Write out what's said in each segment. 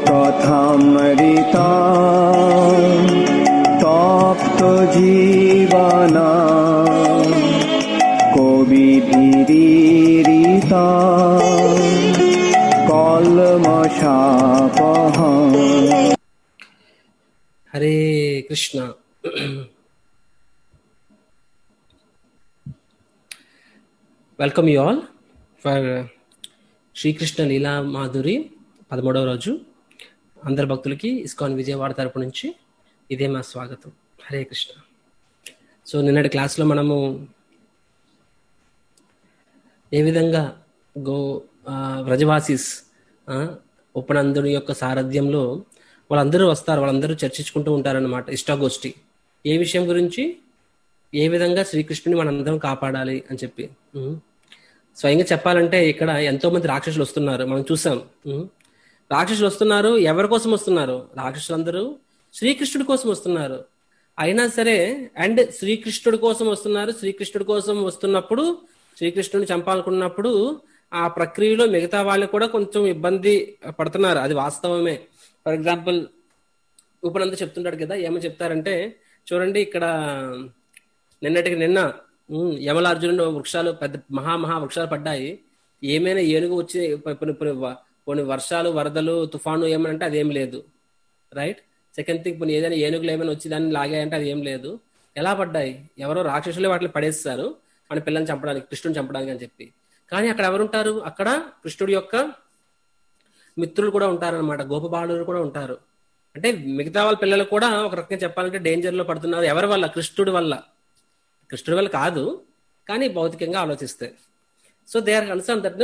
कथामृता तप्त जीवना कोविदीरिता कल्मषापहा। Hare Krishna. Welcome you all for Sri Krishna Leela Madhuri 13వ రోజు. అందరి భక్తులకి ఇస్కాన్ విజయవాడ తరపు నుంచి ఇదే మా స్వాగతం. హరే కృష్ణ. సో నిన్నటి క్లాస్లో మనము ఏ విధంగా వ్రజవాసీస్ ఉపనందుని యొక్క సారథ్యంలో వాళ్ళందరూ వస్తారు, వాళ్ళందరూ చర్చించుకుంటూ ఉంటారన్నమాట. ఇష్టాగోష్ఠి ఏ విషయం గురించి, ఏ విధంగా శ్రీకృష్ణుని మనందరం కాపాడాలి అని చెప్పి. స్వయంగా చెప్పాలంటే ఇక్కడ ఎంతో మంది రాక్షసులు వస్తున్నారు, మనం చూసాం. రాక్షసులు వస్తున్నారు, ఎవరి కోసం వస్తున్నారు? రాక్షసులందరూ శ్రీకృష్ణుడి కోసం వస్తున్నారు. అయినా సరే అండ్ శ్రీకృష్ణుడి కోసం వస్తున్నారు. శ్రీకృష్ణుడి కోసం వస్తున్నప్పుడు, శ్రీకృష్ణుడిని చంపాలనుకున్నప్పుడు ఆ ప్రక్రియలో మిగతా వాళ్ళు కూడా కొంచెం ఇబ్బంది పడుతున్నారు, అది వాస్తవమే. ఫర్ ఎగ్జాంపుల్ ఉపనంద చెప్తుంటాడు కదా, ఏమని చెప్తారంటే చూడండి, ఇక్కడ నిన్నటికి నిన్న యమలార్జునుడు వృక్షాలు, పెద్ద మహా వృక్షాలు పడ్డాయి. ఏమైనా ఏనుగు వచ్చి కొన్ని వర్షాలు, వరదలు, తుఫాను ఏమనంటే అదేం లేదు, రైట్. సెకండ్ థింగ్, కొన్ని ఏదైనా ఏనుగులు ఏమైనా వచ్చి దాన్ని లాగాయంటే అది ఏం లేదు. ఎలా పడ్డాయి? ఎవరో రాక్షసులే వాటిని పడేస్తారు మన పిల్లల్ని చంపడానికి, కృష్ణుని చంపడానికి అని చెప్పి. కానీ అక్కడ ఎవరుంటారు? అక్కడ కృష్ణుడి యొక్క మిత్రులు కూడా ఉంటారనమాట, గోపబాలురు కూడా ఉంటారు. అంటే మిగతా వాళ్ళ పిల్లలు కూడా ఒక రకంగా చెప్పాలంటే డేంజర్ లో పడుతున్నారు. ఎవరి వల్ల? కృష్ణుడి వల్ల. కృష్ణుడి వల్ల కాదు, కానీ భౌతికంగా ఆలోచిస్తే. So they are concern that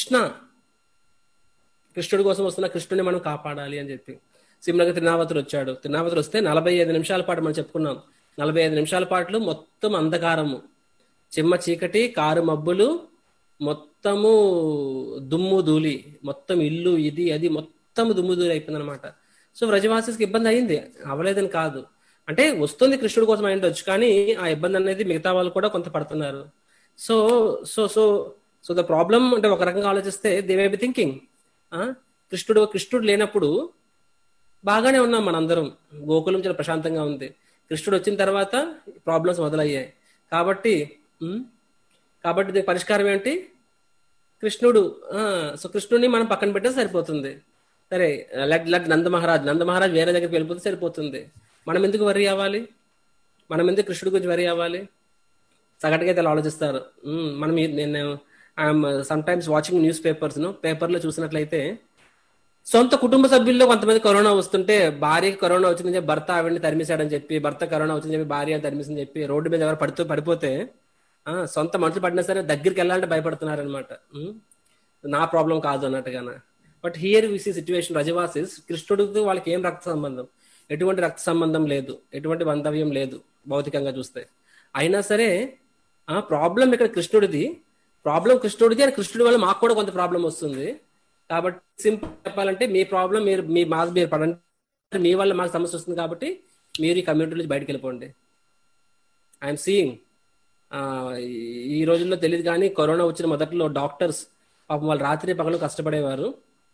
కృష్ణుడి కోసం వస్తున్న కృష్ణుడిని మనం కాపాడాలి అని చెప్పి. సిమ్లగా తిరునావతులు వచ్చాడు. తిరునావతులు వస్తే 45 నిమిషాల పాటు మనం చెప్పుకున్నాం. 45 నిమిషాల పాటు మొత్తం అంధకారము, చిమ్మ చీకటి, కారు మబ్బులు, మొత్తము దుమ్ము ధూళి, మొత్తం ఇల్లు ఇది అది మొత్తం దుమ్ము ధూళి అయిపోయింది అనమాట. సో వ్రజవాసికి ఇబ్బంది అయింది, అవ్వలేదని కాదు. అంటే వస్తుంది కృష్ణుడి కోసం అయిండొచ్చు, కానీ ఆ ఇబ్బంది అనేది మిగతా వాళ్ళు కూడా కొంత పడుతున్నారు. So so so so the problem అంటే ఒక రకంగా ఆలోచిస్తే దే మే బి థింకింగ్, కృష్ణుడు లేనప్పుడు బాగానే ఉన్నాం మనందరం, గోకులం చాలా ప్రశాంతంగా ఉంది. కృష్ణుడు వచ్చిన తర్వాత ప్రాబ్లమ్స్ మొదలయ్యాయి. కాబట్టి దీనికి పరిష్కారం ఏంటి? కృష్ణుడు. సో కృష్ణుడిని మనం పక్కన పెట్టే సరిపోతుంది. సరే, లడ్ నందమహారాజ్ వేరే దగ్గరికి వెళ్ళిపోతే సరిపోతుంది. మనం ఎందుకు వరి అవ్వాలి? మనం ఎందుకు కృష్ణుడి గురించి వరి అవ్వాలి? సగటుగా అయితే ఆలోచిస్తారు. మనం నేను సమ్ టైమ్స్ వాచింగ్ న్యూస్ పేపర్లో చూసినట్లయితే సొంత కుటుంబ సభ్యుల్లో కొంతమంది కరోనా వస్తుంటే, భార్యకి కరోనా వచ్చిందని చెప్పి భర్త ఆవిడని తరిమేశాడని చెప్పి, భర్త కరోనా వచ్చిందని చెప్పి భార్య తరిమేసని చెప్పి, రోడ్డు మీద ఎవరు పడిపోతే సొంత మనుషులు పడినా సరే దగ్గరికి వెళ్ళాలంటే భయపడుతున్నారు అనమాట. నా ప్రాబ్లం కాదు అన్నట్టుగాన. But here we see situation, Brajavasis కృష్ణుడితో వాళ్ళకి ఏం రక్త సంబంధం? ఎటువంటి రక్త సంబంధం లేదు, ఎటువంటి బంధవ్యం లేదు భౌతికంగా చూస్తే. అయినా సరే ప్రాబ్లం ఇక్కడ కృష్ణుడిది అని కృష్ణుడి వల్ల మాకు కూడా కొంత ప్రాబ్లం వస్తుంది. కాబట్టి సింపుల్ చెప్పాలంటే మీ ప్రాబ్లం మీరు పడండి, మీ వల్ల మాకు సమస్య వస్తుంది, కాబట్టి మీరు ఈ కమ్యూనిటీ నుంచి బయటకు వెళ్ళిపోండి. ఐఎమ్ సీయింగ్ ఈ రోజుల్లో తెలియదు కానీ కరోనా వచ్చిన మొదట్లో డాక్టర్స్ పాపం వాళ్ళు రాత్రి పగలు కష్టపడేవారు.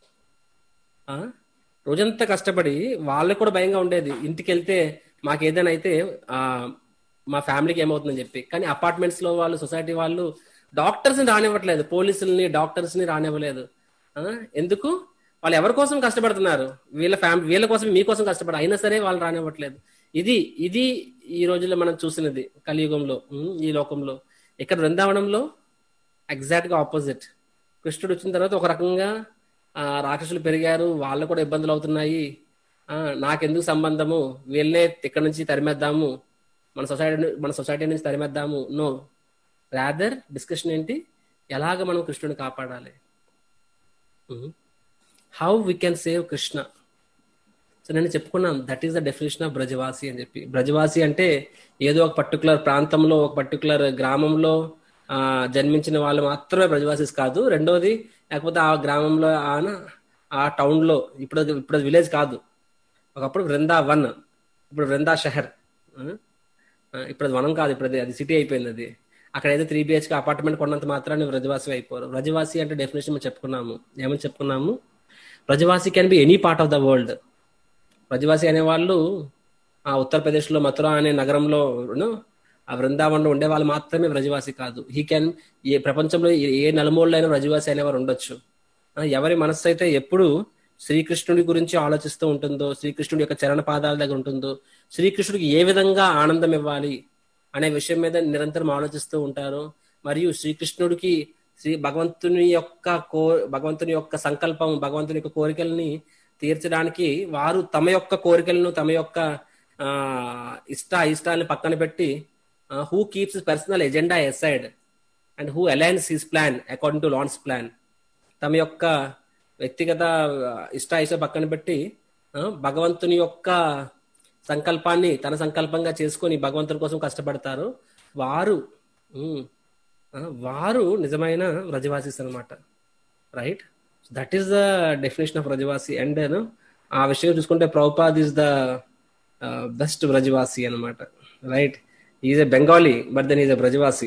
రోజంతా కష్టపడి వాళ్ళకి కూడా భయంగా ఉండేది, ఇంటికి వెళ్తే మాకు ఏదైనా అయితే మా ఫ్యామిలీకి ఏమవుతుందని చెప్పి. కానీ అపార్ట్మెంట్స్ లో వాళ్ళు, సొసైటీ వాళ్ళు డాక్టర్స్ ని రానివ్వట్లేదు, పోలీసుల్ని డాక్టర్స్ ని రానివ్వలేదు. ఎందుకు? వాళ్ళు ఎవరి కోసం కష్టపడుతున్నారు? వీళ్ళ కోసం, మీకోసం కష్టపడ, అయినా సరే వాళ్ళు రానివ్వట్లేదు. ఇది ఈ రోజుల్లో మనం చూసినది కలియుగంలో, ఈ లోకంలో. ఇక్కడ బృందావనంలో ఎగ్జాక్ట్ గా ఆపోజిట్. కృష్ణుడు వచ్చిన తర్వాత ఒక రకంగా రాక్షసులు పెరిగారు, వాళ్ళు కూడా ఇబ్బందులు అవుతున్నాయి. నాకెందుకు సంబంధము, వీళ్ళనే ఇక్కడ నుంచి తరిమేద్దాము, మన సొసైటీ నుంచి తరిమేద్దాము. నో, రాదర్ డిస్కషన్ ఏంటి, ఎలాగ మనం కృష్ణుని కాపాడాలి, how we can save Krishna. So నేను చెప్పుకున్నాను, that is the definition of Brajavasi అని చెప్పి. బ్రజవాసి అంటే ఏదో ఒక పర్టికులర్ ప్రాంతంలో, ఒక పర్టికులర్ గ్రామంలో జన్మించిన వాళ్ళు మాత్రమే బ్రజవాసిస్ కాదు. రెండోది, లేకపోతే ఆ గ్రామంలో ఆ టౌన్ లో, ఇప్పుడు అది విలేజ్ కాదు, ఒకప్పుడు వృందావన్, ఇప్పుడు వృందా షహర్, ఇప్పుడు అది వనం కాదు, ఇప్పుడు అది సిటీ అయిపోయింది. అది అక్కడ అయితే 3 BHK అపార్ట్మెంట్ కొన్నంత మాత్రాన్ని బ్రజవాసి అయిపోరు. బ్రజవాసి అంటే డెఫినేషన్ మనం చెప్పుకున్నాము. ఏమని చెప్పుకున్నాము? Brajavasi can be any part of the world. Brajavasi అనేవాళ్ళు ఆ ఉత్తరప్రదేశ్లో మథురా అనే నగరంలో ఆ బృందావనంలో ఉండే వాళ్ళు మాత్రమే బ్రజవాసి కాదు. హీ కెన్ ఏ ప్రపంచంలో ఏ నలుమూలైన బ్రజవాసి అనేవారు ఉండొచ్చు. ఎవరి మనస్సు అయితే ఎప్పుడు శ్రీకృష్ణుడి గురించి ఆలోచిస్తూ ఉంటుందో, శ్రీకృష్ణుడి యొక్క చరణ పాదాల దగ్గర ఉంటుందో, శ్రీకృష్ణుడికి ఏ విధంగా ఆనందం ఇవ్వాలి అనే విషయం మీద నిరంతరం ఆలోచిస్తూ ఉంటారు. మరియు శ్రీకృష్ణుడికి భగవంతుని యొక్క సంకల్పం, భగవంతుని యొక్క కోరికల్ని తీర్చడానికి వారు తమ యొక్క కోరికలను, తమ యొక్క ఇష్టాలను పక్కన పెట్టి, who keeps personal agenda aside and who aligns his plan according to lord's plan. తమ యొక్క వ్యక్తిగత ఇష్ట పక్కన పెట్టి భగవంతుని యొక్క సంకల్పాన్ని తన సంకల్పంగా చేసుకొని భగవంతుని కోసం కష్టపడతారు. వారు నిజమైన వ్రజవాసీస్ అనమాట. Right, that is the definition of Vrajavasi. And ఆ విషయం చూసుకుంటే Prabhupad is the best Vrajavasi అనమాట. Right, is a Bengali but then is a Vrajavasi.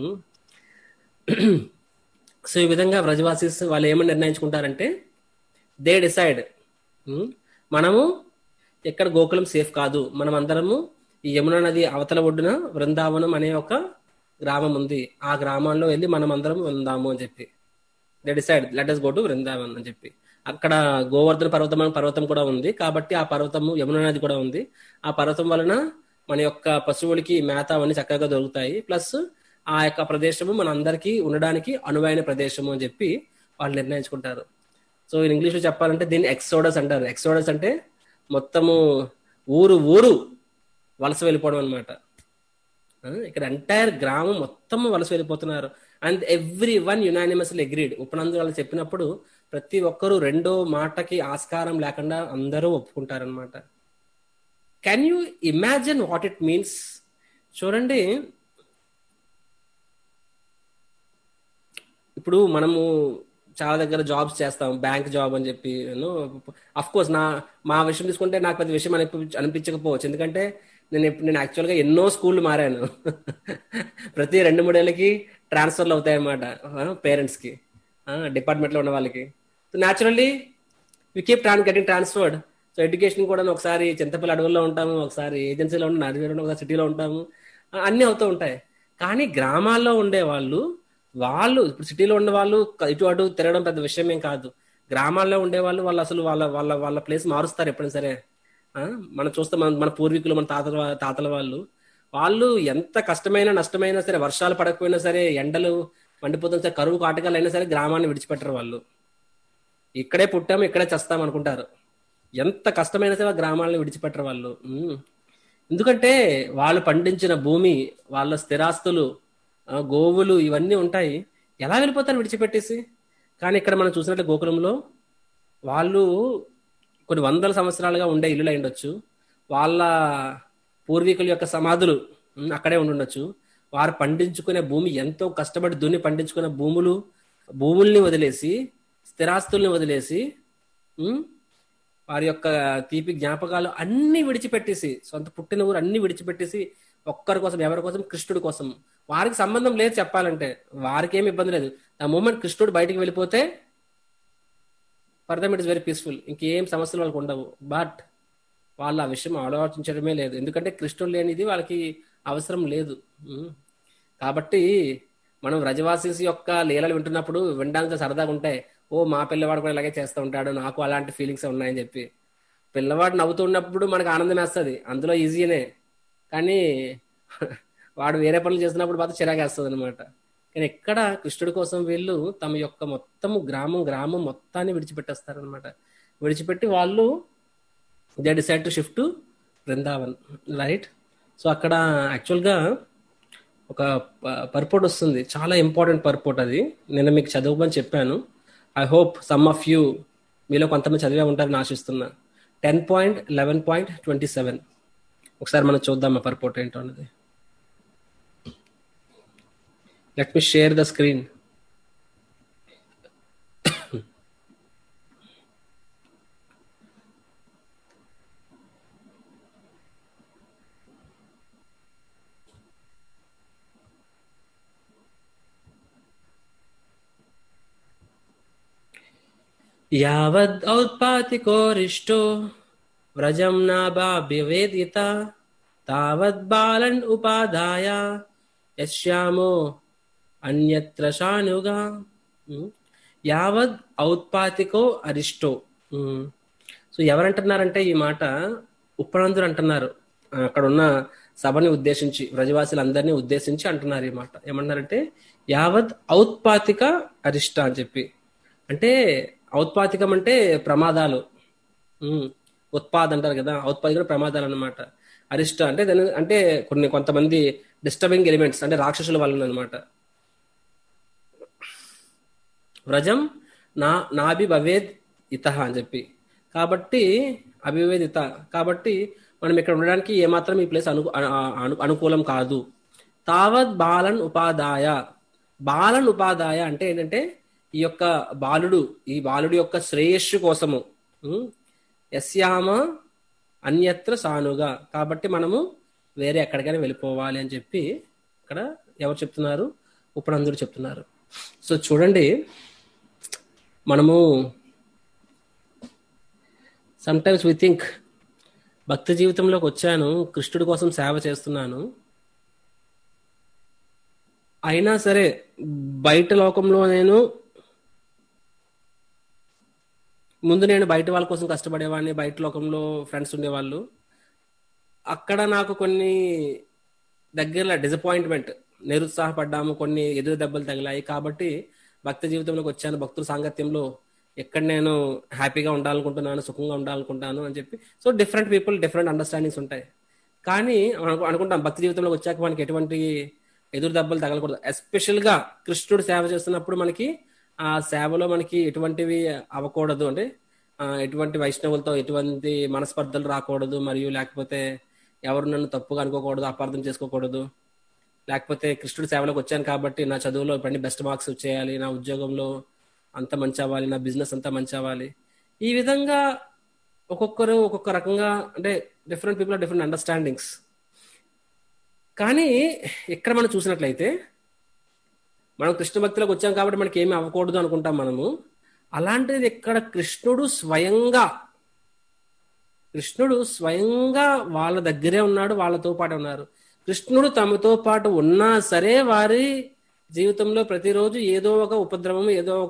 So ఈ విధంగా వ్రజవాసీస్ వాళ్ళు ఏమని నిర్ణయించుకుంటారంటే, దే డిసైడ్ మనము ఎక్కడ గోకులం సేఫ్ కాదు, మనం అందరము ఈ యమునా నది అవతల ఒడ్డున బృందావనం అనే ఒక గ్రామం ఉంది, ఆ గ్రామాల్లో వెళ్ళి మనం అందరం ఉందాము అని చెప్పి they decide let us go to Brindavan అని చెప్పి. అక్కడ గోవర్ధన పర్వతం కూడా ఉంది కాబట్టి ఆ పర్వతము యమునా నది కూడా ఉంది. ఆ పర్వతం వలన మన యొక్క పశువులకి మేత అవన్నీ చక్కగా దొరుకుతాయి. ప్లస్ ఆ యొక్క ప్రదేశము మన అందరికీ ఉండడానికి అనువైన ప్రదేశము అని చెప్పి వాళ్ళు నిర్ణయించుకుంటారు. సో ఇంగ్లీష్ లో చెప్పాలంటే దీన్ని ఎక్సోడస్ అంటారు. ఎక్సోడస్ అంటే మొత్తము ఊరు వలస వెళ్ళిపోవడం అనమాట. ఇక్కడ ఎంటైర్ గ్రామం మొత్తం వలస వెళ్ళిపోతున్నారు. And every one unanimously agreed. Upananda వాళ్ళు చెప్పినప్పుడు ప్రతి ఒక్కరూ రెండో మాటకి ఆస్కారం లేకుండా అందరూ ఒప్పుకుంటారనమాట. Can you imagine what it means? చూడండి, ఇప్పుడు మనము చాలా దగ్గర జాబ్స్ చేస్తాం, బ్యాంక్ జాబ్ అని చెప్పి. అఫ్ కోర్స్ మా విషయం తీసుకుంటే నాకు పెద్ద విషయం అనిపించకపోవచ్చు, ఎందుకంటే నేను యాక్చువల్గా ఎన్నో స్కూళ్ళు మారాను. ప్రతి 2-3 ఏళ్ళకి ట్రాన్స్ఫర్లు అవుతాయి అన్నమాట పేరెంట్స్కి, డిపార్ట్మెంట్లో ఉన్న వాళ్ళకి. So naturally we keep getting transferred. So education కూడా ఒకసారి చింతపల్లి అడవుల్లో ఉంటాము, ఒకసారి ఏజెన్సీలో ఉంటాము, నడివేలో ఒకసారి సిటీలో ఉంటాము, అన్నీ అవుతూ ఉంటాయి. కానీ గ్రామాల్లో ఉండే వాళ్ళు ఇప్పుడు సిటీలో ఉన్న వాళ్ళు ఇటు అటు తిరగడం పెద్ద విషయం ఏం కాదు. గ్రామాల్లో ఉండేవాళ్ళు వాళ్ళు అసలు వాళ్ళ ప్లేస్ మారుస్తారు ఎప్పుడైనా సరే. మనం చూస్తే మన పూర్వీకులు, మన తాతల వాళ్ళు ఎంత కష్టమైన నష్టమైనా సరే, వర్షాలు పడకపోయినా సరే, ఎండలు మండిపోతున్నా సరే, కరువు కాటకాలు అయినా సరే గ్రామాన్ని విడిచిపెట్టరు. వాళ్ళు ఇక్కడే పుట్టాము ఇక్కడే చేస్తాం అనుకుంటారు. ఎంత కష్టమైనా సరే గ్రామాలను విడిచిపెట్టరు వాళ్ళు. ఎందుకంటే వాళ్ళు పండించిన భూమి, వాళ్ళ స్థిరాస్తులు, గోవులు ఇవన్నీ ఉంటాయి. ఎలా వెళ్ళిపోతారు విడిచిపెట్టేసి? కానీ ఇక్కడ మనం చూసినట్టు గోకులంలో వాళ్ళు కొన్ని వందల సంవత్సరాలుగా ఉండే ఇల్లులు అయి ఉండొచ్చు, వాళ్ళ పూర్వీకుల యొక్క సమాధులు అక్కడే ఉండుండొచ్చు. వారు పండించుకునే భూమి, ఎంతో కష్టపడి దున్ని పండించుకునే భూముల్ని వదిలేసి, స్థిరాస్తుల్ని వదిలేసి, వారి యొక్క తీపి జ్ఞాపకాలు అన్ని విడిచిపెట్టేసి, సొంత పుట్టిన ఊరు అన్ని విడిచిపెట్టేసి ఒక్కరి కోసం, ఎవరి కోసం? కృష్ణుడి కోసం. వారికి సంబంధం లేదు చెప్పాలంటే, వారికి ఏమి ఇబ్బంది లేదు. ఆ మూమెంట్ కృష్ణుడు బయటికి వెళ్ళిపోతే for them it is very peaceful, ఇంకేం సమస్యలు వాళ్ళకి ఉండవు. బట్ వాళ్ళు ఆ విషయం ఆలోచించడమే లేదు, ఎందుకంటే కృష్ణుడు లేనిది వాళ్ళకి అవసరం లేదు. కాబట్టి మనం వ్రజవాసీస్ యొక్క లీలలు వింటున్నప్పుడు వినడానికి సరదాగా ఉంటాయి. ఓ మా పిల్లవాడు కూడా ఇలాగే చేస్తూ ఉంటాడు, నాకు అలాంటి ఫీలింగ్స్ ఉన్నాయని చెప్పి. పిల్లవాడు నవ్వుతూ ఉన్నప్పుడు మనకు ఆనందం వేస్తుంది, అందులో ఈజీనే. కానీ వాడు వేరే పనులు చేస్తున్నప్పుడు మాత్రం చిరాకేస్తుంది అనమాట. కానీ ఎక్కడ కృష్ణుడి కోసం వీళ్ళు తమ యొక్క మొత్తము గ్రామం మొత్తాన్ని విడిచిపెట్టేస్తారనమాట. విడిచిపెట్టి వాళ్ళు they decide to shift to Brindavan. Right, so అక్కడ యాక్చువల్గా ఒక పర్పోర్ట్ వస్తుంది, చాలా ఇంపార్టెంట్ పర్పోర్ట్. అది నేను మీకు చదవమని చెప్పాను. I hope some of you, మీలో కొంతమంది చదివే ఉంటారని ఆశిస్తున్నా. 10.11.27 ఒకసారి మనం చూద్దాం ఆ పర్పోర్ట్ ఏంటో అన్నది. Let me share the screen. యావద్ ఔత్పాతికోరిష్టో వ్రజం నాభాభ్యవేదిత తావద్ బాలన్ ఉపాదాయ యశ్యామో అన్యత్ర శానుగా. యావద్ ఔత్పాతికో అరిష్టో. సో ఎవరంటున్నారంటే ఈ మాట ఉపనందులు అంటున్నారు. అక్కడ ఉన్న సభని ఉద్దేశించి, వ్రజవాసులందరినీ ఉద్దేశించి అంటున్నారు ఈ మాట. ఏమన్నారంటే యావత్ ఔత్పాతిక అరిష్ట అని చెప్పి. అంటే ఔత్పాతికం అంటే ప్రమాదాలు, ఉత్పాద్ అంటారు కదా, ఔత్పాదిక ప్రమాదాలు అన్నమాట. అరిష్ట అంటే దాని అంటే కొంతమంది డిస్టర్బింగ్ ఎలిమెంట్స్ అంటే రాక్షసుల వలన అనమాట. వ్రజం నాభి భవేద్ ఇత అని చెప్పి. కాబట్టి అభివేదిత, కాబట్టి మనం ఇక్కడ ఉండడానికి ఏమాత్రం ఈ ప్లేస్ అనుకూలం కాదు. తావత్ బాలన్ ఉపాదాయ. బాలన్ ఉపాదాయ అంటే ఏంటంటే ఈ యొక్క ఈ బాలుడి యొక్క శ్రేయస్సు కోసము. యస్యామ అన్యత్ర సానుగా, కాబట్టి మనము వేరే ఎక్కడికైనా వెళ్ళిపోవాలి అని చెప్పి ఇక్కడ ఎవరు చెప్తున్నారు? ఉపనందుడు చెప్తున్నారు. సో చూడండి, మనము సమ్టైమ్స్ వి థింక్ భక్తి జీవితంలోకి వచ్చాను, కృష్ణుడి కోసం సేవ చేస్తున్నాను, అయినా సరే బయట లోకంలో ముందు నేను బయట వాళ్ళ కోసం కష్టపడేవాడిని, బయట లోకంలో ఫ్రెండ్స్ ఉండేవాళ్ళు, అక్కడ నాకు కొన్ని దగ్గరలో డిసప్పాయింట్మెంట్, నిరుత్సాహపడ్డాము, కొన్ని ఎదురు దెబ్బలు తగిలాయి. కాబట్టి భక్తి జీవితంలోకి వచ్చాను, భక్తుల సాంగత్యంలో ఎక్కడ నేను హ్యాపీగా ఉండాలనుకుంటున్నాను, సుఖంగా ఉండాలనుకుంటాను అని చెప్పి. So different people different understandings ఉంటాయి. కానీ అనుకుంటాం భక్తి జీవితంలోకి వచ్చాక మనకి ఎటువంటి ఎదురు దెబ్బలు తగలకూడదు. ఎస్పెషల్గా కృష్ణుడు సేవ చేస్తున్నప్పుడు మనకి ఆ సేవలో మనకి ఎటువంటివి అవ్వకూడదు, అంటే ఎటువంటి వైష్ణవులతో ఎటువంటి మనస్పర్ధలు రాకూడదు, మరియు లేకపోతే ఎవరు నన్ను తప్పుగా అనుకోకూడదు, అపార్థం చేసుకోకూడదు. లేకపోతే కృష్ణుడి సేవలోకి వచ్చాను కాబట్టి నా చదువులో ఇవన్నీ బెస్ట్ మార్క్స్ వచ్చేయాలి, నా ఉద్యోగంలో అంత మంచి అవ్వాలి, నా బిజినెస్ అంతా మంచి అవ్వాలి. ఈ విధంగా ఒక్కొక్కరు ఒక్కొక్క రకంగా, అంటే different people are different understandings. కానీ ఇక్కడ మనం చూసినట్లయితే మనం కృష్ణ భక్తిలోకి వచ్చాం కాబట్టి మనకి ఏమీ అవ్వకూడదు అనుకుంటాం మనము. అలాంటిది ఇక్కడ కృష్ణుడు స్వయంగా వాళ్ళ దగ్గరే ఉన్నాడు, వాళ్ళతో పాటు ఉన్నారు. కృష్ణుడు తమతో పాటు ఉన్నా సరే వారి జీవితంలో ప్రతిరోజు ఏదో ఒక ఉపద్రవము,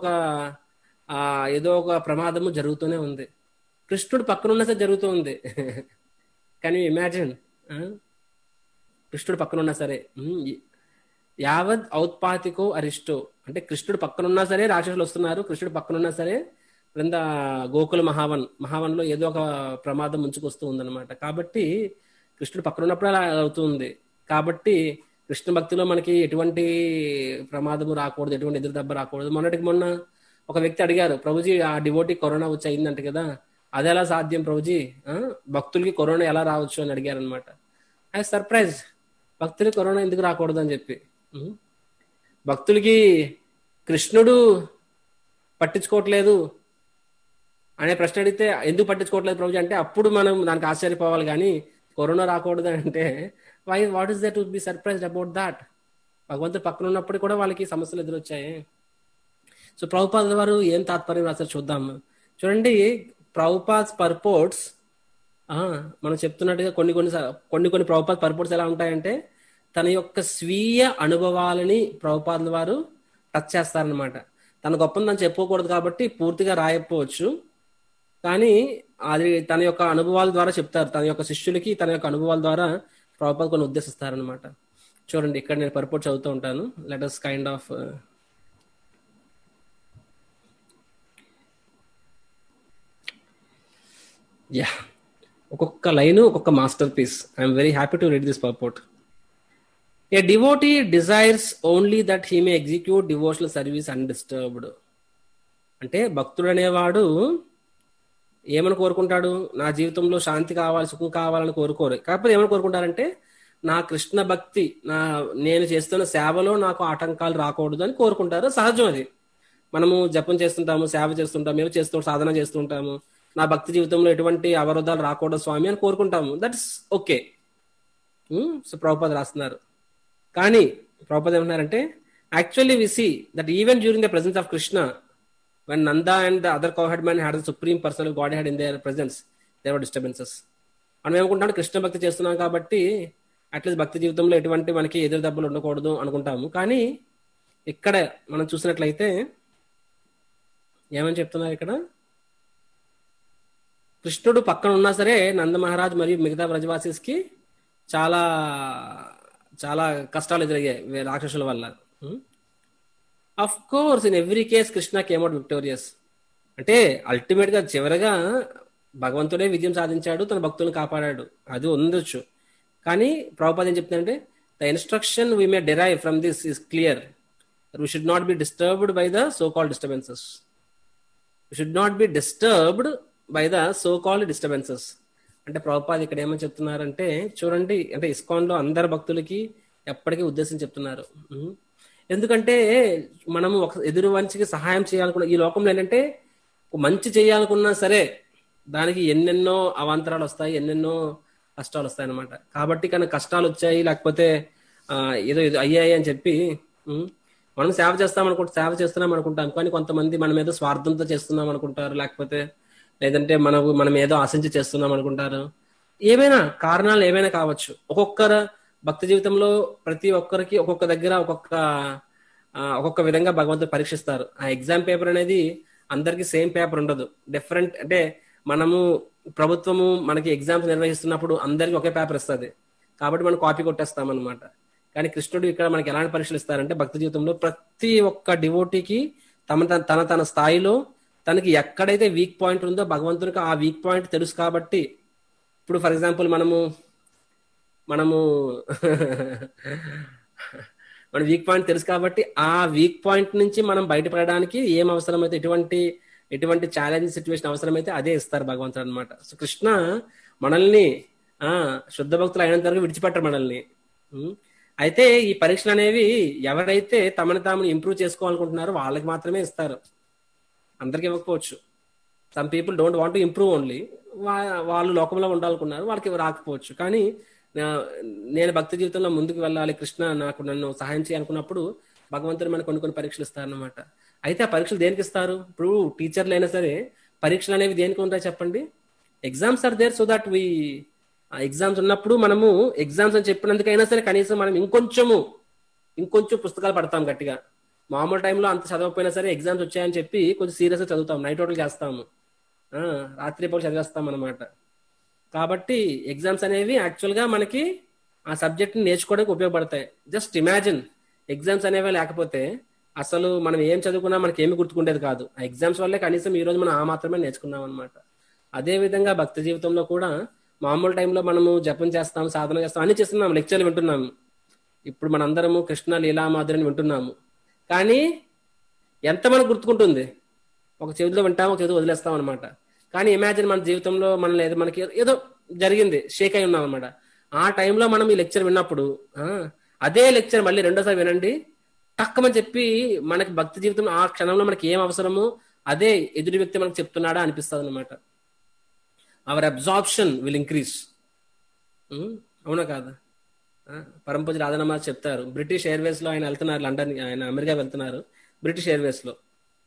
ఏదో ఒక ప్రమాదము జరుగుతూనే ఉంది. కృష్ణుడు పక్కనున్నా సరే జరుగుతూ ఉంది. Can you imagine? కృష్ణుడు పక్కనున్నా సరే. యావద్ ఔత్పాతికో అరిష్టో అంటే కృష్ణుడు పక్కనున్నా సరే రాక్షసులు వస్తున్నారు, కృష్ణుడు పక్కనున్నా సరే క్రింద గోకుల మహావన్లో ఏదో ఒక ప్రమాదం ముంచుకొస్తూ ఉందన్నమాట. కాబట్టి కృష్ణుడు పక్కనున్నప్పుడు అలా అవుతుంది. కాబట్టి కృష్ణ భక్తిలో మనకి ఎటువంటి ప్రమాదము రాకూడదు, ఎటువంటి ఎదురు దెబ్బ రాకూడదు. మొన్న ఒక వ్యక్తి అడిగారు, ప్రభుజీ ఆ డివోటీ కరోనా వచ్చి అయిందంట కదా, అది ఎలా సాధ్యం ప్రభుజీ, భక్తులకి కరోనా ఎలా రావచ్చు అని అడిగారు అనమాట. ఐ సర్ప్రైజ్, భక్తులకి కరోనా ఎందుకు రాకూడదు అని చెప్పి. భక్తులకి కృష్ణుడు పట్టించుకోవట్లేదు అనే ప్రశ్న అడిగితే ఎందుకు పట్టించుకోవట్లేదు ప్రభుజీ అంటే అప్పుడు మనం దానికి ఆశ్చర్యపోవాలి. కానీ కరోనా రాకూడదు అంటే what is that to be surprised about that? భగవంతుడు పక్కన ఉన్నప్పుడు కూడా వాళ్ళకి సమస్యలు ఎదురొచ్చాయి. సో ప్రభుపాద వారు ఏం తాత్పర్యం రాశారు చూద్దాం. చూడండి, ప్రభుపాద్ పర్పోర్ట్స్ మనం చెప్తున్నట్టుగా కొన్ని ప్రభుపాద్ పర్పోర్ట్స్ ఎలా ఉంటాయంటే తన యొక్క స్వీయ అనుభవాలని ప్రభుపాదుల వారు టచ్ చేస్తారనమాట. తన గొప్పని తను చెప్పుకోకూడదు కాబట్టి పూర్తిగా రాయకపోవచ్చు, కానీ అది తన యొక్క అనుభవాల ద్వారా చెప్తారు. తన యొక్క శిష్యులకి తన యొక్క అనుభవాల ద్వారా ప్రభుపాద కొన్ని ఉద్దేశిస్తారనమాట. చూడండి, ఇక్కడ నేను పర్పోర్ట్ చదువుతూ ఉంటాను. లెట్ us కైండ్ ఆఫ్ ఒక్కొక్క లైన్ ఒక్కొక్క masterpiece. I'm very happy to read this purport. A devotee desires only that he may execute devotional service undisturbed. అంటే భక్తుడు అనేవాడు ఏమని కోరుకుంటాడు? నా జీవితంలో శాంతి కావాలి, సుఖం కావాలని కోరుకోరు. కాకపోతే ఏమని కోరుకుంటారంటే నా కృష్ణ భక్తి, నేను చేస్తున్న సేవలో నాకు ఆటంకాలు రాకూడదు అని కోరుకుంటారు. సహజం అది. మనము జపం చేస్తుంటాము, సేవ చేస్తుంటాము, ఏమో సాధన చేస్తుంటాము. నా భక్తి జీవితంలో ఎటువంటి అవరోధాలు రాకూడదు స్వామి అని కోరుకుంటాము. That's okay. సో ప్రభుపాద రాస్తున్నారు. కానీ ప్రభుపాద ఏమంటున్నారంటే actually we see that even during the presence of Krishna when Nanda and the other cowherd man had the supreme personal godhead in their presence, there were disturbances. మనం ఏమనుకుంటాం, కృష్ణ భక్తి చేస్తున్నాం కాబట్టి అట్లీస్ట్ భక్తి జీవితంలో ఎటువంటి మనకి ఎదురు దెబ్బలు ఉండకూడదు అనుకుంటాము. కానీ ఇక్కడ మనం చూసినట్లయితే ఏమని చెప్తున్నారు ఇక్కడ, కృష్ణుడు పక్కన ఉన్నా సరే నంద మహారాజ్ మరియు మిగతా బ్రజవాసీస్కి చాలా చాలా కష్టాలు ఎదురయ్యాయి రాక్షసుల వల్ల. Of course in every case Krishna came out victorious. అంటే అల్టిమేట్ గా చివరగా భగవంతుడే విజయం సాధించాడు, తన భక్తులను కాపాడాడు, అది ఉండొచ్చు. కానీ ప్రభుపాద ఏం చెప్తుందంటే, the instruction we may derive from this is clear. We should not be disturbed by the so called disturbances. We should not be disturbed by the so called disturbances. అంటే ప్రభుపాద ఇక్కడ ఏమని చెప్తున్నారంటే, చూడండి, అంటే ఇస్కాన్ లో అందరు భక్తులకి ఎప్పటికీ ఉద్దేశం చెప్తున్నారు. ఎందుకంటే మనము ఒక ఎదురు మంచికి సహాయం చేయాలనుకున్న ఈ లోకంలో ఏంటంటే, మంచి చేయాలనుకున్నా సరే దానికి ఎన్నెన్నో అవాంతరాలు వస్తాయి, ఎన్నెన్నో కష్టాలు వస్తాయి అనమాట. కాబట్టి కానీ కష్టాలు వచ్చాయి, లేకపోతే ఏదో అయ్యాయి అని చెప్పి మనం సేవ సేవ చేస్తున్నాం అనుకుంటాం. కానీ కొంతమంది మనం ఏదో స్వార్థంతో చేస్తున్నాం అనుకుంటారు, లేకపోతే లేదంటే మనం ఏదో ఆశించి చేస్తున్నాం అనుకుంటారు. ఏమైనా కారణాలు ఏమైనా కావచ్చు. ఒక్కొక్కరు భక్తి జీవితంలో ప్రతి ఒక్కరికి ఒక్కొక్క దగ్గర ఒక్కొక్క విధంగా భగవంతుడు పరీక్షిస్తారు. ఆ ఎగ్జామ్ పేపర్ అనేది అందరికి సేమ్ పేపర్ ఉండదు, డిఫరెంట్. అంటే మనము ప్రభుత్వము మనకి ఎగ్జామ్స్ నిర్వహిస్తున్నప్పుడు అందరికి ఒకే పేపర్ ఇస్తుంది, కాబట్టి మనం కాపీ కొట్టేస్తాం అనమాట. కానీ కృష్ణుడు ఇక్కడ మనకి ఎలాంటి పరీక్షలు ఇస్తారంటే, భక్తి జీవితంలో ప్రతి ఒక్క డివోటీకి తన స్థాయిలో తనకి ఎక్కడైతే వీక్ పాయింట్ ఉందో భగవంతునికి ఆ వీక్ పాయింట్ తెలుసు. కాబట్టి ఇప్పుడు ఫర్ ఎగ్జాంపుల్ మనము మన వీక్ పాయింట్ తెలుసు కాబట్టి ఆ వీక్ పాయింట్ నుంచి మనం బయటపడడానికి ఏం అవసరమైతే, ఎటువంటి ఛాలెంజ్ సిచ్యువేషన్ అవసరమైతే అదే ఇస్తారు భగవంతుడు అనమాట. సో కృష్ణ మనల్ని శుద్ధ భక్తులు అయినంత వరకు విడిచిపెట్టరు మనల్ని. అయితే ఈ పరీక్షలు అనేవి ఎవరైతే తమను ఇంప్రూవ్ చేసుకోవాలనుకుంటున్నారో వాళ్ళకి మాత్రమే ఇస్తారు, అందరికి ఇవ్వకపోవచ్చు. Some people don't want to improve only, వాళ్ళు లోకంలో ఉండాలనుకున్నారు, వాళ్ళకి రాకపోవచ్చు. కానీ నేను భక్తి జీవితంలో ముందుకు వెళ్ళాలి, కృష్ణ నన్ను సహాయం చేయాలనుకున్నప్పుడు భగవంతుడు మనకు కొన్ని పరీక్షలు ఇస్తారనమాట. అయితే ఆ పరీక్షలు దేనికి ఇస్తారు? ఇప్పుడు టీచర్లు అయినా సరే పరీక్షలు అనేవి దేనికి ఉంటాయి చెప్పండి? Exams are there so that exams ఉన్నప్పుడు మనము ఎగ్జామ్స్ అని చెప్పినందుకైనా సరే కనీసం మనం ఇంకొంచెం పుస్తకాలు పడతాం గట్టిగా. మామూలు టైంలో అంత చదవకపోయినా సరే ఎగ్జామ్స్ వచ్చాయని చెప్పి కొంచెం సీరియస్గా చదువుతాం, నైట్ అవుట్లు చేస్తాము, రాత్రి పూట చదివేస్తాం అనమాట. కాబట్టి ఎగ్జామ్స్ అనేవి యాక్చువల్గా మనకి ఆ సబ్జెక్ట్ని నేర్చుకోవడానికి ఉపయోగపడతాయి. జస్ట్ ఇమాజిన్ ఎగ్జామ్స్ అనేవి లేకపోతే అసలు మనం ఏం చదువుకున్నా మనకి ఏమి గుర్తుకుండేది కాదు. ఆ ఎగ్జామ్స్ వల్లే కనీసం ఈ రోజు మనం ఆ మాత్రమే నేర్చుకున్నాం అనమాట. అదే విధంగా భక్తి జీవితంలో కూడా మామూలు టైంలో మనము జపం చేస్తాం, సాధన చేస్తాం, అన్ని చేస్తున్నాం, లెక్చర్లు వింటున్నాము. ఇప్పుడు మనందరము కృష్ణ లీలామాధురిని వింటున్నాము. కానీ ఎంత మనకు గుర్తుకుంటుంది? ఒక చెవిలో వింటాము, ఒక చెవిలో వదిలేస్తాం అనమాట. కానీ ఇమాజిన్ మన జీవితంలో మనకి ఏదో జరిగింది, షేక్ అయి ఉన్నాం అనమాట. ఆ టైంలో మనం ఈ లెక్చర్ విన్నప్పుడు అదే లెక్చర్ మళ్ళీ రెండోసారి వినండి, టక్కమని చెప్పి మనకి భక్తి జీవితంలో ఆ క్షణంలో మనకి ఏం అవసరమో అదే ఎదుటి వ్యక్తి మనకు చెప్తున్నాడా అనిపిస్తుంది అనమాట. Our absorption will increase. అవునా కాదా? పరంపూజ రాధనమ్మ చెప్తారు, బ్రిటిష్ ఎయిర్వేస్ లో ఆయన వెళ్తున్నారు, లండన్, ఆయన అమెరికా వెళ్తున్నారు, బ్రిటిష్ ఎయిర్వేస్ లో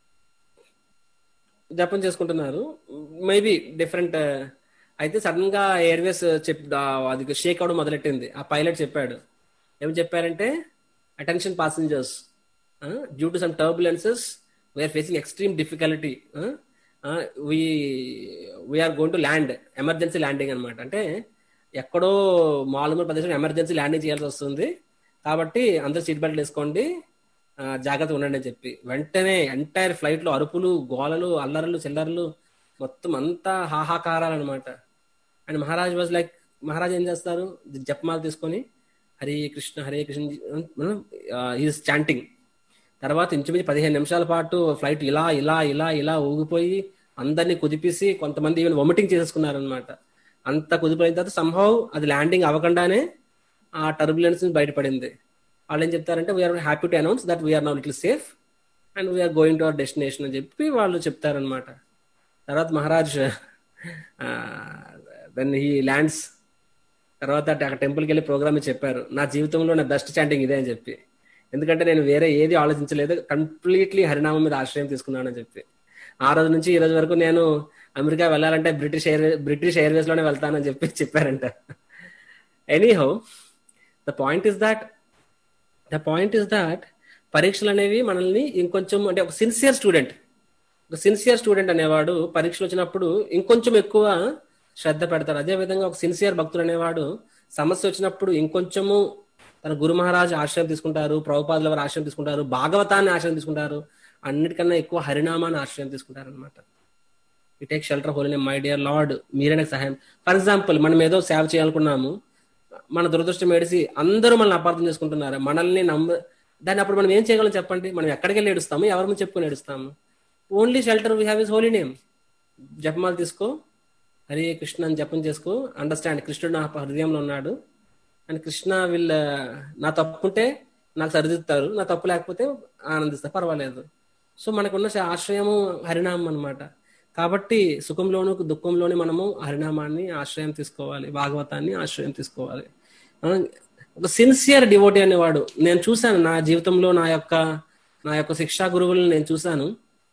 జపం చేసుకుంటున్నారు, మేబీ డిఫరెంట్. అయితే సడన్ గా ఎయిర్వేస్ అది షేక్ అవడం మొదలెట్టింది. ఆ పైలట్ చెప్పాడు, ఏమని చెప్పారంటే, attention passengers, due to some turbulences we are facing extreme difficulty, we are going to land, emergency landing అనమాట. అంటే ఎక్కడో మామూలు ప్రదేశం ఎమర్జెన్సీ ల్యాండింగ్ చేయాల్సి వస్తుంది, కాబట్టి అందరూ సీట్ బెల్ట్ వేసుకోండి, జాగ్రత్తగా ఉండండి అని చెప్పి వెంటనే ఎంటైర్ ఫ్లైట్ లో అరుపులు, గోలలు, అల్లర్లు, చిల్లర్లు, మొత్తం అంతా హాహాకారాలు అనమాట. అండ్ మహారాజ్ ఏం చేస్తారు, జపమాల తీసుకొని హరే కృష్ణ హరే కృష్ణ ఈజ్ చాంటింగ్. తర్వాత ఇంచుమించు 15 నిమిషాల పాటు ఫ్లైట్ ఇలా ఇలా ఇలా ఇలా ఊగిపోయి అందరినీ కుదిపేసి కొంతమంది ఈవెన్ వమిటింగ్ చేసేసుకున్నారనమాట. అంత కుదిపోయిన తర్వాత సంహౌ అది ల్యాండింగ్ అవ్వకుండానే ఆ టర్బులెన్స్ నుంచి బయటపడింది. వాళ్ళు ఏం చెప్తారంటే, we are happy to announce that we are now little safe and we are going to our destination అని చెప్పి వాళ్ళు చెప్తారనమాట. తర్వాత మహారాజ్ దెన్ హీ ల్యాండ్స్. తర్వాత అక్కడ టెంపుల్కి వెళ్ళి ప్రోగ్రామ్ చెప్పారు, నా జీవితంలో నా బెస్ట్ చాంటింగ్ ఇదే అని చెప్పి, ఎందుకంటే నేను వేరే ఏది ఆలోచించలేదు, కంప్లీట్లీ హరినామం మీద ఆశ్రయం తీసుకున్నానని చెప్పి. ఆ రోజు నుంచి ఈ రోజు వరకు నేను అమెరికా వెళ్ళాలంటే బ్రిటిష్ ఎయిర్వేస్ లోనే వెళ్తానని చెప్పారంట. Anyhow the point is that పరీక్షలు అనేవి మనల్ని ఇంకొంచెం, అంటే ఒక సిన్సియర్ స్టూడెంట్ అనేవాడు పరీక్షలు వచ్చినప్పుడు ఇంకొంచెం ఎక్కువ శ్రద్ధ పెడతాడు. అదే విధంగా ఒక సిన్సియర్ భక్తుడు అనేవాడు సమస్య వచ్చినప్పుడు ఇంకొంచెము తన గురు మహారాజ్ ఆశ్రయం తీసుకుంటారు, ప్రభుపాదుల వారి ఆశ్రయం తీసుకుంటారు, భాగవతాన్ని ఆశ్రయం తీసుకుంటారు, అన్నిటికన్నా ఎక్కువ హరినామాన్ని ఆశ్రయం తీసుకుంటారు అనమాట. We take shelter holy name, my dear lord, మీరే నాకు సహాయం. ఫర్ ఎగ్జాంపుల్, మనం ఏదో సేవ చేయాలనుకున్నాము, మన దురదృష్టం ఏడిసి అందరూ మనల్ని అపార్థం చేసుకుంటున్నారు, మనల్ని దాన్ని అప్పుడు మనం ఏం చేయగలం చెప్పండి? మనం ఎక్కడికి వెళ్ళి ఏడుస్తాము? ఎవరి ముందు చెప్పుకొని ఏడుస్తాము? Only shelter we have is holy name. జపమాల తీసుకో, హరే కృష్ణ అని జపం చేసుకో, అండర్స్టాండ్ కృష్ణుడు నా హృదయంలో ఉన్నాడు అని. కృష్ణ నా తప్పుంటే నాకు సరిదిద్దుతారు, నా తప్పు లేకపోతే ఆనందిస్తారు, పర్వాలేదు. సో మనకున్న ఆశ్రయము హరినామం అనమాట. కాబట్టి సుఖంలోను దుఃఖంలోని మనము హరినామాన్ని ఆశ్రయం తీసుకోవాలి, భాగవతాన్ని ఆశ్రయం తీసుకోవాలి. ఒక సిన్సియర్ డివోటీ అనేవాడు నేను చూశాను నా జీవితంలో, నా యొక్క శిక్షా గురువులను నేను చూశాను.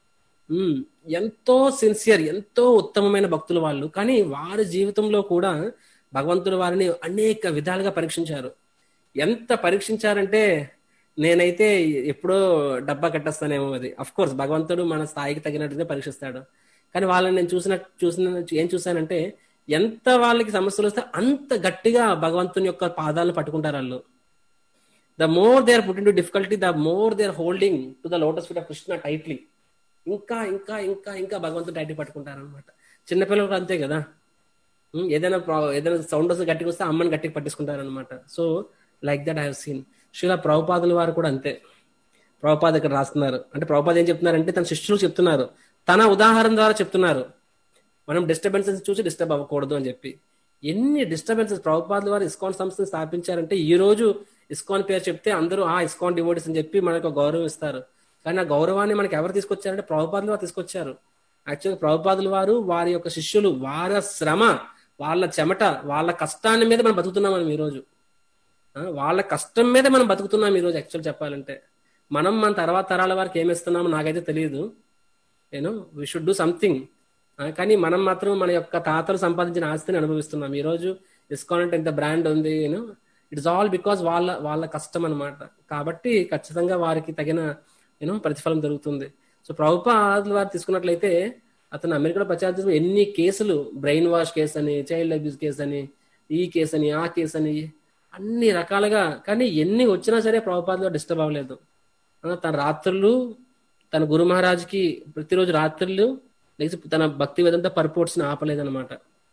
ఎంతో సిన్సియర్, ఎంతో ఉత్తమమైన భక్తులు వాళ్ళు. కానీ వారి జీవితంలో కూడా భగవంతుడు వారిని అనేక విధాలుగా పరీక్షించారు. ఎంత పరీక్షించారంటే నేనైతే ఎప్పుడో డబ్బా కట్టేస్తానేమో. అది అఫ్ కోర్స్ భగవంతుడు మన స్థాయికి తగినట్టుగా పరీక్షిస్తాడు. కానీ వాళ్ళని నేను ఏం చూసానంటే, ఎంత వాళ్ళకి సమస్యలు వస్తే అంత గట్టిగా భగవంతుని యొక్క పాదాలను పట్టుకుంటారు వాళ్ళు. The more they are put in to difficulty, the more they are holding to the lotus feet of Krishna tightly. ఇంకా ఇంకా ఇంకా ఇంకా భగవంతుడు టైట్లీ పట్టుకుంటారు అనమాట. చిన్నపిల్లలు అంతే కదా, ఏదైనా సౌండ్ వస్తే గట్టిగా వస్తే అమ్మని గట్టిగా పట్టించుకుంటారు అనమాట. So like that I have seen. Srila ప్రభుపాదుల వారు కూడా అంతే. ప్రభుపాద ఇక్కడ రాస్తున్నారు, అంటే ప్రభుపాద ఏం చెప్తున్నారంటే తన శిష్యులకు చెప్తున్నారు, తన ఉదాహరణ ద్వారా చెప్తున్నారు, మనం డిస్టర్బెన్సెస్ చూసి డిస్టర్బ్ అవ్వకూడదు అని చెప్పి. ఎన్ని డిస్టర్బెన్సెస్ ప్రభుపాదుల వారు ఇస్కాన్ సంస్థను స్థాపించారంటే, ఈ రోజు ఇస్కాన్ పేరు చెప్తే అందరూ ఇస్కాన్ డివోటీస్ అని చెప్పి మనకు గౌరవం ఇస్తారు. కానీ ఆ గౌరవాన్ని మనకి ఎవరు తీసుకొచ్చారంటే ప్రభుపాదుల వారు తీసుకొచ్చారు. యాక్చువల్గా ప్రభుపాదుల వారు వారి యొక్క శిష్యులు, వారి శ్రమ, వాళ్ళ చెమట, వాళ్ళ కష్టాన్ని మీద మనం బతుకుతున్నాం. మనం ఈరోజు వాళ్ళ కష్టం మీద మనం బతుకుతున్నాం ఈరోజు. యాక్చువల్ చెప్పాలంటే మనం మన తర్వాత తరాల వారికి ఏమిస్తున్నామో నాకైతే తెలియదు. We should do something. కానీ మనం మాత్రం మన యొక్క తాతలు సంపాదించిన ఆస్తిని అనుభవిస్తున్నాం ఈరోజు. ఇస్కాన్ అంటే ఇంత బ్రాండ్ ఉంది, ఇట్స్ ఆల్ బికాస్ వాళ్ళ కష్టం అనమాట. కాబట్టి ఖచ్చితంగా వారికి తగిన ప్రతిఫలం దొరుకుతుంది. సో ప్రభుపాదుల వారు తీసుకున్నట్లయితే అతను అమెరికాలో ప్రచారం ఎన్ని కేసులు, బ్రెయిన్ వాష్ కేసు అని, చైల్డ్ అబ్యూస్ కేసు అని, ఈ కేసు అని, ఆ కేసు అని, అన్ని రకాలుగా. కానీ ఎన్ని వచ్చినా సరే ప్రభుపాదులు డిస్టర్బ్ అవ్వలేదు. తన రాత్రులు తన గురు మహారాజ్కి ప్రతిరోజు రాత్రులు లేకపోతే తన భక్తి వేదంతో పర్పోర్ట్స్ ఆపలేదన్నమాట.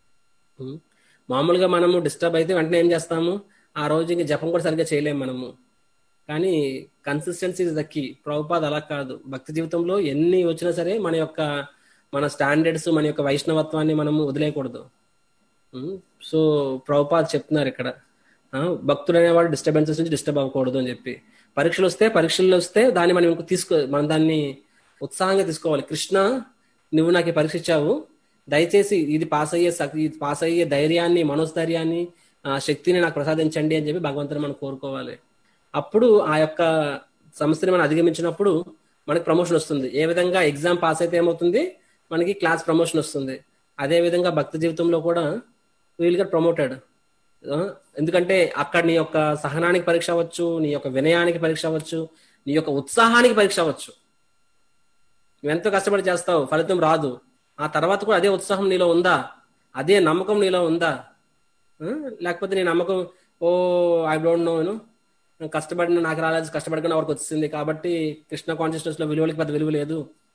మామూలుగా మనము డిస్టర్బ్ అయితే వెంటనే ఏం చేస్తాము, ఆ రోజు ఇంక జపం కూడా సరిగ్గా చేయలేము మనము. కానీ consistency is the key. Prabhupad అలా కాదు, భక్తి జీవితంలో ఎన్ని వచ్చినా సరే మన స్టాండర్డ్స్, మన యొక్క వైష్ణవత్వాన్ని మనము వదిలేయకూడదు. సో ప్రభుపాద్ చెప్తున్నారు ఇక్కడ, భక్తుడు అనేవాడు డిస్టర్బెన్సెస్ నుంచి డిస్టర్బ్ అవ్వకూడదు అని చెప్పి. పరీక్షలు వస్తే దాన్ని మనం దాన్ని ఉత్సాహంగా తీసుకోవాలి. కృష్ణ, నువ్వు నాకు పరీక్ష ఇచ్చావు, దయచేసి ఇది పాస్ అయ్యే ధైర్యాన్ని, మనోస్థైర్యాన్ని, శక్తిని నాకు ప్రసాదించండి అని చెప్పి భగవంతుని మనం కోరుకోవాలి. అప్పుడు ఆ యొక్క సమస్యని మనం అధిగమించినప్పుడు మనకి ప్రమోషన్ వస్తుంది. ఏ విధంగా ఎగ్జామ్ పాస్ అయితే ఏమవుతుంది, మనకి క్లాస్ ప్రమోషన్ వస్తుంది. అదే విధంగా భక్తి జీవితంలో కూడా విల్ గెట్ ప్రమోటెడ్. ఎందుకంటే అక్కడ నీ యొక్క సహనానికి పరీక్ష అవ్వచ్చు, నీ యొక్క వినయానికి పరీక్ష అవ్వచ్చు, నీ యొక్క ఉత్సాహానికి పరీక్ష అవ్వచ్చు. నువ్వెంతో కష్టపడి చేస్తావు, ఫలితం రాదు, ఆ తర్వాత కూడా అదే ఉత్సాహం నీలో ఉందా, అదే నమ్మకం నీలో ఉందా? లేకపోతే నీ నమ్మకం, ఐ డోంట్ నో, కష్టపడిన నాకు రాలేదు, కష్టపడకుండా వరకు వచ్చింది కాబట్టి కృష్ణ కాన్షియస్నెస్ లో విలువలకి పెద్ద విలువ లేదు,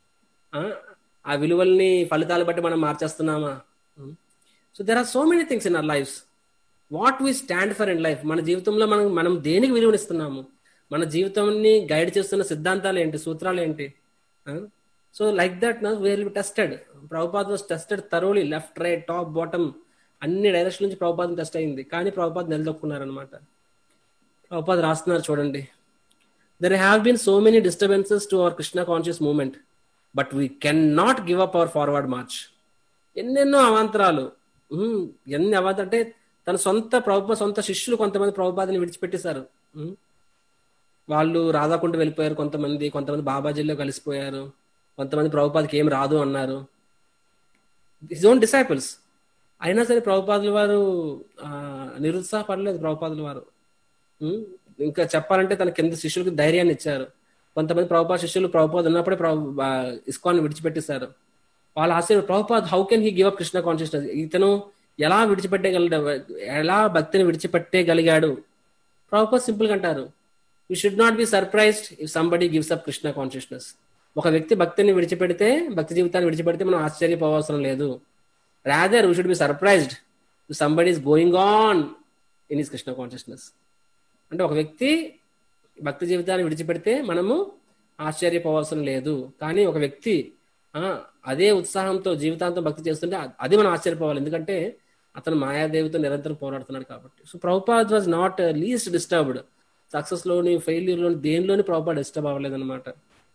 ఆ విలువల్ని ఫలితాలు బట్టి మనం మార్చేస్తున్నామా? So there are so many things in our lifes. What we stand for in life, మన జీవితంలో మనం దేనికి విలువనిస్తున్నాము, మన జీవితాన్ని గైడ్ చేస్తున్న సిద్ధాంతాలు ఏంటి, సూత్రాలు ఏంటి? So like that will be tested. Prabhupad was tested thoroughly, left right top bottom అన్ని డైరెక్షన్ నుంచి ప్రభుపాద్ టెస్ట్ అయింది. కానీ ప్రభుపాద్ నిలదొక్కున్నారనమాట. ప్రభుపాద్ రాస్తున్నారు చూడండి, there have been so many disturbances to our Krishna conscious movement but we can not give up our forward march. ఎన్నెన్నో అవాంతరాలు, ఎన్ని అవాంతరాలు అంటే తన సొంత శిష్యులు కొంతమంది ప్రభుపాదని విడిచిపెట్టేశారు. వాళ్ళు రాధాకుంట వెళ్ళిపోయారు, కొంతమంది బాబాజీలో కలిసిపోయారు. కొంతమంది ప్రభుపాదకి ఏం రాదు అన్నారు, హిజ్ ఓన్ డిసైపుల్స్. అయినా సరే ప్రభుపాదుల వారు నిరుత్సాహపడలేదు. ప్రభుపాదుల వారు ఇంకా చెప్పాలంటే తన కింద శిష్యులకు ధైర్యాన్ని ఇచ్చారు. కొంతమంది ప్రభుపాద శిష్యులు ప్రభుపాద ఉన్నప్పుడే ఇస్కాన్ విడిచిపెట్టేశారు. వాళ్ళ ఆశ్చర్యం, Prabhupad how can he give up Krishna consciousness, ఇతను ఎలా ఎలా భక్తిని విడిచిపెట్టేగలిగాడు. ప్రభుపాద్ సింపుల్ గా అంటారు, you should not be surprised if somebody gives up Krishna consciousness. ఒక వ్యక్తి భక్తిని విడిచిపెడితే, భక్తి జీవితాన్ని విడిచిపెడితే మనం ఆశ్చర్యపోవసరం లేదు. Rather we should be surprised if somebody is going on in his Krishna consciousness. అంటే ఒక వ్యక్తి భక్తి జీవితాన్ని విడిచిపెడితే మనము ఆశ్చర్యపోవసరం లేదు. కానీ ఒక వ్యక్తి అదే ఉత్సాహంతో జీవితాంతం భక్తి చేస్తుంటే అది మనం ఆశ్చర్యపోవాలి, ఎందుకంటే అతను మాయాదేవితో నిరంతరం పోరాడుతున్నాడు కాబట్టి. So Prabhupad was not least disturbed. Success లోని, ఫెయిల్యూర్ లోని, దేనిలోని ప్రభుపాద్ డిస్టర్బ్ అవ్వలేదు అనమాట.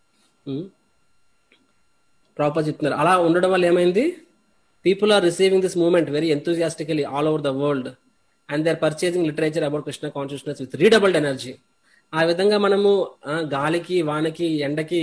ప్రభుపాద్ చెప్తున్నారు, అలా ఉండడం వల్ల ఏమైంది, people are receiving this movement very enthusiastically all over the world and they are purchasing literature about Krishna consciousness with redoubled energy. ఆ విధంగా మనము గాలికి, వానకి, ఎండకి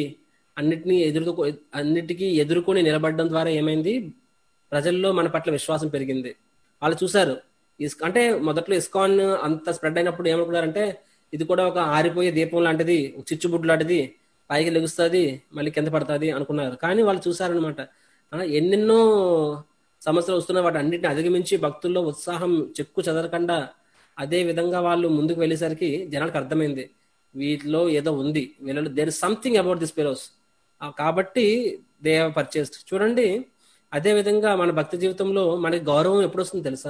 అన్నిటికీ ఎదుర్కొని నిలబడడం ద్వారా ఏమైంది, ప్రజల్లో మన పట్ల విశ్వాసం పెరిగింది. వాళ్ళు చూశారు, అంటే మొదట్లో ఇస్కాన్ అంత స్ప్రెడ్ అయినప్పుడు ఏమనుకున్నారంటే ఇది కూడా ఒక ఆరిపోయే దీపం లాంటిది, చిచ్చుబుడ్డు లాంటిది, పైకి లెగుస్తుంది మళ్ళీ కింద పడుతుంది అనుకున్నారు. కానీ వాళ్ళు చూసారనమాట, ఎన్నెన్నో సమస్యలు వస్తున్నా వాటి అన్నింటిని అధిగమించి భక్తుల్లో ఉత్సాహం చెక్కు చెదరకుండా అదే విధంగా వాళ్ళు ముందుకు వెళ్ళేసరికి జనాలకు అర్థమైంది వీటిలో ఏదో ఉంది, వీళ్ళలో there is something about this fellows. కాబట్టి దే హావ్ పర్చేస్డ్. చూడండి, అదే విధంగా మన భక్తి జీవితంలో మనకి గౌరవం ఎప్పుడు వస్తుంది తెలుసా?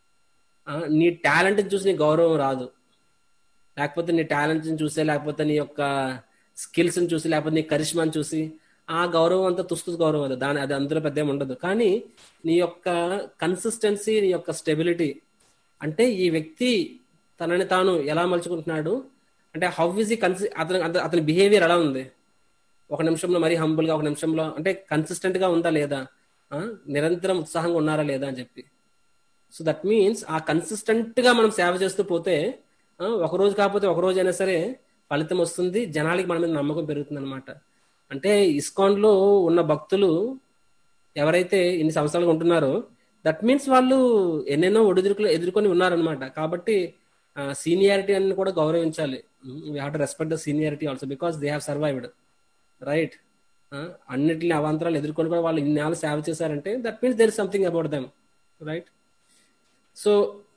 నీ టాలెంట్ చూసి నీ గౌరవం రాదు, లేకపోతే నీ టాలెంట్ చూసే, లేకపోతే నీ యొక్క స్కిల్స్ చూసి, లేకపోతే నీ కరిష్మాని చూసి ఆ గౌరవం అంతా తుస్తు గౌరవం, అది అందులో పెద్ద ఏమి ఉండదు. కానీ నీ యొక్క కన్సిస్టెన్సీ, నీ యొక్క స్టెబిలిటీ, అంటే ఈ వ్యక్తి తనని తాను ఎలా మలుచుకుంటున్నాడు, అంటే హౌ ఈజ్ అతని బిహేవియర్ ఎలా ఉంది, ఒక నిమిషంలో మరీ హంబుల్ గా, ఒక నిమిషంలో అంటే కన్సిస్టెంట్ గా ఉందా లేదా, నిరంతరం ఉత్సాహంగా ఉన్నారా లేదా అని చెప్పి. సో దట్ మీన్స్ ఆ కన్సిస్టెంట్ గా మనం సేవ చేస్తూ పోతే ఒక రోజు కాకపోతే ఒక రోజు అయినా సరే ఫలితం వస్తుంది, జనాలకి మన మీద నమ్మకం పెరుగుతుంది అనమాట. అంటే ఇస్కాన్ లో ఉన్న భక్తులు ఎవరైతే ఇన్ని సంవత్సరాలుగా ఉంటున్నారో దట్ మీన్స్ వాళ్ళు ఎన్నెన్నో ఒడిదుడుకులు ఎదుర్కొని ఉన్నారనమాట. కాబట్టి సీనియారిటీ అని కూడా గౌరవించాలి. We have to respect the seniority also because they have survived, right. అన్నిటిని అవాంతరాలు ఎదుర్కొని కూడా వాళ్ళు ఇన్నేళ్ళు సేవ చేశారంటే that means there is something about them, right. So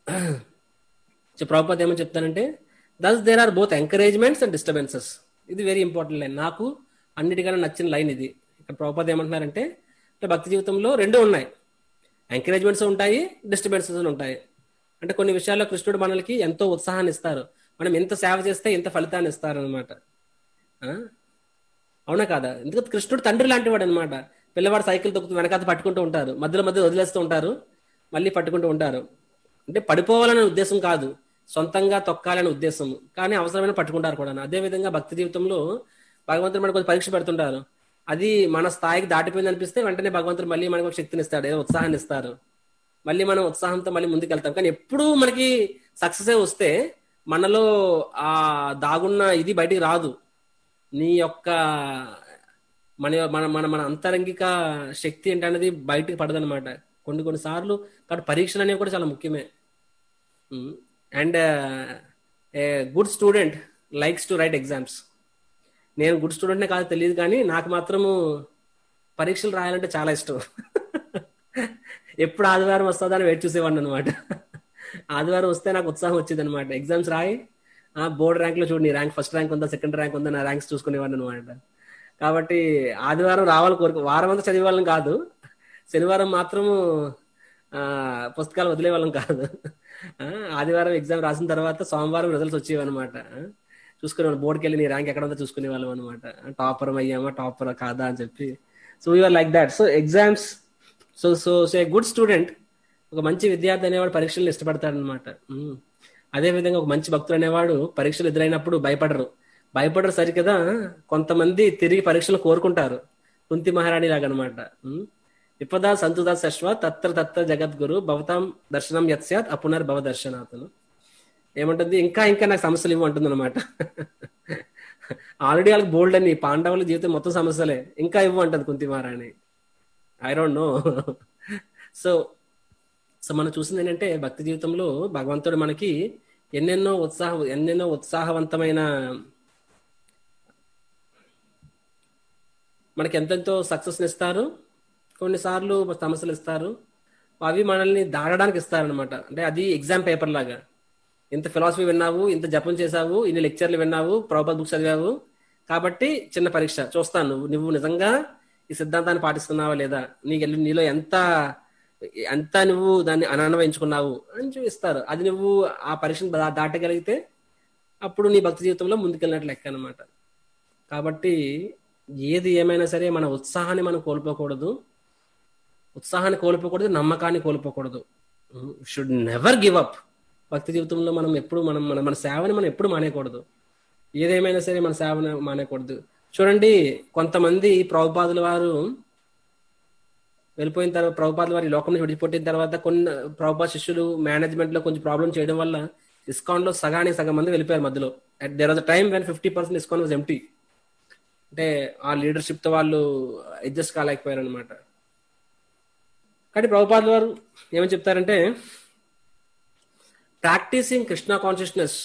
Prabhupad ఏమని చెప్తానంటే, thus there are both encouragements and disturbances. ఇది వెరీ ఇంపార్టెంట్ లైన్, నాకు అన్నిటికన్నా నచ్చిన లైన్ ఇది. ఇక్కడ ప్రభుపాద్ ఏమంటున్నారంటే భక్తి జీవితంలో రెండు ఉన్నాయి, ఎంకరేజ్మెంట్స్ ఉంటాయి, డిస్టర్బెన్సెస్ ఉంటాయి. అంటే కొన్ని విషయాల్లో కృష్ణుడు మనకి ఎంతో ఉత్సాహాన్ని ఇస్తారు, మనం ఎంత సేవ చేస్తే ఎంత ఫలితాన్ని ఇస్తారు అనమాట. అవునా కాదా? ఎందుకంటే కృష్ణుడు తండ్రి లాంటి వాడు అనమాట. పిల్లవాడు సైకిల్ తొక్కుతూ వెనకాల పట్టుకుంటూ ఉంటారు, మధ్యలో వదిలేస్తూ ఉంటారు, మళ్ళీ పట్టుకుంటూ ఉంటారు. అంటే పడిపోవాలనే ఉద్దేశం కాదు, సొంతంగా తొక్కాలనే ఉద్దేశం, కానీ అవసరమైన పట్టుకుంటారు కూడా. అదే విధంగా భక్తి జీవితంలో భగవంతుడు మనకు కొంచెం పరీక్ష పెడుతుంటారు, అది మన స్థాయికి దాటిపోయింది అనిపిస్తే వెంటనే భగవంతుడు మళ్ళీ మనకు ఒక శక్తిని ఇస్తాడు, ఏదో ఉత్సాహాన్ని ఇస్తారు, మళ్ళీ మనం ఉత్సాహంతో మళ్ళీ ముందుకు వెళ్తాం. కానీ ఎప్పుడు మనకి సక్సెస్ వస్తే మనలో ఆ దాగున్న ఇది బయటికి రాదు, నీ యొక్క మన మన మన మన అంతరంగిక శక్తి ఏంటనేది బయటికి పడదనమాట కొన్నిసార్లు. కాబట్టి పరీక్షలు అనేవి కూడా చాలా ముఖ్యమే. And a good student likes to write exams. నేను గుడ్ స్టూడెంట్నే కాదు తెలియదు, కానీ నాకు మాత్రము పరీక్షలు రాయాలంటే చాలా ఇష్టం. ఎప్పుడు ఆదివారం వస్తుందా అని వెయిట్ చూసేవాడిని అనమాట. ఆదివారం వస్తే నాకు ఉత్సాహం వచ్చేది అనమాట. ఎగ్జామ్స్ రాయి, బోర్డు ర్యాంక్ లో చూడు నీ ర్యాంక్ ఫస్ట్ ర్యాంక్ ఉందా, సెకండ్ ర్యాంక్ ఉందా, నా ర్యాంక్స్ చూసుకునేవాడిని అనమాట. కాబట్టి ఆదివారం రావాలి కోరిక, వారం అంతా చదివేవాళ్ళం కాదు, శనివారం మాత్రము పుస్తకాలు వదిలేవాళ్ళం కాదు. ఆదివారం ఎగ్జామ్ రాసిన తర్వాత సోమవారం రిజల్ట్స్ వచ్చేవి అనమాట. చూసుకునేవాళ్ళం, బోర్డుకి వెళ్ళి నీ ర్యాంక్ ఎక్కడ ఉందో చూసుకునే వాళ్ళం అనమాట. టాపర్ అయ్యామా, టాపర్ కాదా అని చెప్పి. So we are like that. So exams, so a good student, ఒక మంచి విద్యార్థి అనేవాడు పరీక్షలను ఇష్టపడతాడు అనమాట. అదే విధంగా ఒక మంచి భక్తుడు అనేవాడు పరీక్షలు ఎదురైనప్పుడు భయపడరు సరికదా. కొంతమంది తిరిగి పరీక్షలు కోరుకుంటారు, కుంతి మహారాణి లాగా అనమాట. విపదా సంతుదా శశ్వ తత్ర తత్ర జగద్గురు భవతాం దర్శనం యత్స్యాత్ అపునర్ భవ దర్శనాథను. ఏమంటుంది, ఇంకా ఇంకా నాకు సమస్యలు ఇవ్వు అంటుంది అనమాట. ఆల్రెడీ వాళ్ళకి బోల్డ్ అని పాండవుల జీవితం మొత్తం సమస్యలే, ఇంకా ఇవ్వు అంటది కుంతి మహారాణి. I don't know. So so మనం చూసింది ఏంటంటే భక్తి జీవితంలో భగవంతుడు మనకి ఎన్నెన్నో ఉత్సాహవంతమైన, మనకి ఎంతెంతో సక్సెస్ ఇస్తారు, కొన్నిసార్లు సమస్యలు ఇస్తారు. అవి మనల్ని దాటడానికి ఇస్తారనమాట. అంటే అది ఎగ్జామ్ పేపర్ లాగా. ఇంత ఫిలాసఫీ విన్నావు, ఇంత జపం చేసావు, ఇన్ని లెక్చర్లు విన్నావు, ప్రభుపాద బుక్స్ చదివావు, కాబట్టి చిన్న పరీక్ష చూస్తాను నువ్వు నిజంగా ఈ సిద్ధాంతాన్ని పాటిస్తున్నావా లేదా, నీలో ఎంత ఎంత నువ్వు దాన్ని అన్వయించుకున్నావు అని చూపిస్తారు. అది నువ్వు ఆ పరీక్షను దాటగలిగితే అప్పుడు నీ భక్తి జీవితంలో ముందుకెళ్ళినట్లు లెక్క అనమాట. కాబట్టి ఏది ఏమైనా సరే మన ఉత్సాహాన్ని మనం కోల్పోకూడదు, నమ్మకాన్ని కోల్పోకూడదు. Should never give up. భక్తి జీవితంలో మనం ఎప్పుడు మన సేవని మనం ఎప్పుడు మానేయకూడదు. ఏదేమైనా సరే మన సేవని మానేయకూడదు. చూడండి, కొంతమంది ప్రభుపాదుల వారు వెళ్ళిపోయిన తర్వాత, ప్రభుపాదుల వారి లోకం నుంచి విడిచిపెట్టిన తర్వాత కొన్ని ప్రభుపాద శిష్యులు మేనేజ్మెంట్ లో కొంచెం ప్రాబ్లం చేయడం వల్ల ఇస్కాన్ లో సగం మంది వెళ్ళిపోయారు మధ్యలో. There was a time when 50% ISKCON was empty. అంటే ఆ లీడర్షిప్ తో వాళ్ళు అడ్జస్ట్ కాలేకపోయారు అనమాట. కానీ ప్రభుపాదుల వారు ఏమని చెప్తారంటే, practicing Krishna consciousness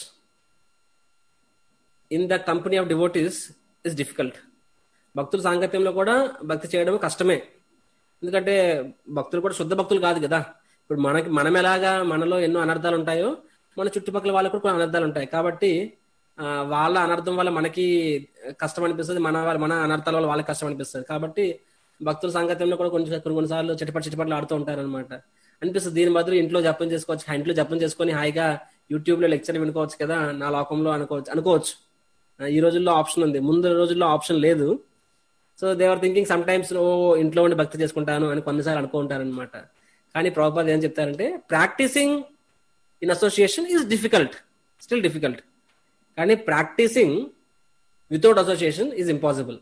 in the company of devotees is difficult. భక్తుల సాంగత్యంలో కూడా భక్తి చేయడం కష్టమే. ఎందుకంటే భక్తులు కూడా శుద్ధ భక్తులు కాదు కదా. ఇప్పుడు మనం ఎలాగా మనలో ఎన్నో అనర్థాలు ఉంటాయో మన చుట్టుపక్కల వాళ్ళకు కూడా కొన్ని అనర్థాలు ఉంటాయి. కాబట్టి వాళ్ళ అనర్థం వల్ల మనకి కష్టం అనిపిస్తుంది, మన అనర్థాల వల్ల వాళ్ళకి కష్టం అనిపిస్తుంది. కాబట్టి భక్తుల సాంగత్యంలో కూడా కొన్నిసార్లు చిటపట్లు ఆడుతూ ఉంటారనమాట. అనిపిస్తుంది దీని బదులు ఇంట్లో జపం చేసుకోవచ్చు, ఇంట్లో జపం చేసుకొని హాయిగా యూట్యూబ్ లో లెక్చర్ వినుకోవచ్చు కదా నా లోకంలో అనుకోవచ్చు. ఈ రోజుల్లో ఆప్షన్ ఉంది, ముందు రోజుల్లో ఆప్షన్ లేదు. So they are thinking sometimes ఇంట్లో ఉండి భక్తి చేసుకుంటాను అని కొన్నిసార్లు అనుకుంటారనమాట. కానీ ప్రభుపాద ఏం చెప్తారంటే, practicing in association is difficult, still difficult. కానీ practicing without association is impossible.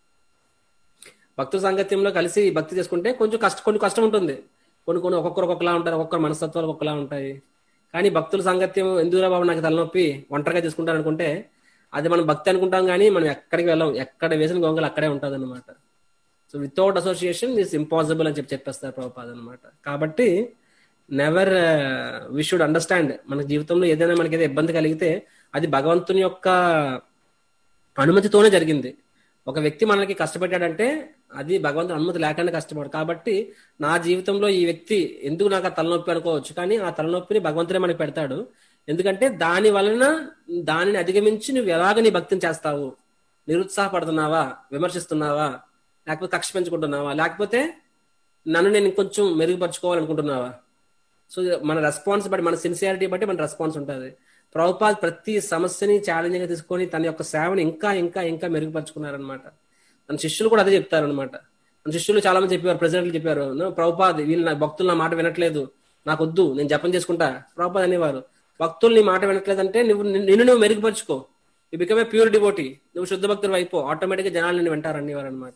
భక్తుల సాంగత్యంలో కలిసి భక్తి చేసుకుంటే కొంచెం కష్టం ఉంటుంది. కొన్ని ఒక్కొక్కలా ఉంటారు, ఒక్కొక్కరు మనస్తత్వాలు ఒక్కొక్కలా ఉంటాయి. కానీ భక్తుల సాంగత్యం ఎందుకురా బాబు నాకు తలనొప్పి ఒంటరిగా చేసుకుంటాను అనుకుంటే అది మనం భక్తి అనుకుంటాం, కానీ మనం ఎక్కడికి వెళ్ళాం, ఎక్కడ వేసిన గొంగలు అక్కడే ఉంటుంది అనమాట. So without association is impossible అని చెప్పేస్తారు ప్రభుపాద అనమాట. కాబట్టి నెవర్ వి షుడ్ అండర్స్టాండ్, మన జీవితంలో ఏదైనా మనకి ఏదైనా ఇబ్బంది కలిగితే అది భగవంతుని యొక్క అనుమతితోనే జరిగింది. ఒక వ్యక్తి మనకి కష్టపెట్టాడంటే అది భగవంతుని అనుమతి లేకుండా కష్టపడు. కాబట్టి నా జీవితంలో ఈ వ్యక్తి ఎందుకు నాకు ఆ తలనొప్పి అనుకోవచ్చు, కానీ ఆ తలనొప్పిని భగవంతుడే మనకి పెడతాడు. ఎందుకంటే దాని వలన దానిని అధిగమించి నువ్వు ఎలాగ నీ భక్తిని చేస్తావు, నిరుత్సాహపడుతున్నావా, విమర్శిస్తున్నావా, లేకపోతే కక్ష పెంచుకుంటున్నావా, లేకపోతే నన్ను నేను ఇంకొంచెం మెరుగుపరచుకోవాలనుకుంటున్నావా. సో మన రెస్పాన్స్ బట్టి, మన సిన్సియారిటీ బట్టి మన రెస్పాన్స్ ఉంటుంది. ప్రభుపాద్ ప్రతి సమస్యని ఛాలెంజింగ్ గా తీసుకొని తన యొక్క సేవని ఇంకా ఇంకా ఇంకా మెరుగుపరుచుకున్నారనమాట. తన శిష్యులు కూడా అదే చెప్తారనమాట. మన శిష్యులు చాలా మంది చెప్పారు, ప్రెసిడెంట్లు చెప్పారు, ప్రభుపాద్ వీళ్ళు నా భక్తులు నా మాట వినట్లేదు, నాకు వద్దు, నేను జపం చేసుకుంటా. ప్రభుపాద్ అనేవారు, భక్తులు నీ మాట వినట్లేదంటే నువ్వు మెరుగుపరుచుకో, you become a pure devotee, నువ్వు శుద్ధ భక్తులు అయిపో, ఆటోమేటిక్ గా జనాలు నిన్ను వింటారు అనేవారు అనమాట.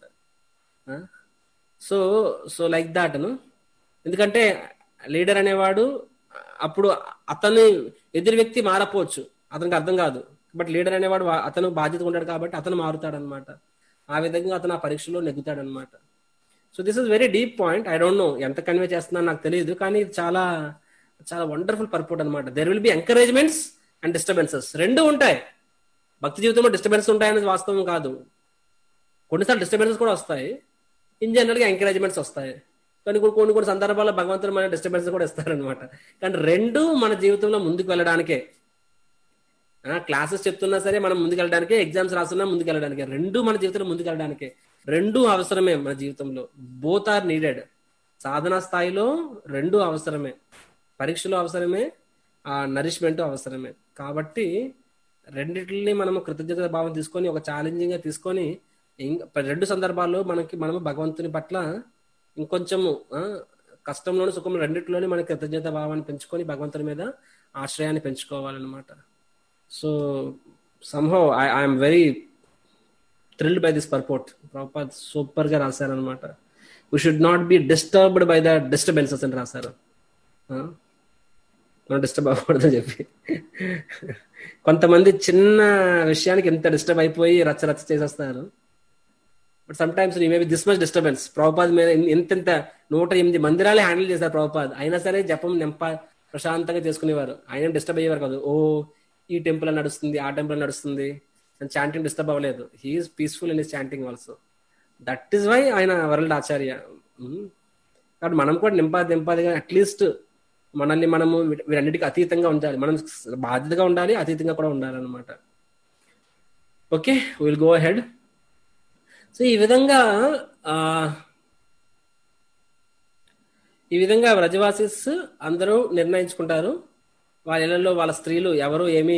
So like that. ఎందుకంటే లీడర్ అనేవాడు అప్పుడు అతను ఎదురు వ్యక్తి మారపోవచ్చు, అతనికి అర్థం కాదు, బట్ లీడర్ అనేవాడు అతను బాధ్యత ఉంటాడు కాబట్టి అతను మారుతాడు అనమాట. ఆ విధంగా అతను ఆ పరీక్షలో నెగ్గుతాడు అనమాట. So this is very deep point. I don't know ఎంత కన్వే చేస్తున్నాను నాకు తెలియదు, కానీ ఇది చాలా చాలా వండర్ఫుల్ పర్పోర్ట్ అనమాట. There will be encouragements and disturbances, రెండు ఉంటాయి. భక్తి జీవితంలో డిస్టర్బెన్స్ ఉంటాయనేది వాస్తవం కాదు. కొన్నిసార్లు డిస్టర్బెన్సెస్ కూడా వస్తాయి, ఇన్ జనరల్ గా ఎంకరేజ్మెంట్స్ వస్తాయి. కానీ కొన్ని సందర్భాల్లో భగవంతుడు మన డిస్టర్బెన్స్ కూడా ఇస్తారనమాట. కానీ రెండు మన జీవితంలో ముందుకు వెళ్ళడానికే. క్లాసెస్ చెప్తున్నా సరే మనం ముందుకు వెళ్ళడానికే, ఎగ్జామ్స్ రాస్తున్నా ముందుకు వెళ్ళడానికే, రెండు మన జీవితంలో ముందుకు వెళ్ళడానికే. రెండు అవసరమే మన జీవితంలో, బోత్ ఆర్ నీడెడ్. సాధనా స్థాయిలో రెండు అవసరమే, పరీక్షలో అవసరమే, ఆ నరిష్మెంట్ అవసరమే. కాబట్టి రెండిటిని మనము కృతజ్ఞత భావం తీసుకొని ఒక ఛాలెంజింగ్ గా తీసుకొని రెండు సందర్భాల్లో మనము భగవంతుని పట్ల ఇంకొంచెము కష్టంలోని సుఖంలో రెండిట్లోనే మనకి కృతజ్ఞత భావాన్ని పెంచుకొని భగవంతుని మీద ఆశ్రయాన్ని పెంచుకోవాలన్నమాట. So somehow I am very thrilled by this purport. Prabhupada super గా రాశారనమాట. We should not be disturbed by the disturbances అని రాశారు. మనం డిస్టర్బ్ అవ్వకూడదని చెప్పి. కొంతమంది చిన్న విషయానికి ఎంత డిస్టర్బ్ అయిపోయి రచ్చ రచ్చ చేసేస్తారు. But sometimes you may be this much disturbance. Prabhupad మీద ఎంతెంత 108 మందిరాలే హ్యాండిల్ చేశారు ప్రభుపాద్, అయినా సరే జపం ప్రశాంతంగా చేసుకునేవారు. ఆయన డిస్టర్బ్ అయ్యేవారు కాదు. ఓ ఈ టెంపుల్ నడుస్తుంది, ఆ టెంపుల్ నడుస్తుంది, చాంటింగ్ డిస్టర్బ్ అవ్వలేదు. He is peaceful in his chanting also. That is why ఆయన వరల్డ్ ఆచార్య. కాబట్టి మనం కూడా నింపాదిగా అట్లీస్ట్ మనల్ని మనము వీరన్నిటికీ అతీతంగా ఉండాలి. మనం బాధ్యతగా ఉండాలి, అతీతంగా కూడా ఉండాలి అనమాట. Okay, will go ahead. So ఈ విధంగా వ్రజవాసిస్ అందరూ నిర్ణయించుకుంటారు. వాళ్ళ ఇళ్లలో వాళ్ళ స్త్రీలు ఎవరు ఏమి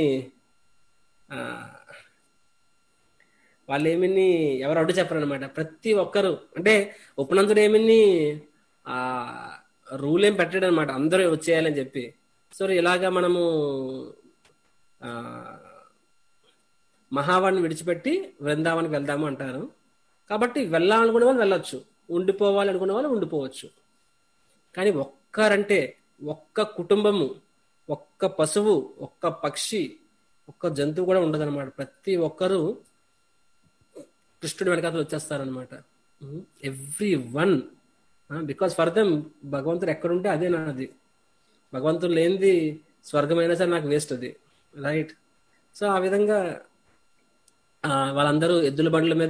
ఎవరు అడ్డు చెప్పరు అనమాట. ప్రతి ఒక్కరు అంటే ఉపనంతుడు ఏమిని రూల్ ఏం పెట్టాడు అనమాట, అందరూ వచ్చేయాలని చెప్పి. సో ఇలాగా మనము మహావాణ్ణి విడిచిపెట్టి వృందావనికి వెళ్దాము అంటారు. కాబట్టి వెళ్ళాలనుకునే వాళ్ళు వెళ్ళొచ్చు, ఉండిపోవాలి అనుకునే వాళ్ళు ఉండిపోవచ్చు. కానీ ఒక్కరంటే ఒక్క కుటుంబము, ఒక్క పశువు, ఒక్క పక్షి, ఒక్క జంతువు కూడా ఉండదన్నమాట. ప్రతి ఒక్కరూ కృష్ణుడి వెనకాల వచ్చేస్తారనమాట. Every one, because for them భగవంతుడు ఎక్కడుంటే అదే నాది. భగవంతుడు లేనిది స్వర్గమైనా సరే నాకు వేస్ట్ అది, రైట్? సో ఆ విధంగా వాళ్ళందరూ ఎద్దుల బండ్ల మీద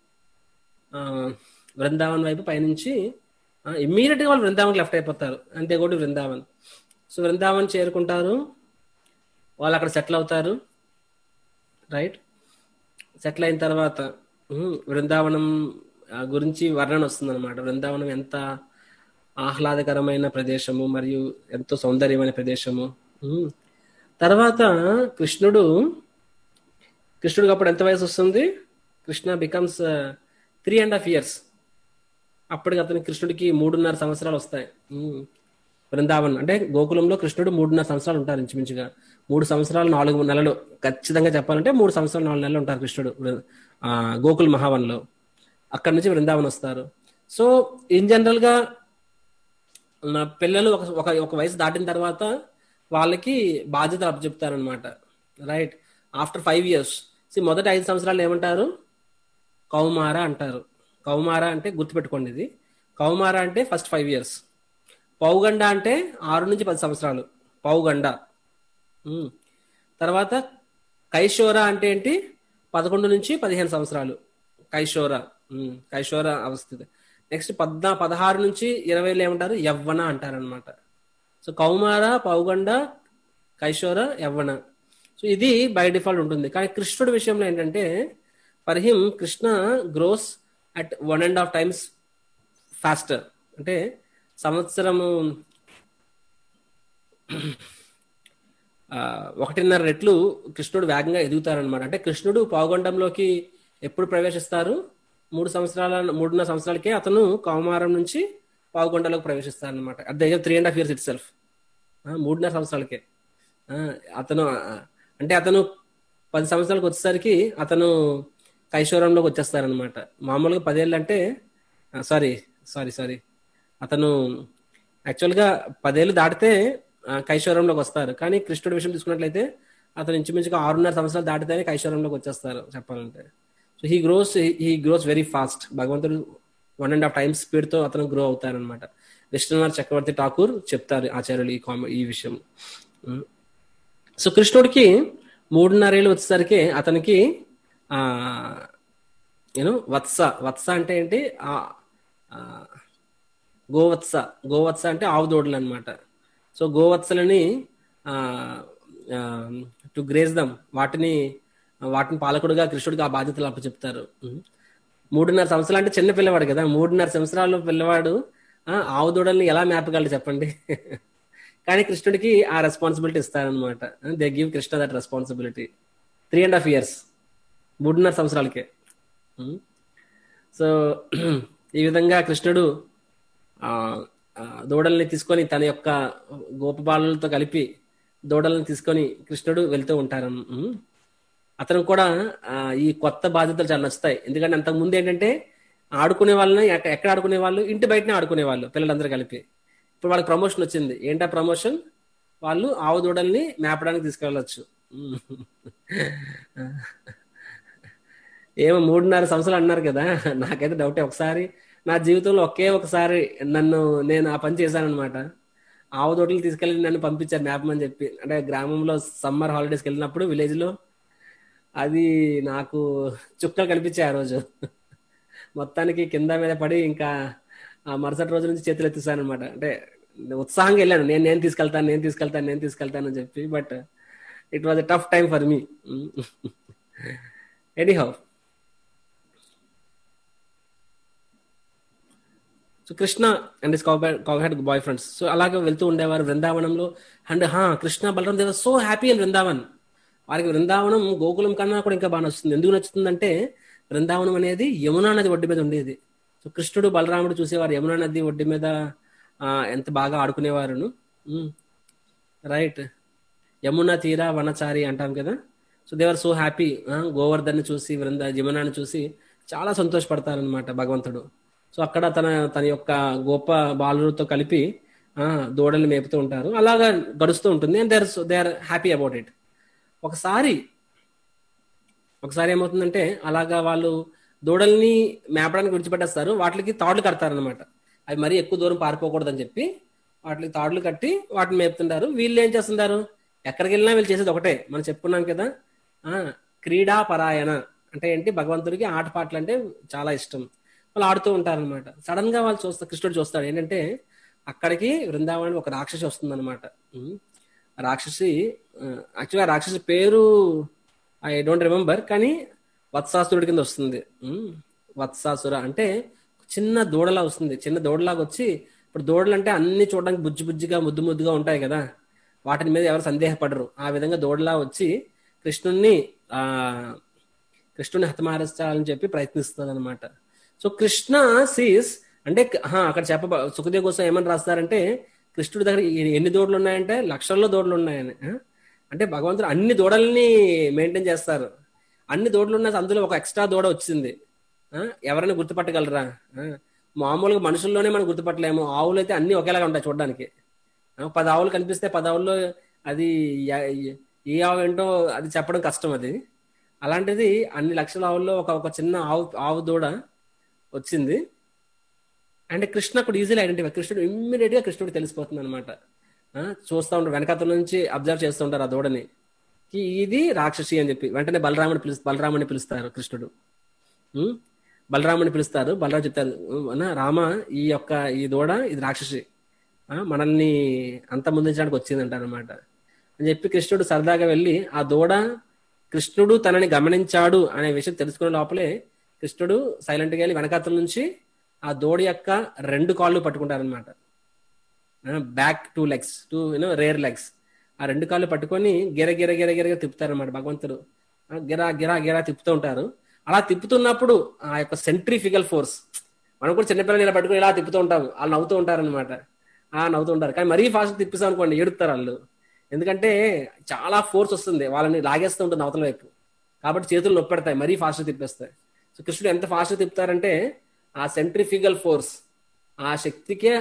వృందావన్ వైపు పయనించి ఇమ్మీడియట్గా వాళ్ళు వృందావన్కి లెఫ్ట్ అయిపోతారు. అంతే కూడా వృందావన్. సో వృందావన్ చేరుకుంటారు, వాళ్ళు అక్కడ సెటిల్ అవుతారు, రైట్? సెటిల్ అయిన తర్వాత వృందావనం గురించి వర్ణన వస్తుంది అనమాట. వృందావనం ఎంత ఆహ్లాదకరమైన ప్రదేశము మరియు ఎంతో సౌందర్యమైన ప్రదేశము. తర్వాత కృష్ణుడికి అప్పుడు ఎంత వయసు వస్తుంది? Krishna becomes 3.5 years. అప్పటికి కృష్ణుడికి 3.5 సంవత్సరాలు వస్తాయి. బృందావన్ అంటే గోకులంలో కృష్ణుడు 3.5 సంవత్సరాలు ఉంటారు ఇంచుమించుగా. 3 సంవత్సరాలు 4 నెలలు, ఖచ్చితంగా చెప్పాలంటే 3 సంవత్సరాలు 4 నెలలు ఉంటారు కృష్ణుడు గోకుల్ మహావన్లో. అక్కడి నుంచి వృందావన్ వస్తారు. సో ఇన్ జనరల్ గా పిల్లలు ఒక వయసు దాటిన తర్వాత వాళ్ళకి బాధ్యతలు అప్పచెప్తారనమాట, రైట్? After 5 years. మొదటి 5 సంవత్సరాలు ఏమంటారు? కౌమార అంటారు. కౌమార అంటే గుర్తుపెట్టుకోండి, ఇది కౌమార అంటే ఫస్ట్ 5 years. పౌగండ అంటే 6 నుంచి 10 సంవత్సరాలు, పౌగండ. తర్వాత కైశోర అంటే ఏంటి? 11 నుంచి 15 సంవత్సరాలు, కైశోర అవస్థితి. నెక్స్ట్ 16 నుంచి 20 ఏమంటారు? యవ్వన అంటారనమాట. సో కౌమార, పౌగండ, కైశోర, యవ్వన. సో ఇది బై డిఫాల్ట్ ఉంటుంది. కానీ కృష్ణుడి విషయంలో ఏంటంటే for him Krishna grows at 1.5 times faster. అంటే సంవత్సరము 1.5 రెట్లు కృష్ణుడు వేగంగా ఎదుగుతారనమాట. అంటే కృష్ణుడు పౌగండంలోకి ఎప్పుడు ప్రవేశిస్తారు? 3.5 సంవత్సరాలకే అతను కౌమారం నుంచి పౌగండలోకి ప్రవేశిస్తారనమాట. At the age of 3.5 years itself. 3.5 సంవత్సరాలకే అతను 10 సంవత్సరాలకు వచ్చేసరికి అతను కైశోరంలోకి వచ్చేస్తారనమాట. మామూలుగా 10 ఏళ్ళు అంటే సారీ అతను యాక్చువల్గా 10 ఏళ్ళు దాటితే కైశోరంలోకి వస్తారు. కానీ కృష్ణుడి విషయం తీసుకున్నట్లయితే అతను ఇంచుమించుగా 6.5 సంవత్సరాలు దాటితేనే కైశోరంలోకి వచ్చేస్తారు చెప్పాలంటే. So he grows very fast. భగవంతుడు 1.5 times స్పీడ్ తో అతను గ్రో అవుతారనమాట. విష్ణునాథ్ చక్రవర్తి ఠాకూర్ చెప్తారు ఆచార్యులు ఈ విషయం. సో కృష్ణుడికి 3.5 ఏళ్ళు వచ్చేసరికి అతనికి వత్స అంటే ఏంటి? గోవత్స అంటే ఆవు దూడలు అనమాట. సో గోవత్సలని టు గ్రేజ్ దమ్, వాటిని పాలకుడుగా కృష్ణుడికి ఆ బాధ్యతలు అప్పచెప్తారు. 3.5 సంవత్సరాలు అంటే చిన్న పిల్లవాడు కదా. 3.5 సంవత్సరాలు పిల్లవాడు ఆవు దూడల్ని ఎలా మేపగలడు చెప్పండి? కానీ కృష్ణుడికి ఆ రెస్పాన్సిబిలిటీ ఇస్తారనమాట. They give Krishna that responsibility. 3.5 years, 3.5 సంవత్సరాలకే. సో ఈ విధంగా కృష్ణుడు దూడల్ని తీసుకొని తన యొక్క గోపబాలులతో కలిపి దూడల్ని తీసుకొని కృష్ణుడు వెళ్తూ ఉంటారు. అతను కూడా ఈ కొత్త బాధ్యతలు చాలా నచ్చుతాయి. ఎందుకంటే అంతకు ముందు ఏంటంటే ఆడుకునే వాళ్ళని ఎక్కడ ఆడుకునే వాళ్ళు? ఇంటి బయటనే ఆడుకునే వాళ్ళు పిల్లలందరూ కలిపి. ఇప్పుడు వాళ్ళకి ప్రమోషన్ వచ్చింది. ఏంటా ప్రమోషన్? వాళ్ళు ఆవు దూడల్ని మేపడానికి తీసుకెళ్ళచ్చు. ఏమో 3.5 సంవత్సరాలు అన్నారు కదా, నాకైతే డౌటే. ఒకసారి నా జీవితంలో ఒకసారి నేను ఆ పని చేశానమాట. ఆవు దూడలు తీసుకెళ్ళి నన్ను పంపించారు మేపమని చెప్పి. అంటే గ్రామంలో సమ్మర్ హాలిడేస్కి వెళ్ళినప్పుడు విలేజ్ లో అది నాకు చుక్కలు కనిపించాయి ఆ రోజు. మొత్తానికి కింద మీద పడి ఇంకా ఆ మరుసటి రోజు నుంచి చేతులు ఎత్తిస్తాను అనమాట. అంటే ఉత్సాహంగా వెళ్ళాను, నేను తీసుకెళ్తాను అని చెప్పి. But it was a tough time for me. Anyhow, so Krishna and his cowherd boy friends so అలాగే వెళ్తూ ఉండేవారు వృందావనంలో. And Krishna Balaram they were so happy in Vrindavan. వారికి వృందావనం గోకులం కన్నా కూడా ఇంకా బాగా నచ్చుతుంది. ఎందుకు నచ్చుతుందంటే బృందావనం అనేది యమునా నది ఒడ్డు మీద ఉండేది. సో కృష్ణుడు బలరాముడు చూసేవారు యమునా నది ఒడ్డు మీద ఎంత బాగా ఆడుకునేవారును. రైట్, యమునా తీర వనచారి అంటాం కదా. So they were so happy. Govardhan చూసి యమునాని చూసి చాలా సంతోషపడతారనమాట భగవంతుడు. సో అక్కడ తన యొక్క గొప్ప బాలులతో కలిపి దూడల్ని మేపుతూ ఉంటారు. అలాగా గడుస్తూ ఉంటుంది. And they are happy about it. ఒకసారి ఏమవుతుందంటే అలాగా వాళ్ళు దూడల్ని మేపడానికి విడిచిపెట్టేస్తారు. వాటికి తాడులు కడతారనమాట. అవి మరీ ఎక్కువ దూరం పారిపోకూడదని చెప్పి వాటికి తాడులు కట్టి వాటిని మేపుతుంటారు. వీళ్ళు ఏం చేస్తుంటారు, ఎక్కడికి వెళ్ళినా వీళ్ళు చేసేది ఒకటే, మనం చెప్పుకున్నాం కదా, క్రీడా పరాయణ. అంటే ఏంటి, భగవంతుడికి ఆటపాటలు అంటే చాలా ఇష్టం. వాళ్ళు ఆడుతూ ఉంటారనమాట. సడన్ గా కృష్ణుడు చూస్తాడు ఏంటంటే అక్కడికి బృందావనం ఒక రాక్షసి వస్తుంది అనమాట. రాక్షసి యాక్చువల్గా రాక్షసి పేరు ఐ డోంట్ రిమెంబర్, కానీ వత్సాసురుడి కింద వస్తుంది. వత్సాసుర అంటే చిన్న దూడలా వస్తుంది. చిన్న దూడలాగా వచ్చి, ఇప్పుడు దూడలు అంటే అన్ని చూడడానికి బుజ్జిగా ముద్దుగా ఉంటాయి కదా, వాటి మీద ఎవరు సందేహపడరు. ఆ విధంగా దూడలా వచ్చి కృష్ణుణ్ణి హతమార్చాలని చెప్పి ప్రయత్నిస్తుంది అనమాట. సో కృష్ణ సీస్ అంటే అక్కడ సుఖదేవ్ కోసం ఏమని రాస్తారంటే కృష్ణుడి దగ్గర ఎన్ని దూడలు ఉన్నాయంటే లక్షల్లో దూడలు ఉన్నాయని. అంటే భగవంతుడు అన్ని దూడల్ని మెయింటైన్ చేస్తారు. అన్ని దూడలు ఉన్నాయి, అందులో ఒక ఎక్స్ట్రా దూడ వచ్చింది. ఎవరైనా గుర్తుపట్టగలరా? మామూలుగా మనుషుల్లోనే మనం గుర్తుపట్టలేము. ఆవులు అయితే అన్ని ఒకేలాగా ఉంటాయి చూడడానికి. 10 ఆవులు కనిపిస్తే 10 ఆవుల్లో అది ఏ ఆవు ఏంటో అది చెప్పడం కష్టం. అది అలాంటిది అన్ని లక్షల ఆవుల్లో ఒక చిన్న ఆవు దూడ వచ్చింది. అంటే కృష్ణ కూడా ఈజీలీ ఐడెంటిఫై, కృష్ణుడు ఇమ్మీడియట్ గా కృష్ణుడు తెలిసిపోతుంది అనమాట. చూస్తూ ఉంటారు, వెనకాతల నుంచి అబ్జర్వ్ చేస్తూ ఉంటారు ఆ దూడని. ఇది రాక్షసి అని చెప్పి వెంటనే బలరాముని పిలుస్తారు కృష్ణుడు. బలరాముని పిలుస్తారు. బలరాము చెప్తారు, రామ ఈ దూడ ఇది రాక్షసి, మనల్ని అంతమొందించడానికి వచ్చింది అంటారు అనమాట అని చెప్పి కృష్ణుడు సరదాగా వెళ్ళి ఆ దూడ కృష్ణుడు తనని గమనించాడు అనే విషయం తెలుసుకునే లోపలే కృష్ణుడు సైలెంట్ గా వెళ్ళి వెనకాతల నుంచి ఆ దూడ యొక్క 2 కాళ్ళు పట్టుకుంటారనమాట. Back 2 legs, 2 rear legs. ఆ 2 కాళ్ళు పట్టుకొని గిర తిప్పుతారనమాట భగవంతుడు. గిరా తిప్పుతూ ఉంటారు. అలా తిప్పుతున్నప్పుడు ఆ యొక్క సెంట్రిఫిగల్ ఫోర్స్, మనం కూడా చిన్నపిల్లలు ఇలా పట్టుకుని ఇలా తిప్పుతూ ఉంటాం, వాళ్ళు నవ్వుతూ ఉంటారు అనమాట. నవ్వుతూ ఉంటారు. కానీ మరీ ఫాస్ట్ తిప్పిస్తాం అనుకోండి ఏడుస్తారు వాళ్ళు. ఎందుకంటే చాలా ఫోర్స్ వస్తుంది, వాళ్ళని లాగేస్తూ ఉంటుంది అవతల వైపు. కాబట్టి చేతులు నొప్పి పెడతాయి మరీ ఫాస్ట్ తిప్పేస్తాయి. సో కృష్ణుడు ఎంత ఫాస్ట్ తిప్పుతారంటే ఆ సెంట్రిఫిగల్ ఫోర్స్, ఆ శక్తికే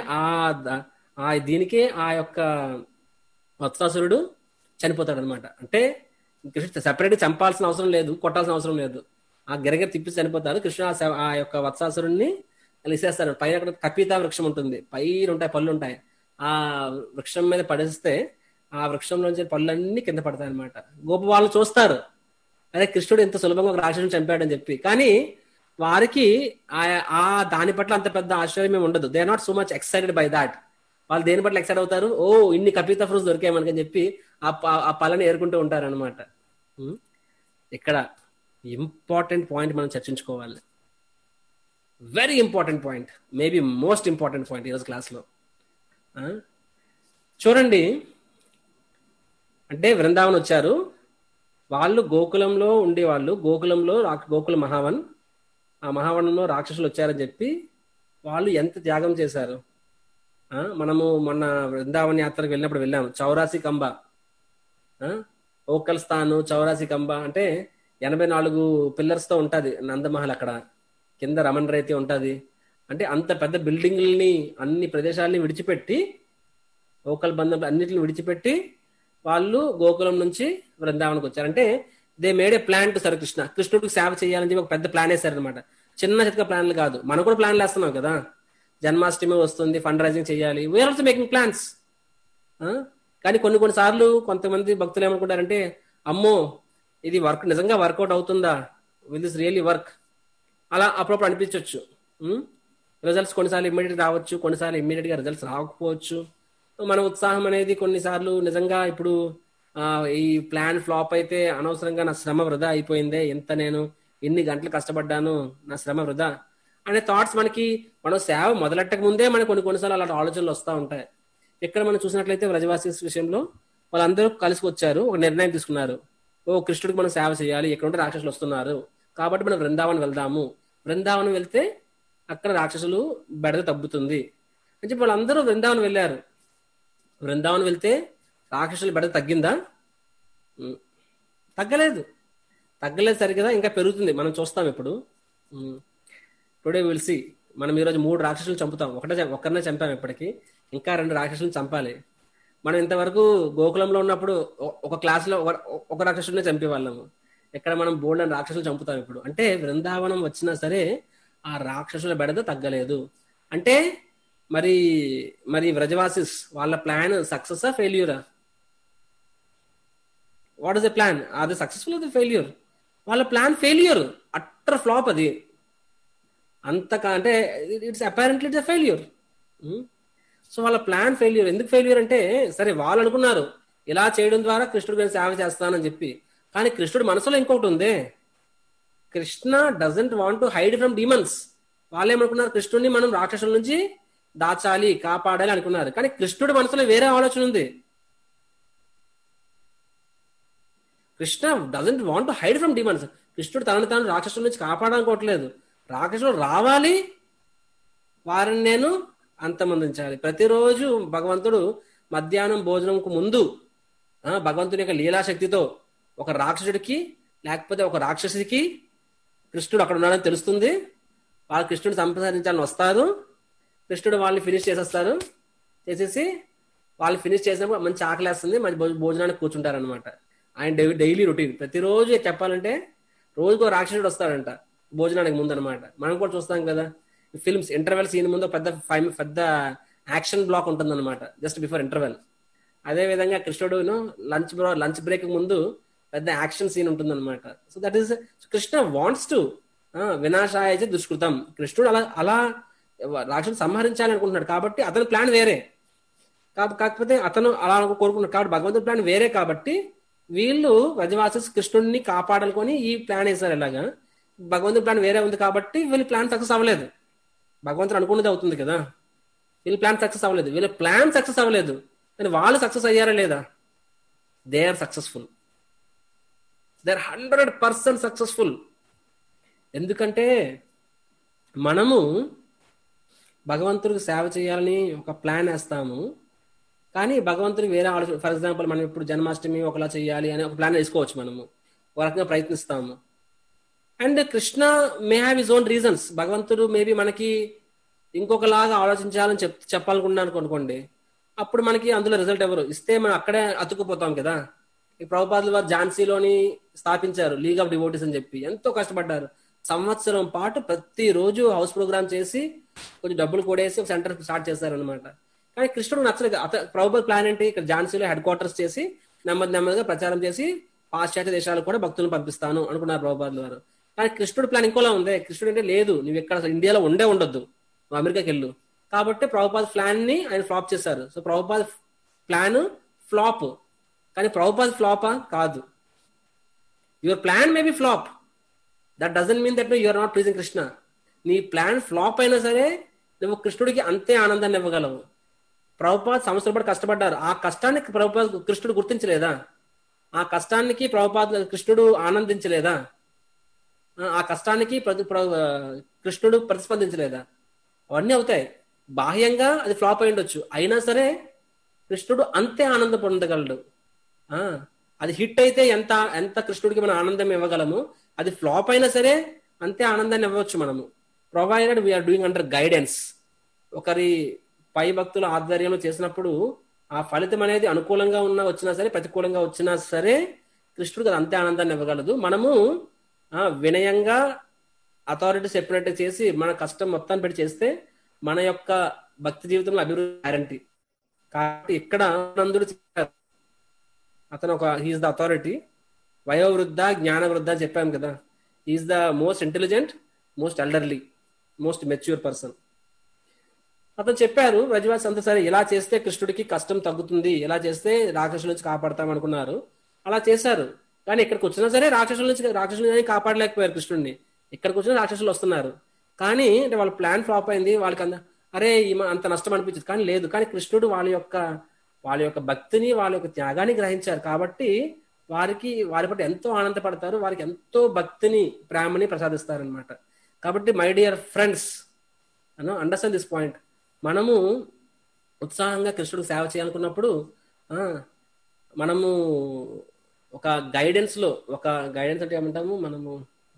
దీనికే ఆ యొక్క వత్సాసురుడు చనిపోతాడు అనమాట. అంటే కృష్ణుడు సెపరేట్ చంపాల్సిన అవసరం లేదు, కొట్టాల్సిన అవసరం లేదు. ఆ గిరగిర తిప్పి చనిపోతారు. కృష్ణుడు ఆ యొక్క వత్సాసురుణ్ణి ఇసేస్తారు. పైన అక్కడ కపితా వృక్షం ఉంటుంది, పైన ఉంటాయి పళ్ళు ఉంటాయి. ఆ వృక్షం మీద పడేస్తే ఆ వృక్షంలోంచి పళ్ళన్నీ కింద పడతాయి అనమాట. గోప వాళ్ళు చూస్తారు, అదే కృష్ణుడు ఎంత సులభంగా ఒక రాక్షసుని చంపాడని చెప్పి. కానీ వారికి ఆ దాని పట్ల అంత పెద్ద ఆశ్చర్యం ఏమి ఉండదు. They are not so much excited by that. వాళ్ళు దేని పట్ల ఎక్సైట్ అవుతారు, ఓ ఇన్ని కపితా ఫ్రూట్స్ దొరికాయి మనకని చెప్పి ఆ పళ్ళని ఏరుకుంటూ ఉంటారు అనమాట. ఇక్కడ ఇంపార్టెంట్ పాయింట్ మనం చర్చించుకోవాలి. Very important point, maybe most important point ఈరోజు క్లాస్లో. చూడండి, అంటే బృందావనం వచ్చారు వాళ్ళు, గోకులంలో ఉండేవాళ్ళు. గోకుల మహావన్, ఆ మహావనంలో రాక్షసులు వచ్చారని చెప్పి వాళ్ళు ఎంత త్యాగం చేశారు. మనము మొన్న బృందావన యాత్రకు వెళ్ళినప్పుడు వెళ్ళాము. 84 కంబ, ఓకల్ స్థాను 84 కంబ అంటే 84 పిల్లర్స్ తో ఉంటది నందమహల్. అక్కడ కింద రమణ రైతి ఉంటది. అంటే అంత పెద్ద బిల్డింగ్లని, అన్ని ప్రదేశాలని విడిచిపెట్టి లోకల్ బంధం అన్నిటిని విడిచిపెట్టి వాళ్ళు గోకులం నుంచి బృందావనకు వచ్చారు. అంటే they made a plan to serve Krishna. కృష్ణుడికి సేవ చేయాలని చెప్పి ఒక పెద్ద ప్లాన్ వేశారనమాట. చిన్న చిన్న ప్లాన్లు కాదు, మనం కూడా ప్లాన్లు వేస్తున్నాం కదా. జన్మాష్టమి వస్తుంది, ఫండ్ రైజింగ్ చేయాలి, వీఆర్ ఆల్సో మేకింగ్ ప్లాన్స్. కానీ కొన్ని సార్లు కొంతమంది భక్తులు ఏమనుకుంటారంటే, అమ్మో ఇది వర్క్ నిజంగా వర్కౌట్ అవుతుందా, విల్ దిస్ రియల్లీ వర్క్, అలా అప్పుడప్పుడు అనిపించవచ్చు. రిజల్ట్స్ కొన్నిసార్లు ఇమ్మీడియట్ రావచ్చు, కొన్నిసార్లు ఇమ్మీడియట్ గా రిజల్ట్స్ రాకపోవచ్చు. మన ఉత్సాహం అనేది కొన్నిసార్లు నిజంగా ఇప్పుడు ఈ ప్లాన్ ఫ్లాప్ అయితే అనవసరంగా నా శ్రమ వృధా అయిపోయిందే, నేను ఎన్ని గంటలు కష్టపడ్డాను, నా శ్రమ వృధా అనే థాట్స్ మనకి, మనం సేవ మొదలెట్టక ముందే మనకు కొన్నిసార్లు అలాంటి ఆలోచనలు వస్తూ ఉంటాయి. ఇక్కడ మనం చూసినట్లయితే వ్రజవాసీ విషయంలో వాళ్ళందరూ కలిసి వచ్చారు, ఒక నిర్ణయం తీసుకున్నారు. కృష్ణుడికి మనం సేవ చేయాలి, ఇక్కడ ఉంటే రాక్షసులు వస్తున్నారు కాబట్టి మనం బృందావనం వెళ్దాము, బృందావనం వెళ్తే అక్కడ రాక్షసులు బెడద తగ్గుతుంది అని చెప్పి వాళ్ళందరూ బృందావనం వెళ్ళారు. బృందావనం వెళ్తే రాక్షసుల బెడద తగ్గిందా? తగ్గలేదు సరిగదా, ఇంకా పెరుగుతుంది. మనం చూస్తాం ఇప్పుడు. Today will see. మనం ఈరోజు 3 రాక్షసులు చంపుతాం, ఒక్కరినే చంపాం ఇప్పటికి, ఇంకా 2 రాక్షసులను చంపాలి. మనం ఇంతవరకు గోకులంలో ఉన్నప్పుడు ఒక క్లాసులో ఒక రాక్షసుడినే చంపేవాళ్ళము. ఇక్కడ మనం బోల్డ్ రాక్షసులు చంపుతాం ఇప్పుడు. అంటే బృందావనం వచ్చినా సరే ఆ రాక్షసుల బెడద తగ్గలేదు. అంటే మరి వ్రజవాసిస్ వాళ్ళ ప్లాన్ సక్సెస్ ఆ ఫెయిల్యూరా? What is the plan? Are they successful or the failure? వాళ్ళ ప్లాన్ ఫెయిల్యూర్, అట్టర్ ఫ్లాప్. అది అంతగా అంటే it's apparently it's a failure. సో వాళ్ళ ప్లాన్ ఫెయిల్యూర్. ఎందుకు ఫెయిల్యూర్ అంటే, సరే వాళ్ళు అనుకున్నారు ఇలా చేయడం ద్వారా కృష్ణుడికి సేవ చేస్తానని చెప్పి, కానీ కృష్ణుడి మనసులో ఇంకొకటి ఉంది. Krishna doesn't want to hide from demons. వాళ్ళు ఏమనుకున్నారు, కృష్ణుడిని మనం రాక్షసుల నుంచి దాచాలి, కాపాడాలి అనుకున్నారు. కానీ కృష్ణుడి మనసులో వేరే ఆలోచన ఉంది. Krishna doesn't want to hide from demons. కృష్ణుడు తనని తాను రాక్షసుల నుంచి కాపాడాలనుకోవట్లేదు. రాక్షసులు రావాలి, వారిని నేను అంతమొందించాలి. ప్రతిరోజు భగవంతుడు మధ్యాహ్నం భోజనంకు ముందు భగవంతుని యొక్క లీలాశక్తితో ఒక రాక్షసుడికి లేకపోతే ఒక రాక్షసుడికి కృష్ణుడు అక్కడ ఉన్నాడని తెలుస్తుంది. వాళ్ళు కృష్ణుడు సంప్రదించాలని వస్తారు. కృష్ణుడు వాళ్ళని ఫినిష్ చేసేసి వాళ్ళు ఫినిష్ చేసినప్పుడు మంచి ఆకలేస్తుంది, మంచి భోజనానికి కూర్చుంటారనమాట. ఆయన డైలీ రొటీన్. ప్రతిరోజు చెప్పాలంటే రోజుకో రాక్షసుడు వస్తాడంట భోజనానికి ముందు అనమాట. మనం కూడా చూస్తాం కదా ఫిల్మ్స్, ఇంటర్వెల్ సీన్ ముందు పెద్ద యాక్షన్ బ్లాక్ ఉంటుంది అనమాట, జస్ట్ బిఫోర్ ఇంటర్వెల్. అదే విధంగా కృష్ణుడు లంచ్ బ్రేక్ ముందు పెద్ద యాక్షన్ సీన్ ఉంటుంది అనమాట. So that is Krishna wants to వినాశాయ దుష్కృతం. కృష్ణుడు అలా రాక్షసుడు సంహరించాలి అనుకుంటున్నాడు కాబట్టి అతని ప్లాన్ వేరే. కాకపోతే అతను అలా కోరుకున్నాడు కాబట్టి భగవంతుడి ప్లాన్ వేరే. కాబట్టి వీళ్ళు వ్రజవాసస్ కృష్ణుడిని కాపాడాలనుకొని ఈ ప్లాన్ వేశారు. ఇలాగా భగవంతుడి ప్లాన్ వేరే ఉంది కాబట్టి వీళ్ళ ప్లాన్ సక్సెస్ అవ్వలేదు. భగవంతుడు అనుకున్నది అవుతుంది కదా, వీళ్ళ ప్లాన్ సక్సెస్ అవ్వలేదు. వీళ్ళ ప్లాన్ సక్సెస్ అవ్వలేదు కానీ వాళ్ళు సక్సెస్ అయ్యారా లేదా? They are successful. They are 100% successful. ఎందుకంటే మనము భగవంతుడికి సేవ చేయాలని ఒక ప్లాన్ వేస్తాము, కానీ భగవంతుడికి వేరే ఆలోచన. ఫర్ ఎగ్జాంపుల్ మనం ఇప్పుడు జన్మాష్టమి ఒకలా చేయాలి అని ఒక ప్లాన్ వేసుకోవచ్చు, మనము ఒక రకంగా ప్రయత్నిస్తాము. And Krishna may have his own reasons. భగవంతుడు మేబీ మనకి ఇంకొకలాగా ఆలోచించాలని చెప్పాలనుకున్నాను అనుకోండి, అప్పుడు మనకి అందులో రిజల్ట్ ఎవరు ఇస్తే మనం అక్కడే అతుక్కుపోతాం కదా. ఈ ప్రభుపాదులు వారు ఝాన్సీలోని స్థాపించారు లీగ్ ఆఫ్ డివోటీస్ అని చెప్పి, ఎంతో కష్టపడ్డారు. సంవత్సరం పాటు ప్రతిరోజు హౌస్ ప్రోగ్రామ్ చేసి కొంచెం డబ్బులు కూడేసి ఒక సెంటర్ స్టార్ట్ చేశారు అనమాట. కానీ కృష్ణుడు నచ్చలేదు. ప్రభుపాద ప్లాన్ ఏంటి, ఇక్కడ ఝాన్సీలో హెడ్ క్వార్టర్స్ చేసి నెమ్మదిగా ప్రచారం చేసి పాశ్చాత్య దేశాలకు కూడా భక్తులను పంపిస్తాను అనుకున్నారు ప్రభుపాదులు వారు. కానీ కృష్ణుడు ప్లాన్ ఇంకోలా ఉంది. కృష్ణుడు అంటే లేదు, నువ్వు ఇక్కడ ఇండియాలో ఉండొద్దు, నువ్వు అమెరికాకి వెళ్ళు. కాబట్టి ప్రభుపాద ప్లాన్ ని ఆయన ఫ్లాప్ చేశారు. సో ప్రభుపాద ప్లాన్ ఫ్లాప్, కానీ ప్రభుపాద ఫ్లాపా కాదు. Your plan may be flop, that doesn't mean that you are not pleasing Krishna. నీ ప్లాన్ ఫ్లాప్ అయినా సరే నువ్వు కృష్ణుడికి అంతే ఆనందాన్ని ఇవ్వగలవు. ప్రభుపాద సంవత్సరం పాటు కష్టపడ్డారు. ఆ కష్టానికి ప్రభుపాద కృష్ణుడు గుర్తించలేదా? ఆ కష్టానికి ప్రభుపాద కృష్ణుడు ఆనందించలేదా? ఆ కష్టానికి కృష్ణుడు ప్రతిస్పందించలేదా? అవన్నీ అవుతాయి. బాహ్యంగా అది ఫ్లాప్ అయి ఉండొచ్చు, అయినా సరే కృష్ణుడు అంతే ఆనందం పొందగలడు. అది హిట్ అయితే ఎంత కృష్ణుడికి మనం ఆనందం ఇవ్వగలము, అది ఫ్లాప్ అయినా సరే అంతే ఆనందాన్ని ఇవ్వచ్చు మనము, provided we are doing under guidance. ఒకరి పై భక్తుల ఆధ్వర్యంలో చేసినప్పుడు ఆ ఫలితం అనేది అనుకూలంగా వచ్చినా సరే, ప్రతికూలంగా వచ్చినా సరే కృష్ణుడికి అది అంతే ఆనందాన్ని ఇవ్వగలదు. మనము వినయంగా అథారిటీ చెప్పినట్టు చేసి మన కష్టం మొత్తాన్ని పెట్టి చేస్తే మన యొక్క భక్తి జీవితంలో అభివృద్ధి గ్యారంటీ. కాబట్టి ఇక్కడ నందుడు అతను హీఈస్ ద అథారిటీ, వయోవృద్ధ జ్ఞాన వృద్ధ అని చెప్పాను కదా. Is the most intelligent, most elderly, most mature person. అతను చెప్పారు వ్రజవాసి అంతా సరే ఇలా చేస్తే కృష్ణుడికి కష్టం తగ్గుతుంది, ఇలా చేస్తే రాక్షసుల నుంచి కాపాడతాం అనుకున్నారు, అలా చేశారు. కానీ ఇక్కడికి వచ్చినా సరే రాక్షసుల నుంచి కాపాడలేకపోయారు కృష్ణుడిని. ఇక్కడికి వచ్చిన రాక్షసులు వస్తున్నారు, కానీ అంటే వాళ్ళ ప్లాన్ ఫ్లాప్ అయింది. వాళ్ళకి అరే అంత నష్టం అనిపించదు, కానీ లేదు. కానీ కృష్ణుడు వాళ్ళ యొక్క భక్తిని, వాళ్ళ యొక్క త్యాగాన్ని గ్రహించారు కాబట్టి వారి పట్ల ఎంతో ఆనందపడతారు, వారికి ఎంతో భక్తిని, ప్రేమని ప్రసాదిస్తారనమాట. కాబట్టి my dear friends, understand this point. మనము ఉత్సాహంగా కృష్ణుడికి సేవ చేయాలనుకున్నప్పుడు మనము ఒక గైడెన్స్ అంటే ఏమంటాము, మనము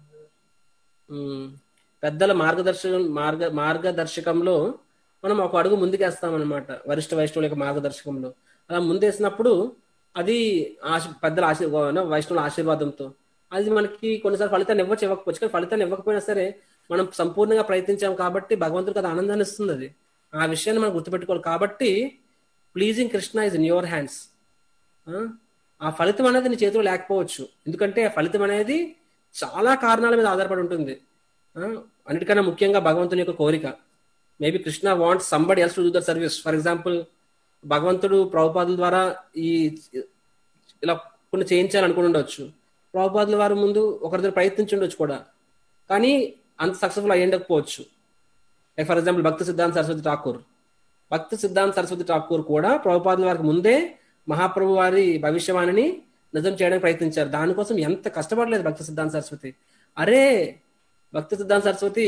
పెద్దల మార్గదర్శకంలో మనం ఒక అడుగు ముందుకేస్తామన్నమాట. వరిష్ఠ వైష్ణవుల యొక్క మార్గదర్శకంలో అలా ముందేసినప్పుడు అది పెద్దల వైష్ణవుల ఆశీర్వాదంతో అది మనకి కొన్నిసార్లు ఫలితాన్ని ఇవ్వకపోవచ్చు. కానీ ఫలితాన్ని ఇవ్వకపోయినా సరే మనం సంపూర్ణంగా ప్రయత్నించాం కాబట్టి భగవంతుడికి అది ఆనందాన్ని ఇస్తుంది. అది ఆ విషయాన్ని మనం గుర్తుపెట్టుకోవాలి. కాబట్టి pleasing Krishna is in your hands. ఆ ఫలితం అనేది నీ చేతిలో లేకపోవచ్చు, ఎందుకంటే ఆ ఫలితం అనేది చాలా కారణాల మీద ఆధారపడి ఉంటుంది. అన్నిటికన్నా ముఖ్యంగా భగవంతుని యొక్క కోరిక. Maybe Krishna wants somebody else to do the service. For example, భగవంతుడు ప్రభుపాదుల ద్వారా ఇలా కొన్ని చేయించాలనుకుని ఉండొచ్చు. ప్రభుపాదుల వారి ముందు ఒకరి దగ్గర ప్రయత్నించుండొచ్చు కూడా, కానీ అంత సక్సెస్ఫుల్ అయ్యేండకపోవచ్చు. Like for example Bhakti Siddhanta Saraswati Thakur కూడా ప్రభుపాదుల వారికి ముందే మహాప్రభు వారి భవిష్యవాణిని నిజం చేయడానికి ప్రయత్నించారు. దానికోసం ఎంత కష్టపడలేదు భక్తి సిద్ధాంత సరస్వతి. భక్తి సిద్ధాంత సరస్వతి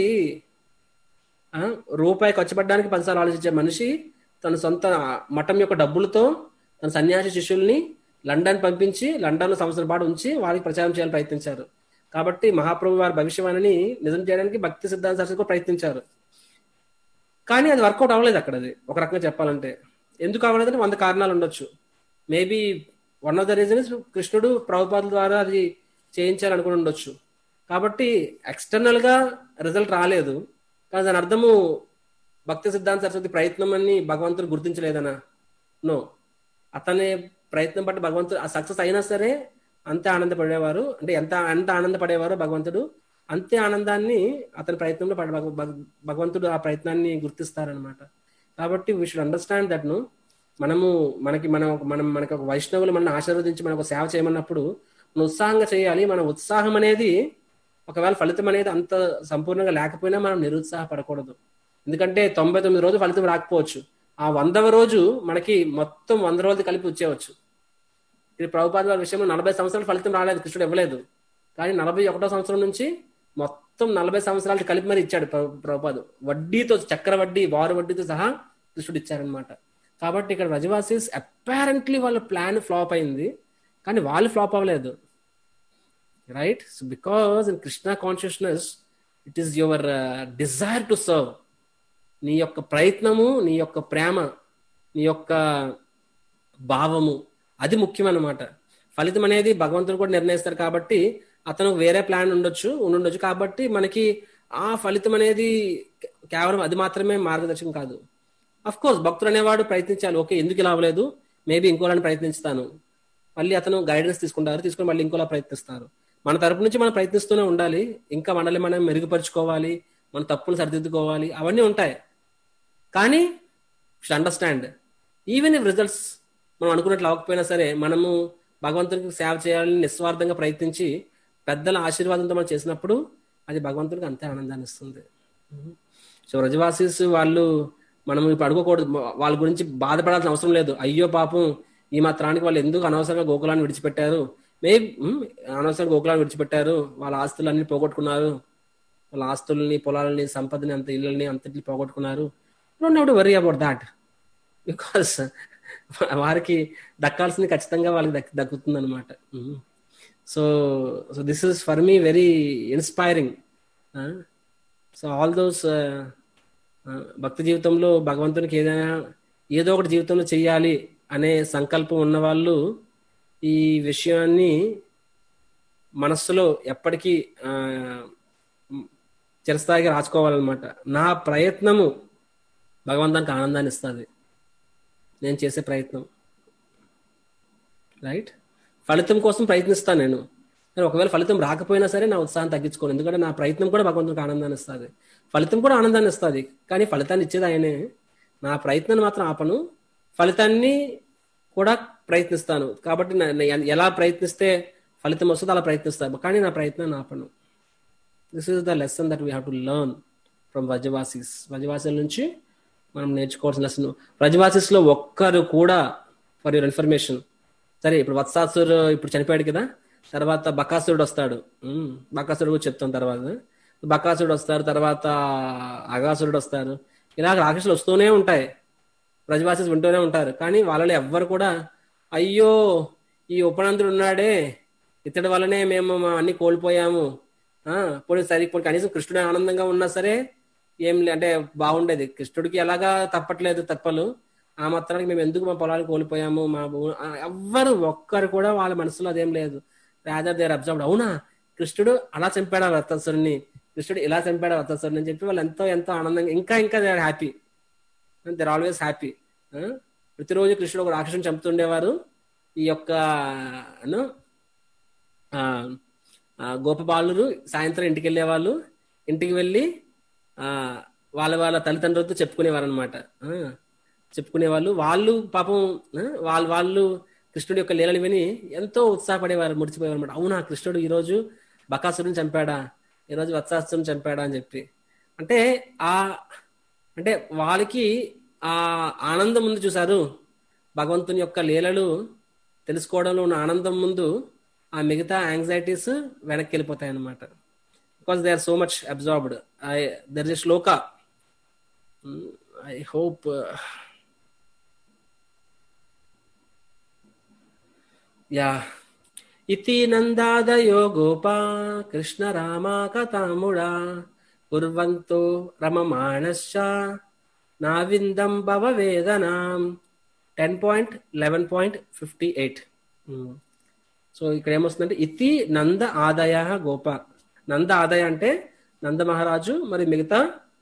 రూపాయి ఖర్చు పెట్టడానికి 10 సార్లు ఆలోచించే మనిషి తన సొంత మఠం యొక్క డబ్బులతో తన సన్యాసి శిష్యుల్ని లండన్ పంపించి లండన్లో సంవత్సరం పాటు ఉంచి వారికి ప్రచారం చేయాలని ప్రయత్నించారు. కాబట్టి మహాప్రభు వారి భవిష్యవాణిని నిజం చేయడానికి భక్తి సిద్ధాంత సరస్వతి కూడా ప్రయత్నించారు. కానీ అది వర్కౌట్ అవ్వలేదు. అక్కడ అది ఒక రకంగా చెప్పాలంటే ఎందుకు అవ్వలేదని 100 కారణాలు ఉండొచ్చు. Maybe one of the reasons కృష్ణుడు ప్రభుపాదుల ద్వారా అది చేయించాలనుకుని ఉండొచ్చు. కాబట్టి ఎక్స్టర్నల్ గా రిజల్ట్ రాలేదు, కానీ దాని అర్థము భక్తి సిద్ధాంత సరస్వతి ప్రయత్నం అని భగవంతుడు గుర్తించలేదనా? నో. అతని ప్రయత్నం బట్టి భగవంతుడు ఆ సక్సెస్ అయినా సరే అంతే ఆనందపడేవారు. అంటే ఎంత ఆనందపడేవారో భగవంతుడు అంతే ఆనందాన్ని అతని ప్రయత్నంలో భగవంతుడు ఆ ప్రయత్నాన్ని గుర్తిస్తారనమాట. కాబట్టి వీ షుడ్ అండర్స్టాండ్ దట్ మనకి ఒక వైష్ణవులు మన ఆశీర్వదించి మనకు సేవ చేయమన్నప్పుడు మనం ఉత్సాహంగా చేయాలి. మన ఉత్సాహం అనేది ఒకవేళ ఫలితం అనేది అంత సంపూర్ణంగా లేకపోయినా మనం నిరుత్సాహపడకూడదు. ఎందుకంటే 99 రోజులు ఫలితం రాకపోవచ్చు, ఆ 100వ రోజు మనకి మొత్తం 100 రోజులు కలిపి వచ్చేవచ్చు. ఇది ప్రభుపాద వారి విషయంలో 40 సంవత్సరాలు ఫలితం రాలేదు, కృష్ణుడు ఇవ్వలేదు. కానీ 41వ సంవత్సరం నుంచి మొత్తం 40 సంవత్సరాలు కలిపి మరి ఇచ్చాడు ప్రభుపాదు. వడ్డీతో, చక్రవడ్డీ, వారు వడ్డీతో సహా కృష్ణుడు ఇచ్చారనమాట. కాబట్టి ఇక్కడ వ్రజవాసీస్ అపారెంట్లీ వాళ్ళ ప్లాన్ ఫ్లాప్ అయింది, కానీ వాళ్ళు ఫ్లాప్ అవ్వలేదు. Right? So because in Krishna consciousness it is your desire to serve. నీ యొక్క ప్రయత్నము, నీ యొక్క ప్రేమ, నీ యొక్క భావము అది ముఖ్యం అన్నమాట. ఫలితం అనేది భగవంతుడు కూడా నిర్ణయిస్తారు. కాబట్టి అతను వేరే ప్లాన్ ఉండుండొచ్చు. కాబట్టి మనకి ఆ ఫలితం అనేది కేవలం అది మాత్రమే మార్గదర్శకం కాదు. అఫ్ కోర్స్ భక్తుడు అనేవాడు ప్రయత్నించాలి. ఓకే, ఎందుకు ఇలా అవ్వలేదు, మేబీ ఇంకోలాని ప్రయత్నిస్తాను. మళ్ళీ అతను గైడెన్స్ తీసుకుని మళ్ళీ ఇంకోలా ప్రయత్నిస్తారు. మన తరపు నుంచి మనం ప్రయత్నిస్తూనే ఉండాలి. ఇంకా మనల్ని మనం మెరుగుపరుచుకోవాలి, మన తప్పులు సరిదిద్దుకోవాలి, అవన్నీ ఉంటాయి. కానీ should understand even if results మనం అనుకున్నట్లు అవ్వకపోయినా సరే మనము భగవంతునికి సేవ చేయాలని నిస్వార్థంగా ప్రయత్నించి పెద్దల ఆశీర్వాదంతో మనం చేసినప్పుడు అది భగవంతునికి అంతే ఆనందాన్ని ఇస్తుంది. సో వ్రజవాసీస్ వాళ్ళు మనం ఇప్పుడు అడుకోకూడదు, వాళ్ళ గురించి బాధపడాల్సిన అవసరం లేదు. అయ్యో పాపం ఈ మాత్రానికి వాళ్ళు ఎందుకు అనవసరంగా గోకులాన్ని విడిచిపెట్టారు, అనవసరంగా గోకులాన్ని విడిచిపెట్టారు, వాళ్ళ ఆస్తులన్నీ పోగొట్టుకున్నారు, వాళ్ళ ఆస్తుల్ని, పొలాలని, సంపదని, అంత ఇళ్ళని అంతటిని పోగొట్టుకున్నారు. Don't have to worry about that, because వారికి దక్కాల్సింది ఖచ్చితంగా వాళ్ళకి దక్కుతుంది అనమాట. So this is for me very inspiring. So all those భక్తి జీవితంలో భగవంతునికి ఏదో ఒకటి జీవితంలో చెయ్యాలి అనే సంకల్పం ఉన్న వాళ్ళు ఈ విషయాన్ని మనస్సులో ఎప్పటికీ చిరస్థాయిగా రాసుకోవాలన్నమాట. నా ప్రయత్నము భగవంతానికి ఆనందాన్ని ఇస్తుంది, నేను చేసే ప్రయత్నం. రైట్, ఫలితం కోసం ప్రయత్నిస్తాను నేను, కానీ ఒకవేళ ఫలితం రాకపోయినా సరే నా ఉత్సాహం తగ్గించుకోను, ఎందుకంటే నా ప్రయత్నం కూడా భగవంతునికి ఆనందాన్ని ఇస్తుంది. ఫలితం కూడా ఆనందాన్ని ఇస్తుంది, కానీ ఫలితాన్ని ఇచ్చేది ఆయనే. నా ప్రయత్నాన్ని మాత్రం ఆపను, ఫలితాన్ని కూడా ప్రయత్నిస్తాను. కాబట్టి ఎలా ప్రయత్నిస్తే ఫలితం వస్తుందో అలా ప్రయత్నిస్తాను, కానీ నా ప్రయత్నాన్ని ఆపను. This is the lesson that we have to learn from Vrajavasis. వ్రజవాసీల నుంచి మనం నేర్చుకోవాల్సిన లెసన్. వ్రజవాసీస్లో ఒక్కరు కూడా, ఫర్ యువర్ ఇన్ఫర్మేషన్, సరే ఇప్పుడు వత్సాసురు ఇప్పుడు చనిపోయాడు కదా, తర్వాత బకాసురుడు వస్తాడు. బకాసురుడు కూడా చెప్తాం తర్వాత. బకాసురుడు వస్తారు, తర్వాత అగాసురుడు వస్తారు. ఇలా రాక్షసులు వస్తూనే ఉంటాయి, వ్రజవాసీస్ వింటూనే ఉంటారు. కానీ వాళ్ళలో ఎవ్వరు కూడా అయ్యో ఈ ఉపనందుడు ఉన్నాడే, ఇతడి వల్లనే మేము అన్ని కోల్పోయాము, పోనీ సరే ఇప్పుడు కనీసం కృష్ణుడు ఆనందంగా ఉన్నా సరే ఏం అంటే బాగుండేది, కృష్ణుడికి ఎలాగా తప్పట్లేదు తప్పలు, ఆ మాత్రానికి మేము ఎందుకు మా పొలాలు కోల్పోయాము, మా ఎవ్వరు ఒక్కరు కూడా వాళ్ళ మనసులో అదేం లేదు. రాదర్ దేర్ అబ్జర్వ్డ్, అవునా కృష్ణుడు అలా చంపాడా వత్సాసురుని, కృష్ణుడు ఇలా చంపాడా వత్సాసురుని అని చెప్పి వాళ్ళు ఎంతో ఎంతో ఆనందంగా ఇంకా they are happy, they're always happy. ప్రతిరోజు కృష్ణుడు ఒక రాక్షసుని చంపుతుండేవారు. ఈ యొక్క గోపబాలురు సాయంత్రం ఇంటికి వెళ్ళేవాళ్ళు, ఇంటికి వెళ్ళి వాళ్ళ తల్లిదండ్రులతో చెప్పుకునేవారు అనమాట. చెప్పుకునేవాళ్ళు, వాళ్ళు పాపం వాళ్ళు కృష్ణుడి యొక్క లీలలు విని ఎంతో ఉత్సాహపడేవారు, ముడిచిపోయేవారు అనమాట. అవునా కృష్ణుడు ఈరోజు బకాసురుని చంపాడా, ఈరోజు వత్సాసురుని చంపాడా అని చెప్పి. అంటే వాళ్ళకి ఆ ఆనందం ముందు చూసారు, భగవంతుని యొక్క లీలలు తెలుసుకోవడంలో ఉన్న ఆనందం ముందు ఆ మిగతా యాంగ్జైటీస్ వెనక్కి వెళ్ళిపోతాయి అన్నమాట. Because they are so much absorbed. There is a shloka, I hope ఇతి నందాదయో గోపా కృష్ణ రామా కథాముడా కుర్వంతో రమమాణశ్చ నావిందం భవ వేదనాం. 10.11.58. సో ఇక్కడ ఏమొస్తుందంటే ఇతి నంద ఆదయ గోప. నంద ఆదయ అంటే నంద మహారాజు మరి మిగతా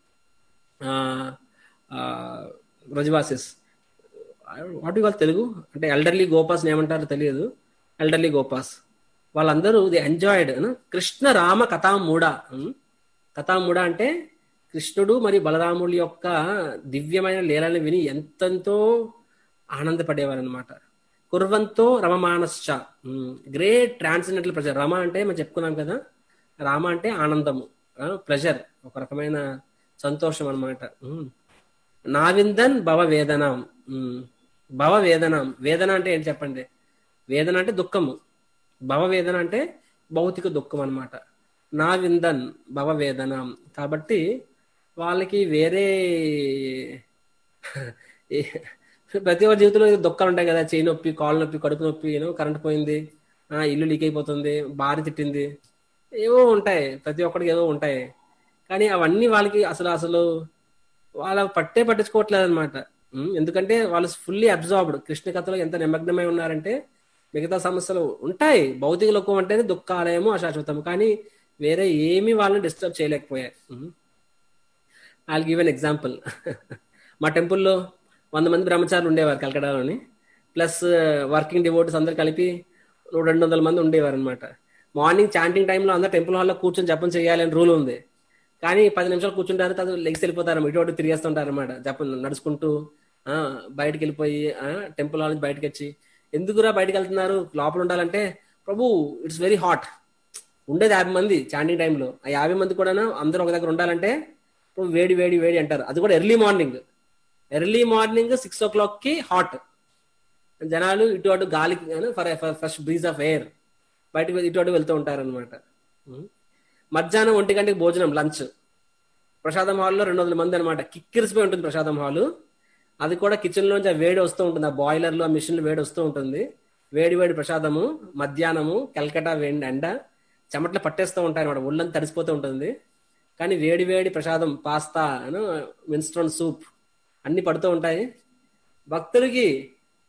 Vrajavasis. What you call Telugu అంటే ఎల్డర్లీ గోపాస్ ఏమంటారో తెలియదు. ఎల్డర్లీ గోపాస్ వాళ్ళందరూ ది ఎంజాయిడ్ కృష్ణ రామ కథామూడ. కథామూడ అంటే కృష్ణుడు మరి బలరాముడి యొక్క దివ్యమైన లీలను విని ఎంతెంతో ఆనందపడేవారు అనమాట. కుర్వంతో రమమానశ్చ, గ్రేట్ ట్రాన్సెండెంటల్ ప్రెజర్. రమ అంటే మనం చెప్పుకున్నాం కదా, రామ అంటే ఆనందము, ప్రెజర్, ఒక రకమైన సంతోషం అనమాట. నావిందన్ భవ వేదనాం. భవ వేదనాం, వేదన అంటే ఏంటి చెప్పండి? వేదన అంటే దుఃఖము, భవ వేదన అంటే భౌతిక దుఃఖం అనమాట. నా విందన్ భవ వేదనాం. కాబట్టి వాళ్ళకి వేరే ప్రతి ఒక్క జీవితంలో దుఃఖాలు ఉంటాయి కదా, చేయి నొప్పి, కాళ్ళు నొప్పి, కడుపు నొప్పి, కరెంట్ పోయింది, ఇల్లు లీక్ అయిపోతుంది, భార్య తిట్టింది, ఏవో ఉంటాయి, ప్రతి ఒక్కడికి ఏవో ఉంటాయి. కానీ అవన్నీ వాళ్ళకి అసలు వాళ్ళ పట్టించుకోవట్లేదు అనమాట. ఎందుకంటే వాళ్ళు ఫుల్లీ అబ్జార్బ్డ్. కృష్ణ కథలో ఎంత నిమగ్నమై ఉన్నారంటే మిగతా సమస్యలు ఉంటాయి, భౌతిక లోకం అంటేనే దుఃఖాలయము అశాశ్వతం, కానీ వేరే ఏమీ వాళ్ళని డిస్టర్బ్ చేయలేకపోయాయి. I'll give an example. మా టెంపుల్లో 100 మంది బ్రహ్మచారులు ఉండేవారు కలకడాలోని, ప్లస్ వర్కింగ్ డివోటీస్ అందరు కలిపి 200 మంది ఉండేవారు అనమాట. మార్నింగ్ చాంటింగ్ టైంలో అందరు టెంపుల్ హాల్లో కూర్చొని జపం చేయాలి అని రూల్ ఉంది. కానీ 10 నిమిషాలు కూర్చుంటారు, తర్వాత లెగ్స్ వెళ్ళిపోతారు, ఇటు తిరిగేస్తుంటారు అనమాట. జపం నడుచుకుంటూ బయటకు వెళ్ళిపోయి టెంపుల్ హాల్ నుంచి బయటకు వచ్చి, ఎందుకురా బయటకు వెళ్తున్నారు, లోపల ఉండాలంటే, ప్రభు ఇట్స్ వెరీ హాట్. ఉండేది 50 మంది చాంటింగ్ టైంలో, ఆ 50 మంది కూడా అందరూ ఒక దగ్గర ఉండాలంటే వేడి వేడి వేడి అంటారు. అది కూడా ఎర్లీ మార్నింగ్ 6 o'clock హాట్. జనాలు ఇటు అటు గాలికి ఫస్ట్ బ్రీజ్ ఆఫ్ ఎయిర్ బయటకు ఇటు అటు వెళ్తూ ఉంటారు అనమాట. మధ్యాహ్నం 1 గంటకి భోజనం, లంచ్. ప్రసాదం హాల్లో 200 మంది అనమాట. కిక్కిరిసిపోయి ఉంటుంది ప్రసాదం హాలు. అది కూడా కిచెన్ లోంచి ఆ వేడి వస్తూ ఉంటుంది, ఆ బాయిలర్లో ఆ మిషన్లు వేడి వస్తూ ఉంటుంది. వేడి వేడి ప్రసాదము, మధ్యాహ్నము కల్కటా వేడి ఎండ, చెమట్లు పట్టేస్తూ ఉంటాయి అనమాట, ఒళ్ళంతా తడిసిపోతూ ఉంటుంది. కానీ వేడి వేడి ప్రసాదం, పాస్తా, మిన్స్ట్రోన్ సూప్ అన్ని పడుతూ ఉంటాయి. భక్తులకి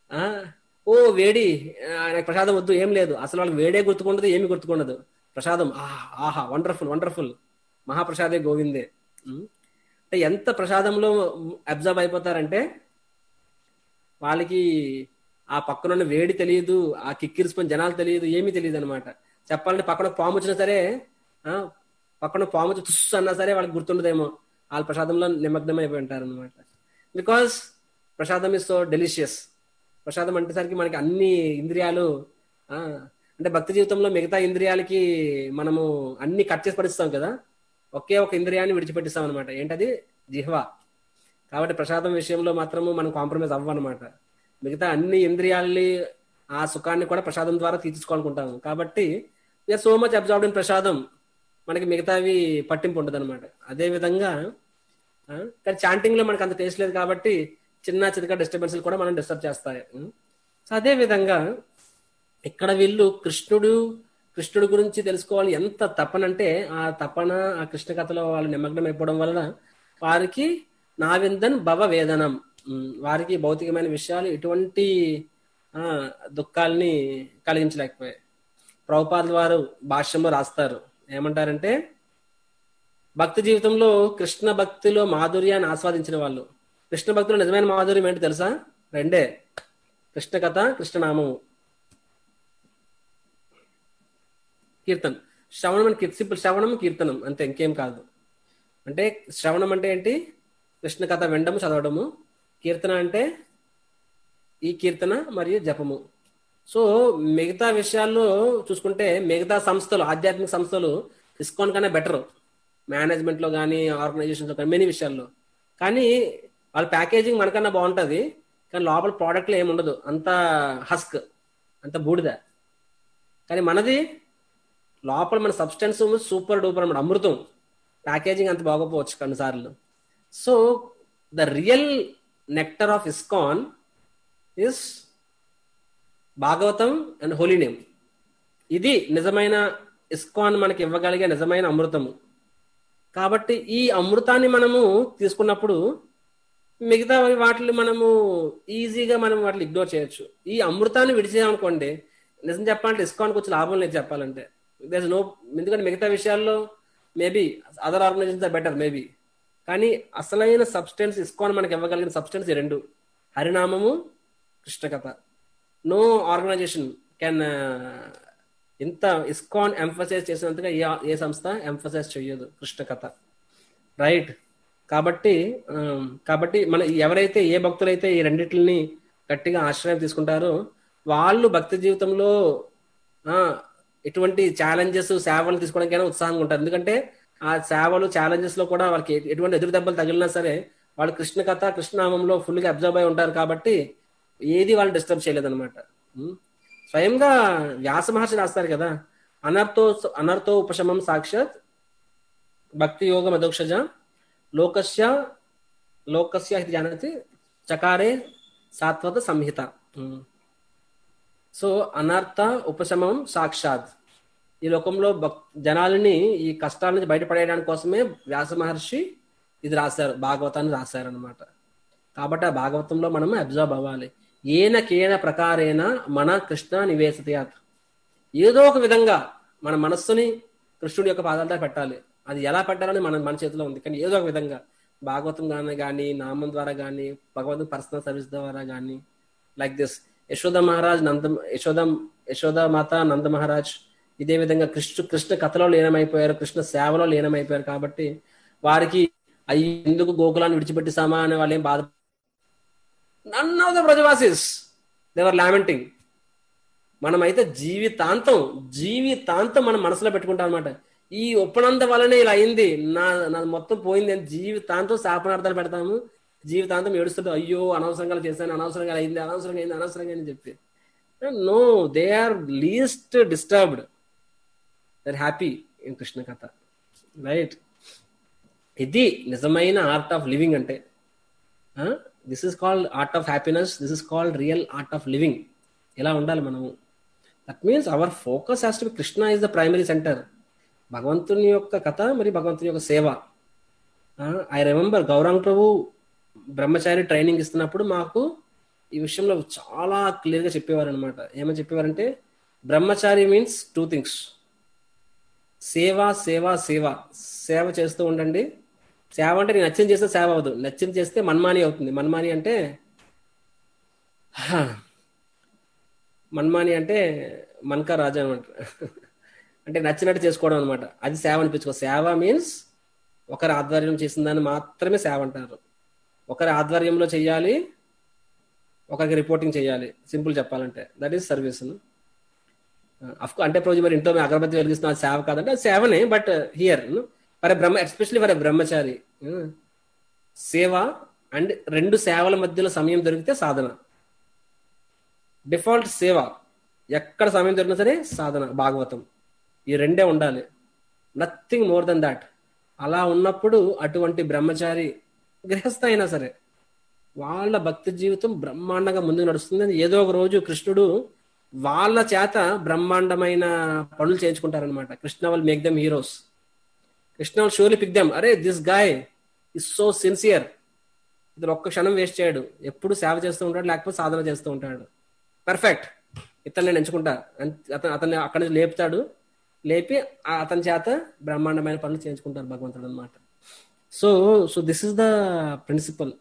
ఆ ఓ వేడి, నాకు ప్రసాదం వద్దు, ఏం లేదు, అసలు వాళ్ళకి వేడే గుర్తుకుండదు, ఏమి గుర్తుకుండదు. ప్రసాదం ఆహా వండర్ఫుల్ వండర్ఫుల్, మహాప్రసాదే గోవిందే. ఉమ్. అంటే ఎంత ప్రసాదంలో అబ్జర్వ్ అయిపోతారంటే వాళ్ళకి ఆ పక్కనున్న వేడి తెలియదు, ఆ కిక్కిరిసిపోయిన జనాలు తెలియదు, ఏమీ తెలియదు అనమాట. చెప్పాలంటే పక్కన పాము వచ్చినా సరే, ఆ పక్కన పాము వచ్చి తుస్సు అన్నా సరే వాళ్ళకి గుర్తుండదేమో, వాళ్ళ ప్రసాదంలో నిమగ్నం అయిపోయి ఉంటారు అనమాట. బికాస్ ప్రసాదం ఇస్ సో డెలిషియస్. ప్రసాదం అంటేసరికి మనకి అన్ని ఇంద్రియాలు, ఆ అంటే భక్తి జీవితంలో మిగతా ఇంద్రియాలకి మనము అన్ని కట్ చేసి పడిస్తాం కదా, ఒకే ఒక ఇంద్రియాన్ని విడిచిపెట్టిస్తాం అనమాట, ఏంటది? జిహ్వ. కాబట్టి ప్రసాదం విషయంలో మాత్రము మనం కాంప్రమైజ్ అవ్వనమాట. మిగతా అన్ని ఇంద్రియాల్ని ఆ సుఖాన్ని కూడా ప్రసాదం ద్వారా తీర్చుకోవాలనుకుంటాము. కాబట్టి we are so much absorbed in prasadam, మనకి మిగతావి పట్టింపు ఉండదు అనమాట. అదే విధంగా కానీ చాంటింగ్ లో మనకు అంత టేస్ట్ లేదు కాబట్టి చిన్న చితక డిస్టర్బెన్స్ కూడా మనం డిస్టర్బ్ చేస్తాయి. సో అదే విధంగా ఇక్కడ వీళ్ళు కృష్ణుడు గురించి తెలుసుకోవాలి ఎంత తపనంటే, ఆ తపన ఆ కృష్ణ కథలో వాళ్ళు నిమగ్నం అయిపోవడం వలన వారికి నావిందన్ భవ వేదనం, వారికి భౌతికమైన విషయాలు ఎటువంటి ఆ దుఃఖాల్ని కలిగించలేకపోయాయి. ప్రభుపాదుల వారు భాష్యంలో రాస్తారు, ఏమంటారంటే భక్తి జీవితంలో కృష్ణ భక్తిలో మాధుర్యాన్ని ఆస్వాదించిన వాళ్ళు, కృష్ణ భక్తిలో నిజమైన మాధుర్యం ఏంటి తెలుసా? రెండే, కృష్ణ కథ, కృష్ణనామము, కీర్తన్. శ్రవణం అంటే సింపుల్, శ్రవణం కీర్తనం అంతే, ఇంకేం కాదు. అంటే శ్రవణం అంటే ఏంటి? కృష్ణ కథ వినడము, చదవడము. కీర్తన అంటే ఈ కీర్తన మరియు జపము. సో మిగతా విషయాల్లో చూసుకుంటే మిగతా సంస్థలు, ఆధ్యాత్మిక సంస్థలు ఇస్కాన్ కన్నా బెటర్ మేనేజ్మెంట్ లో కానీ, ఆర్గనైజేషన్స్ లో కానీ, మెనీ విషయాల్లో. కానీ వాళ్ళ ప్యాకేజింగ్ మనకన్నా బాగుంటది, కానీ లోపల ప్రోడక్ట్ లో ఏముండదు, అంత హస్క్, అంత బూడిద. కానీ మనది లోపల మన సబ్స్టెన్స్ సూపర్ డూపర్ అన్నమాట, అమృతం. ప్యాకేజింగ్ అంత బాగోపోవచ్చు కొన్నిసార్లు. So the real nectar of ISKCON is Bhagavatam and holy name. ఇది నిజమైన ఇస్కాన్ మనకి ఇవ్వగలిగే నిజమైన అమృతము. కాబట్టి ఈ అమృతాన్ని మనము తీసుకున్నప్పుడు మిగతా వాటిని మనము ఈజీగా మనం వాటిని ఇగ్నోర్ చేయొచ్చు. ఈ అమృతాన్ని విడిచేయమనుకోండి, నిజం చెప్పాలంటే ఇస్కాన్కి వచ్చి లాభం లేదు చెప్పాలంటే. దేర్ నో, ఎందుకంటే మిగతా విషయాల్లో maybe other organisations are better maybe, కానీ అసలైన సబ్స్టెన్స్ ఇస్కాన్ మనకి ఇవ్వగలిగిన సబ్స్టెన్స్ ఈ రెండు, హరినామము, కృష్ణ కథ. నో ఆర్గనైజేషన్ కెన్ ఇంత ఇస్కాన్ ఎంఫసైజ్ చేసినంతగా ఏ సంస్థ ఎంఫసైజ్ చేయదు కృష్ణ కథ, రైట్? కాబట్టి మన ఎవరైతే ఏ భక్తులైతే ఈ రెండిటిని గట్టిగా ఆశ్రయం తీసుకుంటారో వాళ్ళు భక్తి జీవితంలో ఎటువంటి ఛాలెంజెస్, సేవలు తీసుకోవడానికైనా ఉత్సాహంగా ఉంటారు. ఎందుకంటే ఆ సేవలు, ఛాలెంజెస్ లో కూడా వాళ్ళకి ఎటువంటి ఎదురు దెబ్బలు తగిలినా సరే వాళ్ళు కృష్ణ కథ, కృష్ణనామంలో ఫుల్గా అబ్జర్వ్ అయి ఉంటారు. కాబట్టి ఏది వాళ్ళు డిస్టర్బ్ చేయలేదన్నమాట. స్వయంగా వ్యాస మహర్షి రాస్తారు కదా, అనర్థో ఉపశమం సాక్షాత్ భక్తి యోగ మదోక్షజ లోకస్య ఇది జానతి చకారే సాత్వత సంహిత. సో అనర్థ ఉపశమం సాక్షాత్, ఈ లోకంలో జనాలని ఈ కష్టాల నుంచి బయటపడేయడానికి కోసమే వ్యాస మహర్షి ఇది రాశారు, భాగవతాన్ని రాశారు అనమాట. కాబట్టి ఆ భాగవతంలో మనం అబ్జర్వ్ అవ్వాలి. కేన ప్రకారేణ మన కృష్ణ నివేశతయాత్, ఏదో ఒక విధంగా మన మనస్సుని కృష్ణుడి యొక్క పాదాలతో పెట్టాలి. అది ఎలా పెట్టాలని మన చేతిలో ఉంది. కానీ ఏదో ఒక విధంగా భాగవతం కానీ, నామం ద్వారా కానీ, భగవంతుని పర్సనల్ సర్వీస్ ద్వారా కానీ, లైక్ దిస్ యశోద మహారాజ్, యశోద మాత, నంద మహారాజ్ ఇదే విధంగా కృష్ణ కథలో లీనమైపోయారు, కృష్ణ సేవలో లీనమైపోయారు. కాబట్టి వారికి అయ్యి ఎందుకు గోకులాన్ని విడిచిపెట్టిస్తామా అనే వాళ్ళు ఏం బాధ. None of the Brajavasis they were lamenting. మనమైతే జీవితాంతం మనం మనసులో పెట్టుకుంటాం అనమాట, ఈ ఒప్పనంత వల్లనే ఇలా అయింది, నా మొత్తం పోయింది అని జీవితాంతం శాపనార్థాలు పెడతాము. జీవితాంతం ఏడుస్తుంటే అయ్యో అనవసరంగా చేశాను, అనవసరంగా అయింది అని చెప్పి. No, they are least disturbed, they are happy in Krishna katha, right? ఇది నిజమైన ఆర్ట్ ఆఫ్ లివింగ్ అంటే. This is called art of happiness, this is called real art of living. ఇలా ఉండాలి మనము. That means our focus has to be Krishna is the primary centre. భగవంతుని యొక్క కథ మరి భగవంతుని యొక్క సేవ. I remember Gaurang Prabhu Brahmachari training ఇస్తున్నప్పుడు మాకు ఈ విషయంలో చాలా క్లియర్గా చెప్పేవారు అనమాట. ఏమని చెప్పేవారంటే, బ్రహ్మచారి మీన్స్ 2 థింగ్స్: సేవ, సేవ, సేవ. సేవ చేస్తూ ఉండండి. సేవ అంటే నేను నచ్చింది చేస్తే సేవ అవ్వదు, నచ్చింది చేస్తే మన్మాని అవుతుంది. మన్మాని అంటే మన్మాని అంటే మన్కా రాజా అనమాట. అంటే నచ్చినట్టు చేసుకోవడం అనమాట. అది సేవ అనిపించుకో. సేవ మీన్స్ ఒకరి ఆధ్వర్యం చేసిన దాన్ని మాత్రమే సేవ అంటారు. ఒకరి ఆధ్వర్యంలో చెయ్యాలి, ఒకరికి రిపోర్టింగ్ చేయాలి. సింపుల్ చెప్పాలంటే దట్ ఈస్ సర్వీస్. అంటే రోజు మరి ఇంట్లో మేము అగరబత్తి వెలిగిస్తున్నా, అది సేవ కాదంటే అది సేవనే. But here for Brahma, especially for brahmachari, seva and 2 సేవల మధ్యలో సమయం దొరికితే సాధన. డిఫాల్ట్ సేవ, ఎక్కడ సమయం దొరికినా సరే సాధన, భాగవతం. ఈ 2 ఉండాలి, నథింగ్ మోర్ దెన్ దాట్. అలా ఉన్నప్పుడు అటువంటి బ్రహ్మచారి, గృహస్థ అయినా సరే, వాళ్ళ భక్తి జీవితం బ్రహ్మాండంగా ముందుకు నడుస్తుంది. ఏదో ఒక రోజు కృష్ణుడు వాళ్ళ చేత బ్రహ్మాండమైన పనులు చేయించుకుంటారనమాట. Krishna will make them heroes. Krishna will surely pick them. అరే this guy is so sincere, ఇతను ఒక్క క్షణం వేస్ట్ చేయడు, ఎప్పుడు సేవ చేస్తూ ఉంటాడు, లేకపోతే సాధన చేస్తూ ఉంటాడు, పర్ఫెక్ట్, ఇతను నేను ఎంచుకుంటా. అతన్ని అక్కడి నుంచి లేపుతాడు, లేపి అతని చేత బ్రహ్మాండమైన పనులు చేయించుకుంటారు భగవంతుడు అనమాట. So this is the principle.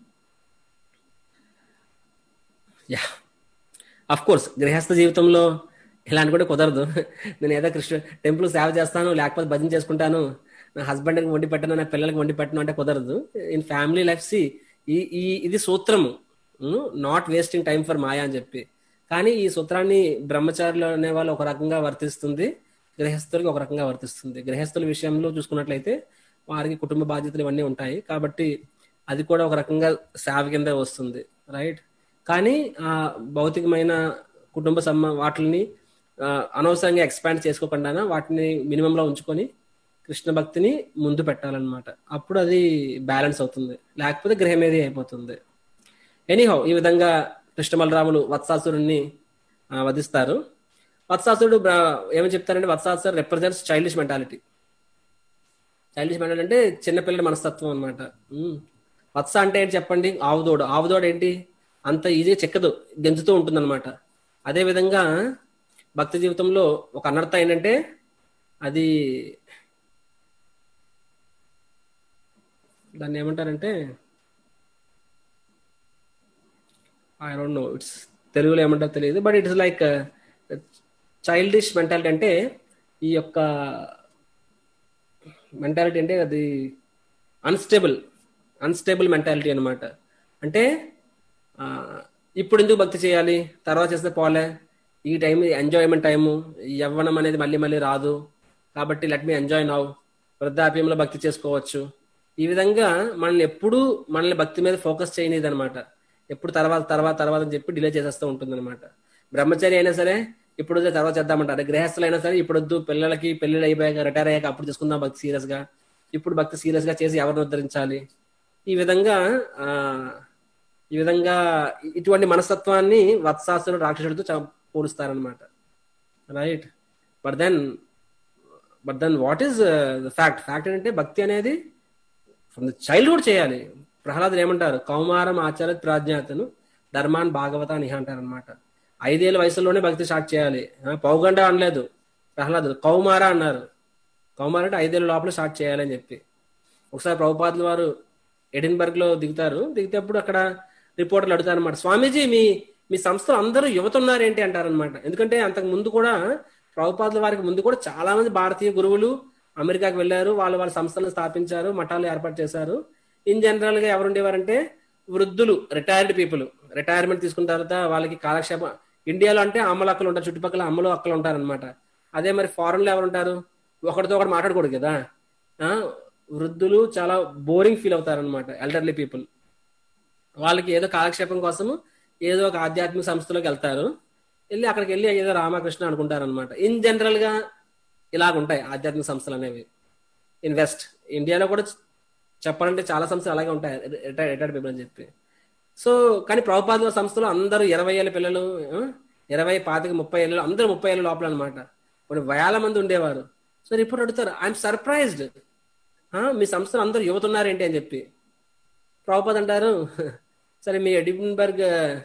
Yeah, of course గృహస్థ జీవితంలో ఇలాంటి కూడా కుదరదు. నేను ఏదో కృష్ణ టెంపుల్ సేవ చేస్తాను, లేకపోతే భజన చేసుకుంటాను, నా హస్బెండ్కి వండి పెట్టను, నా పిల్లలకి వండి పెట్టను అంటే కుదరదు. ఇన్ ఫ్యామిలీ లైఫ్ ఇది సూత్రము, not wasting time for maya అని చెప్పి. కానీ ఈ సూత్రాన్ని బ్రహ్మచారులు అనే వాళ్ళు ఒక రకంగా వర్తిస్తుంది, గృహస్థులకి ఒక రకంగా వర్తిస్తుంది. గృహస్థుల విషయంలో చూసుకున్నట్లయితే వారికి కుటుంబ బాధ్యతలు ఇవన్నీ ఉంటాయి కాబట్టి అది కూడా ఒక రకంగా సేవ కింద వస్తుంది, రైట్. కానీ ఆ భౌతికమైన కుటుంబ వాటిని అనవసరంగా ఎక్స్పాండ్ చేసుకోకుండా వాటిని మినిమంలో ఉంచుకొని కృష్ణ భక్తిని ముందు పెట్టాలన్నమాట. అప్పుడు అది బ్యాలెన్స్ అవుతుంది, లేకపోతే గృహమేది అయిపోతుంది. ఎనీహౌ, ఈ విధంగా కృష్ణ బలరాములు వత్సాసురుణ్ణి వధిస్తారు. వత్సాసురుడు ఏమని చెప్తారంటే, వత్సాసురుడు represents childish mentality. Childish mentality అంటే చిన్నపిల్లల మనస్తత్వం అనమాట. వత్స అంటే ఏంటి చెప్పండి? ఆవుదోడు. ఆవుదోడు ఏంటి? అంత ఈజీగా చెక్కదు, గెంతుతూ ఉంటుంది అనమాట. అదేవిధంగా భక్తి జీవితంలో ఒక అనర్థం ఏంటంటే, అది దాన్ని ఏమంటారంటే, ఐ డోంట్ నో, ఇట్స్ తెలుగులో ఏమంటారో తెలియదు, but it's like childish mentality. అంటే ఈ యొక్క మెంటాలిటీ అంటే అది అన్స్టేబుల్ మెంటాలిటీ అనమాట. అంటే ఇప్పుడు ఎందుకు భక్తి చేయాలి, తర్వాత చేస్తే పోలే, ఈ టైం ఎంజాయ్మెంట్ టైము, యవ్వనం అనేది మళ్ళీ మళ్ళీ రాదు కాబట్టి లెట్ మీ ఎంజాయ్ నౌ, వృద్ధాప్యంలో భక్తి చేసుకోవచ్చు. ఈ విధంగా మనల్ని భక్తి మీద ఫోకస్ చేయనిది అనమాట. ఎప్పుడు తర్వాత అని చెప్పి డిలే చేసేస్తూ ఉంటుంది అనమాట. బ్రహ్మచారి అయినా సరే ఇప్పుడు తర్వాత చేద్దామంటారు, గృహస్థులు అయినా సరే ఇప్పుడు వద్దు, పిల్లలకి పెళ్లిళ్ళు అయిపోయాక రిటైర్ అయ్యాక అప్పుడు చేసుకుందాం భక్తి సీరియస్ గా, ఇప్పుడు భక్తి సీరియస్ గా చేసి ఎవరిని ఉద్ధరించాలి. ఈ విధంగా ఇటువంటి మనస్తత్వాన్ని వత్సాసురుడు రాక్షసుడితో పోలుస్తారనమాట, right. But then what is the fact ఏంటంటే, భక్తి అనేది ఫ్రమ్ ద చైల్డ్హుడ్ చేయాలి. ప్రహ్లాదులు ఏమంటారు? కౌమారం ఆచార్య ప్రాజ్ఞాతను ధర్మాన్ భాగవత నిహ అంటారనమాట. 5 ఏళ్ళ వయసులోనే భక్తి స్టార్ట్ చేయాలి. పౌగండ అనలేదు ప్రహ్లాదులు, కౌమార అన్నారు. కౌమార అంటే 5 ఏళ్ళ లోపల స్టార్ట్ చేయాలని చెప్పి. ఒకసారి ప్రభుపాదుల వారు ఎడిన్బర్గ్ లో దిగితేప్పుడు అక్కడ రిపోర్టర్లు అడుగుతారు అనమాట, స్వామీజీ మీ సంస్థలో అందరూ యువత ఉన్నారేంటి అంటారనమాట. ఎందుకంటే అంతకు ముందు కూడా ప్రభుపాదుల వారికి ముందు కూడా చాలా మంది భారతీయ గురువులు అమెరికాకి వెళ్ళారు, వాళ్ళ సంస్థలను స్థాపించారు, మఠాలు ఏర్పాటు చేశారు. ఇన్ జనరల్ గా ఎవరు ఉండేవారంటే వృద్ధులు, రిటైర్డ్ పీపుల్. రిటైర్మెంట్ తీసుకున్న తర్వాత వాళ్ళకి కాలక్షేపం. ఇండియాలో అంటే అమ్మలు అక్కలు ఉంటారు, చుట్టుపక్కల అమ్మలు అక్కలు ఉంటారు అనమాట. అదే మరి ఫారెన్ లో ఎవరు ఉంటారు? ఒకరితో ఒకటి మాట్లాడకూడదు కదా. వృద్ధులు చాలా బోరింగ్ ఫీల్ అవుతారు అనమాట, ఎల్డర్లీ పీపుల్. వాళ్ళకి ఏదో కాలక్షేపం కోసము ఏదో ఒక ఆధ్యాత్మిక సంస్థలోకి వెళ్తారు, అక్కడికి వెళ్ళి ఏదో రామకృష్ణ అనుకుంటారు అనమాట. ఇన్ జనరల్ గా ఇలాగుంటాయి ఆధ్యాత్మిక సంస్థలు అనేవి. వెస్ట్ ఇండియాలో కూడా చెప్పాలంటే చాలా సంస్థలు అలాగే ఉంటాయి, రిటైర్డ్ పీపుల్ అని చెప్పి. సో కానీ ప్రభుపాదుల సంస్థలో అందరూ 20 ఏళ్ళ పిల్లలు, 20, 25, 30 ఏళ్ళు, అందరూ 30 ఏళ్ళ లోపల అనమాట. కొన్ని వేల మంది ఉండేవారు. సో రిపోర్ట్ అడుగుతారు, ఐఎమ్ సర్ప్రైజ్డ్, మీ సంస్థలో అందరూ యువత ఉన్నారేంటి అని చెప్పి. ప్రభుపాద్ అంటారు, సరే మీ ఎడిన్బర్గ్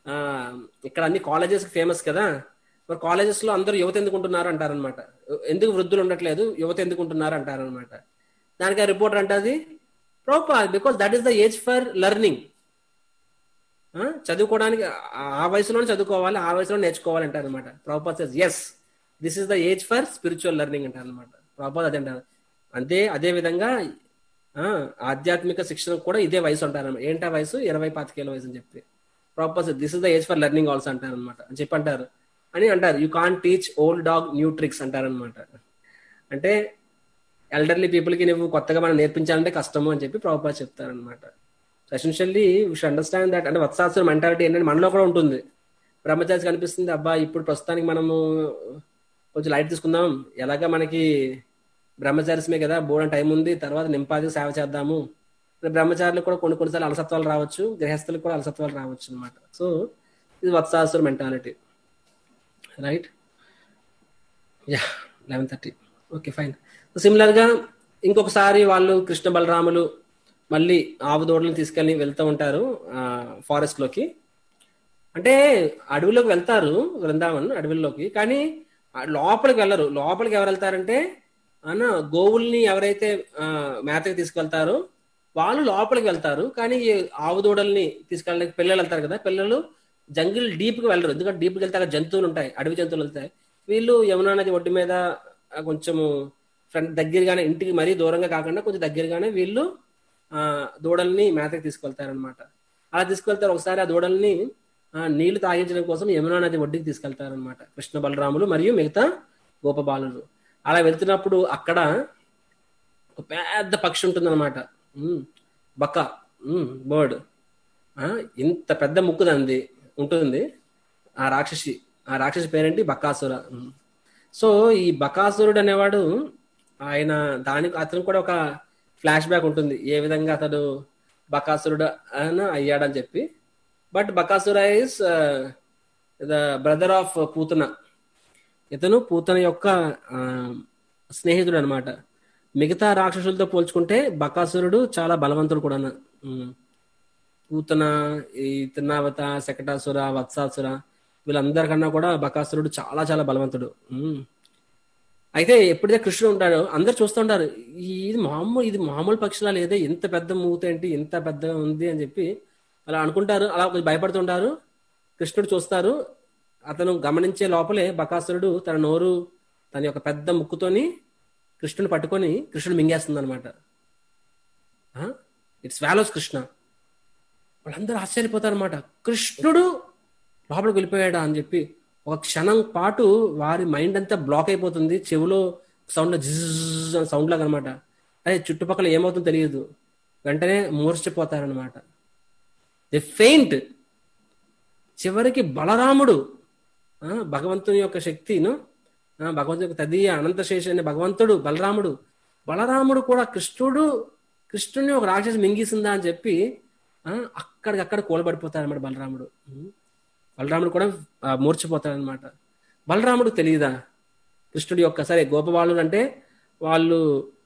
ఇక్కడ అన్ని కాలేజెస్ ఫేమస్ కదా, మరి కాలేజెస్ లో అందరూ యువత ఎందుకుంటున్నారు అంటారనమాట. ఎందుకు వృద్ధులు ఉండట్లేదు, యువత ఎందుకుంటున్నారు అంటారనమాట. దానికి ఆ రిపోర్టర్ అంటది, Prabhupad, because that is the age for learning. చదువుకోవడానికి ఆ వయసులోనే చదువుకోవాలి, ఆ వయసులో నేర్చుకోవాలి అంటారు అనమాట. Prabhupad says yes, this is the age for spiritual learning అంటారు అనమాట. ప్రభుపాద్ అదే అంటారు. అదే విధంగా ఆధ్యాత్మిక శిక్షణ కూడా ఇదే వయసు అంటారు. ఏంటా వయసు? 20-25 వయసు అని చెప్పి Prabhupad this is the age for learning also అంటారు అనమాట. అని చెప్పి అంటారు. You can't teach old dog new tricks అంటారనమాట. అంటే ఎల్డర్లీ పీపుల్ కి నువ్వు కొత్తగా మనం నేర్పించాలంటే కష్టము అని చెప్పి ప్రభుపాద్ చెప్తారనమాట. Essentially we should understand that. అంటే వత్సాసుర మెంటాలిటీ ఏంటంటే మనలో కూడా ఉంటుంది. బ్రహ్మచారి కనిపిస్తుంది, అబ్బా ఇప్పుడు ప్రస్తుతానికి మనము కొంచెం లైట్ తీసుకుందాం, ఎలాగా మనకి బ్రహ్మచారిస్మే కదా, బోర్డు టైం ఉంది, తర్వాత నింపాది సేవ చేద్దాము. బ్రహ్మచారులకు కూడా కొన్నిసార్లు అలసత్వాలు రావచ్చు, గృహస్థులకు కూడా అలసత్వాలు రావచ్చు అనమాట. సో ఇది Vatsasura mentality, right? Yeah, 11:30. Okay, fine. Similar గా ఇంకొకసారి వాళ్ళు కృష్ణ బలరాములు మళ్ళీ ఆవు దూడలను తీసుకెళ్ళి వెళ్తూ ఉంటారు ఫారెస్ట్ లోకి. అంటే అడవిలోకి వెళ్తారు, వృందావన్ అడవిలోకి, కానీ లోపలికి వెళ్ళరు. లోపలికి ఎవరు వెళ్తారంటే గోవుల్ని ఎవరైతే మేతకి తీసుకెళ్తారో వాళ్ళు లోపలికి వెళ్తారు. కానీ ఆవు దూడల్ని తీసుకెళ్ళడానికి పిల్లలు వెళ్తారు కదా, పిల్లలు జంగిల్ డీప్ కి వెళ్ళరు. ఎందుకంటే డీప్ కి వెళ్తే అక్కడ జంతువులు ఉంటాయి, అడవి జంతువులు వెళ్తాయి. వీళ్ళు యమునా నది ఒడ్డు మీద కొంచెము ఫ్రంట్ దగ్గరగానే, ఇంటికి మరీ దూరంగా కాకుండా కొంచెం దగ్గరగానే వీళ్ళు దూడల్ని మేతకి తీసుకెళ్తారనమాట. అలా తీసుకెళ్తారు. ఒకసారి ఆ దూడల్ని నీళ్లు తాగించడం కోసం యమునా నది ఒడ్డుకి తీసుకెళ్తారనమాట కృష్ణ బలరాములు మరియు మిగతా గోపబాలులు. అలా వెళ్తున్నప్పుడు అక్కడ ఒక పెద్ద పక్షి ఉంటుంది అనమాట, బక్క బర్డ్. ఇంత పెద్ద ముక్కు దానిది ఉంటుంది. ఆ రాక్షసి పేరేంటి? బకాసుర. సో ఈ బకాసురుడు అనేవాడు అతను కూడా ఒక ఫ్లాష్ బ్యాక్ ఉంటుంది, ఏ విధంగా అతడు బకాసురుడు అయ్యాడని చెప్పి. But Bakasura is the brother of Putana. ఇతను పూతన యొక్క స్నేహితుడు అనమాట. మిగతా రాక్షసులతో పోల్చుకుంటే బకాసురుడు చాలా బలవంతుడు కూడా. పూతన, ఈ తిన్నావత, శకటాసుర, వత్సాసుర వీళ్ళందరికన్నా కూడా బకాసురుడు చాలా చాలా బలవంతుడు. అయితే ఎప్పుడైతే కృష్ణుడు ఉంటాడో అందరు చూస్తుంటారు, ఇది మామూలు పక్షిలా లేదే, ఎంత పెద్ద మూతేంటి, ఎంత పెద్దగా ఉంది అని చెప్పి అలా అనుకుంటారు. అలా కొంచెం భయపడుతుంటారు. కృష్ణుడు చూస్తారు. అతను గమనించే లోపలే బకాసురుడు తన నోరు, తన యొక్క పెద్ద ముక్కుతోని కృష్ణుని పట్టుకొని కృష్ణుడు మింగేస్తుంది అనమాట. It's swallows Krishna. వాళ్ళందరూ ఆశ్చర్యపోతారు అనమాట. కృష్ణుడు లోపలికి వెళ్ళిపోయాడా అని చెప్పి ఒక క్షణం పాటు వారి మైండ్ అంతా బ్లాక్ అయిపోతుంది. చెవిలో సౌండ్ జిజ్ సౌండ్ లాగా అనమాట. అదే చుట్టుపక్కల ఏమవుతుందో తెలియదు. వెంటనే మూర్ఛపోతారనమాట. The faint. చివరికి బలరాముడు భగవంతుని యొక్క శక్తిను, భగవంతుని యొక్క తదీయ అనంతశేషి అనే భగవంతుడు బలరాముడు కూడా కృష్ణుడిని ఒక రాక్షసి మింగిసిందా అని చెప్పి అక్కడికక్కడ కూలబడిపోతారన్నమాట బలరాముడు కూడా మూర్చిపోతాడనమాట. బలరాముడు తెలియదా కృష్ణుడి యొక్క, సరే గోపబాలుడు అంటే వాళ్ళు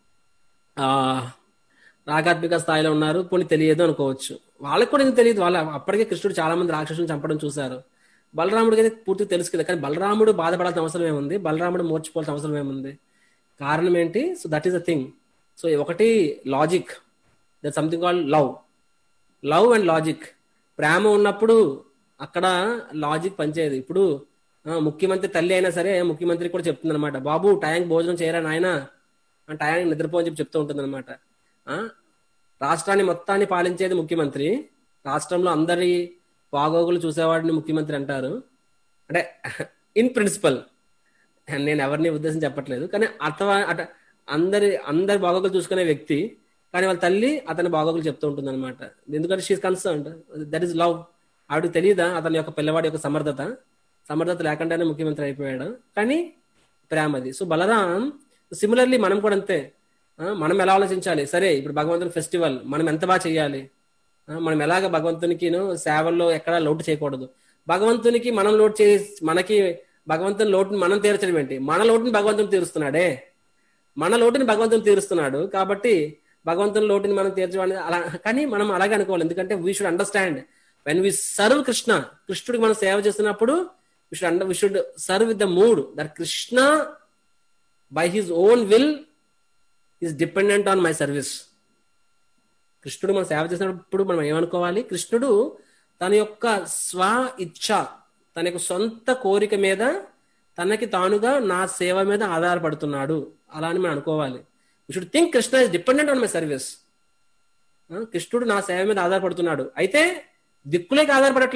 రాగాత్మిక స్థాయిలో ఉన్నారు, కొన్ని తెలియదు అనుకోవచ్చు. వాళ్ళకి కూడా తెలియదు. అప్పటికే కృష్ణుడు చాలా మంది రాక్షసులను చంపడం చూశారు. బలరాముడికి అయితే పూర్తిగా తెలుసు కదా. కానీ బలరాముడు బాధపడాల్సిన అవసరం ఏముంది, బలరాముడు మూర్చిపోవాల్సిన అవసరం ఏముంది? కారణం ఏంటి? So that is the thing. So ఒకటి logic, that something called love and logic. ప్రేమ ఉన్నప్పుడు అక్కడ లాజిక్ పనిచేయదు. ఇప్పుడు ముఖ్యమంత్రి తల్లి అయినా సరే ముఖ్యమంత్రి కూడా చెప్తుంది అనమాట, బాబు టయానికి భోజనం చేయరా నాయన, టయానికి నిద్రపో అని చెప్పి చెప్తూ ఉంటుంది అనమాట. రాష్ట్రాన్ని మొత్తాన్ని పాలించేది ముఖ్యమంత్రి, రాష్ట్రంలో అందరి బాగోగులు చూసేవాడిని ముఖ్యమంత్రి అంటారు. అంటే ఇన్ ప్రిన్సిపల్, నేను ఎవరిని ఉద్దేశం చెప్పట్లేదు, కానీ అందరి బాగోగులు చూసుకునే వ్యక్తి, కానీ వాళ్ళ తల్లి అతని బాగోగులు చెప్తూ ఉంటుంది అనమాట. ఎందుకంటే she's concerned, that is love. ఆవిడకి తెలియదా అతని యొక్క పిల్లవాడి యొక్క సమర్థత లేకుండానే ముఖ్యమంత్రి అయిపోయాడు, కానీ ప్రేమ అది. సో బలరాం సిమిలర్లీ మనం కూడా అంతే. మనం ఎలా ఆలోచించాలి, సరే ఇప్పుడు భగవంతుని ఫెస్టివల్ మనం ఎంత బాగా చెయ్యాలి, మనం ఎలాగ భగవంతునికి సేవల్లో ఎక్కడా లోటు చేయకూడదు. భగవంతునికి మనం లోటు చేసి మనకి భగవంతుని లోటుని మనం తీర్చడం ఏంటి? మన లోటుని భగవంతుని తీరుస్తున్నాడే, మన లోటుని భగవంతుని తీరుస్తున్నాడు కాబట్టి భగవంతుని లోటుని మనం తీర్చడానికి అలా. కానీ మనం అలాగే అనుకోవాలి, ఎందుకంటే we should understand when we serve Krishna, కృష్ణుడికి మనం సేవ చేస్తున్నప్పుడు we should serve with the mood that Krishna by his own will is dependent on my service. కృష్ణుడు మనం సేవ చేసినప్పుడు మనం ఏమనుకోవాలి, కృష్ణుడు తన యొక్క స్వ ఇచ్ఛ, తన యొక్క సొంత కోరిక మీద తనకి తానుగా నా సేవ మీద ఆధారపడుతున్నాడు అలా అని మనం అనుకోవాలి. We should think Krishna is dependent on my service. కృష్ణుడు నా సేవ మీద ఆధారపడుతున్నాడు. అయితే దిక్కులేకి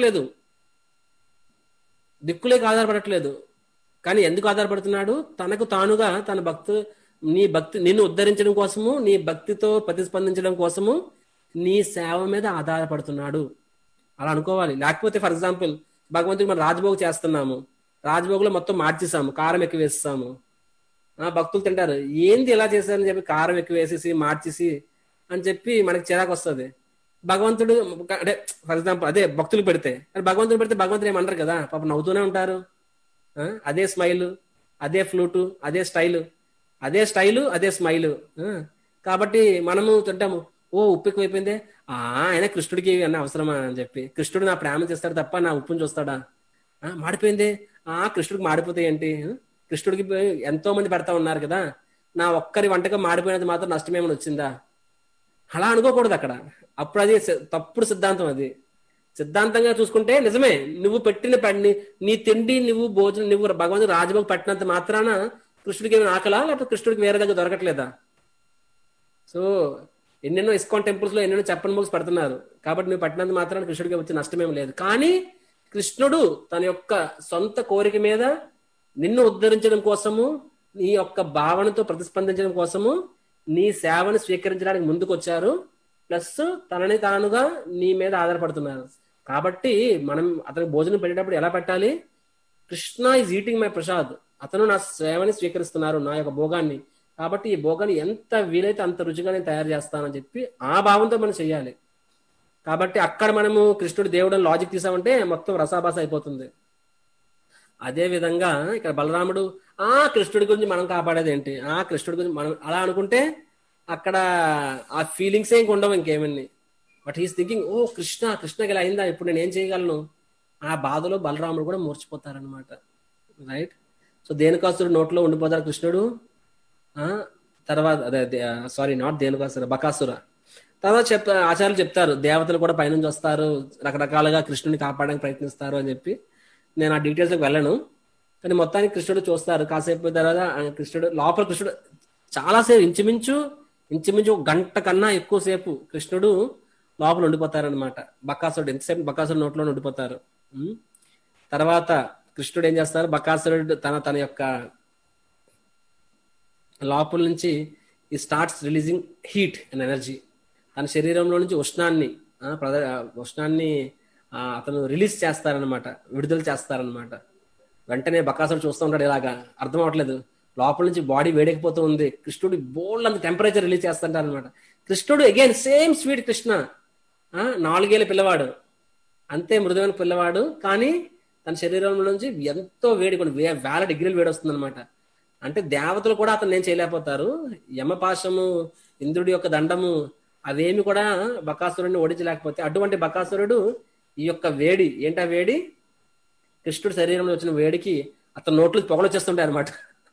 ఆధారపడట్లేదు. కానీ ఎందుకు ఆధారపడుతున్నాడు? తనకు తానుగా తన నిన్ను ఉద్ధరించడం కోసము, నీ భక్తితో ప్రతిస్పందించడం కోసము నీ సేవ మీద ఆధారపడుతున్నాడు అలా అనుకోవాలి. లేకపోతే ఫర్ ఎగ్జాంపుల్ భగవంతుడికి మనం రాజభోగ చేస్తున్నాము, రాజభోగులో మొత్తం మార్చేసాము, కారం ఎక్కువ వేస్తాము, భక్తులు తింటారు, ఏంది ఇలా చేశారని చెప్పి కారం ఎక్కువ వేసేసి మార్చేసి అని చెప్పి మనకి చిరాకు వస్తుంది. భగవంతుడు అంటే ఫర్ ఎగ్జాంపుల్ అదే భక్తులు పెడితే భగవంతుడు ఏమన్నారు కదా, పాప నవ్వుతూనే ఉంటారు. అదే స్మైల్, అదే ఫ్లూటు, అదే స్టైలు, అదే స్మైలు. కాబట్టి మనము తింటాము, ఓ ఉప్పు ఎక్కువైపోయిందే, ఆయన కృష్ణుడికి అన్న అవసరమా అని చెప్పి, కృష్ణుడు నా ప్రేమ చేస్తాడు తప్ప నా ఉప్పుని చూస్తాడా, మాడిపోయిందే, కృష్ణుడికి మాడిపోతాయి ఏంటి, కృష్ణుడికి ఎంతో మంది పెడతా ఉన్నారు కదా, నా ఒక్కరి వంటకం మాడిపోయినది మాత్రం నష్టమేమని వచ్చిందా, అలా అనుకోకూడదు అక్కడ. అప్పుడు అది తప్పుడు సిద్ధాంతం. అది సిద్ధాంతంగా చూసుకుంటే నిజమే, నువ్వు పెట్టిన నీ తిండి నువ్వు భోజనం నువ్వు భగవంతుడు రాజభోగ పెట్టినంత మాత్రాన కృష్ణుడికి ఏమైనా ఆకలా, లేకపోతే కృష్ణుడికి వేరే దగ్గర దొరకట్లేదా? సో ఎన్నెన్నో ఇస్కాన్ టెంపుల్స్ లో ఎన్నెన్నో చెప్పన్ బుక్స్ పెడుతున్నారు, కాబట్టి నువ్వు పట్టినంత మాత్రాన కృష్ణుడికి వచ్చే నష్టమేం లేదు. కానీ కృష్ణుడు తన యొక్క సొంత కోరిక మీద నిన్ను ఉద్ధరించడం కోసము, నీ యొక్క భావనతో ప్రతిస్పందించడం కోసము నీ సేవను స్వీకరించడానికి ముందుకు వచ్చారు. ప్లస్ తనని తానుగా నీ మీద ఆధారపడుతున్నారు. కాబట్టి మనం అతనికి భోజనం పెట్టేటప్పుడు ఎలా పెట్టాలి, Krishna is eating my prasad, అతను నా సేవని స్వీకరిస్తున్నారు, నా యొక్క భోగాన్ని, కాబట్టి ఈ భోగాన్ని ఎంత వీలైతే అంత రుచిగా నేను తయారు చేస్తానని చెప్పి ఆ భావంతో మనం చెయ్యాలి. కాబట్టి అక్కడ మనము కృష్ణుడు దేవుడు లాజిక్ తీసామంటే మొత్తం రసాభాస అయిపోతుంది. అదే విధంగా ఇక్కడ బలరాముడు కృష్ణుడి గురించి మనం కాపాడేది ఏంటి, కృష్ణుడి గురించి మనం అలా అనుకుంటే అక్కడ ఆ ఫీలింగ్స్ ఏం ఉండవు ఇంకేమని. బట్ హీస్ థింకింగ్, ఓ కృష్ణకి ఇలా అయిందా, ఇప్పుడు నేను ఏం చేయగలను, ఆ బాధలో బలరాముడు కూడా మూర్చిపోతారనమాట. రైట్. సో దేనికాసుడు నోట్లో ఉండిపోతారు కృష్ణుడు. తర్వాత దేనికాసుర, బకాసుర. తర్వాత ఆచార్యులు చెప్తారు దేవతలు కూడా పైనుంచి వస్తారు, రకరకాలుగా కృష్ణుని కాపాడడానికి ప్రయత్నిస్తారు అని చెప్పి. నేను ఆ డీటెయిల్స్కి వెళ్ళను, కానీ మొత్తానికి కృష్ణుడు చూస్తారు. కాసేపు తర్వాత కృష్ణుడు చాలాసేపు ఇంచుమించు 1 గంట కన్నా ఎక్కువసేపు కృష్ణుడు లోపల ఉండిపోతారనమాట. బకాసురుడు ఎంతసేపు బకాసురుడు నోట్లో ఉండిపోతారు. తర్వాత కృష్ణుడు ఏం చేస్తారు, బకాసురుడు తన యొక్క లోపల నుంచి ఈ starts releasing heat and energy. తన శరీరంలో నుంచి ఉష్ణాన్ని అతను రిలీజ్ చేస్తారనమాట, విడుదల చేస్తారనమాట. వెంటనే బకాసురుడు చూస్తూ ఉంటాడు, ఇలాగా అర్థం అవట్లేదు, లోపల నుంచి బాడీ వేడెక్కిపోతూ ఉంది, కృష్ణుడు బోల్డ్ అంత టెంపరేచర్ రిలీజ్ చేస్తుంటారు అనమాట. కృష్ణుడు అగైన్ సేమ్ స్వీట్ కృష్ణ, 4 ఏళ్ళ పిల్లవాడు, అంతే మృదువైన పిల్లవాడు, కానీ తన శరీరంలో నుంచి ఎంతో వేడి, కొన్ని 1000 డిగ్రీలు వేడి వస్తుంది అనమాట. అంటే దేవతలు కూడా అతను ఏం చేయలేకపోతారు. యమపాశము, ఇంద్రుడి యొక్క దండము, అవేమి కూడా బకాసురుడిని ఓడించలేకపోతే, అటువంటి బకాసురుడు ఈ యొక్క వేడి ఏంటా వేడి, కృష్ణుడి శరీరంలో వచ్చిన వేడికి అతను నోట్లు పొగలు వచ్చేస్తుంటాయి అనమాట.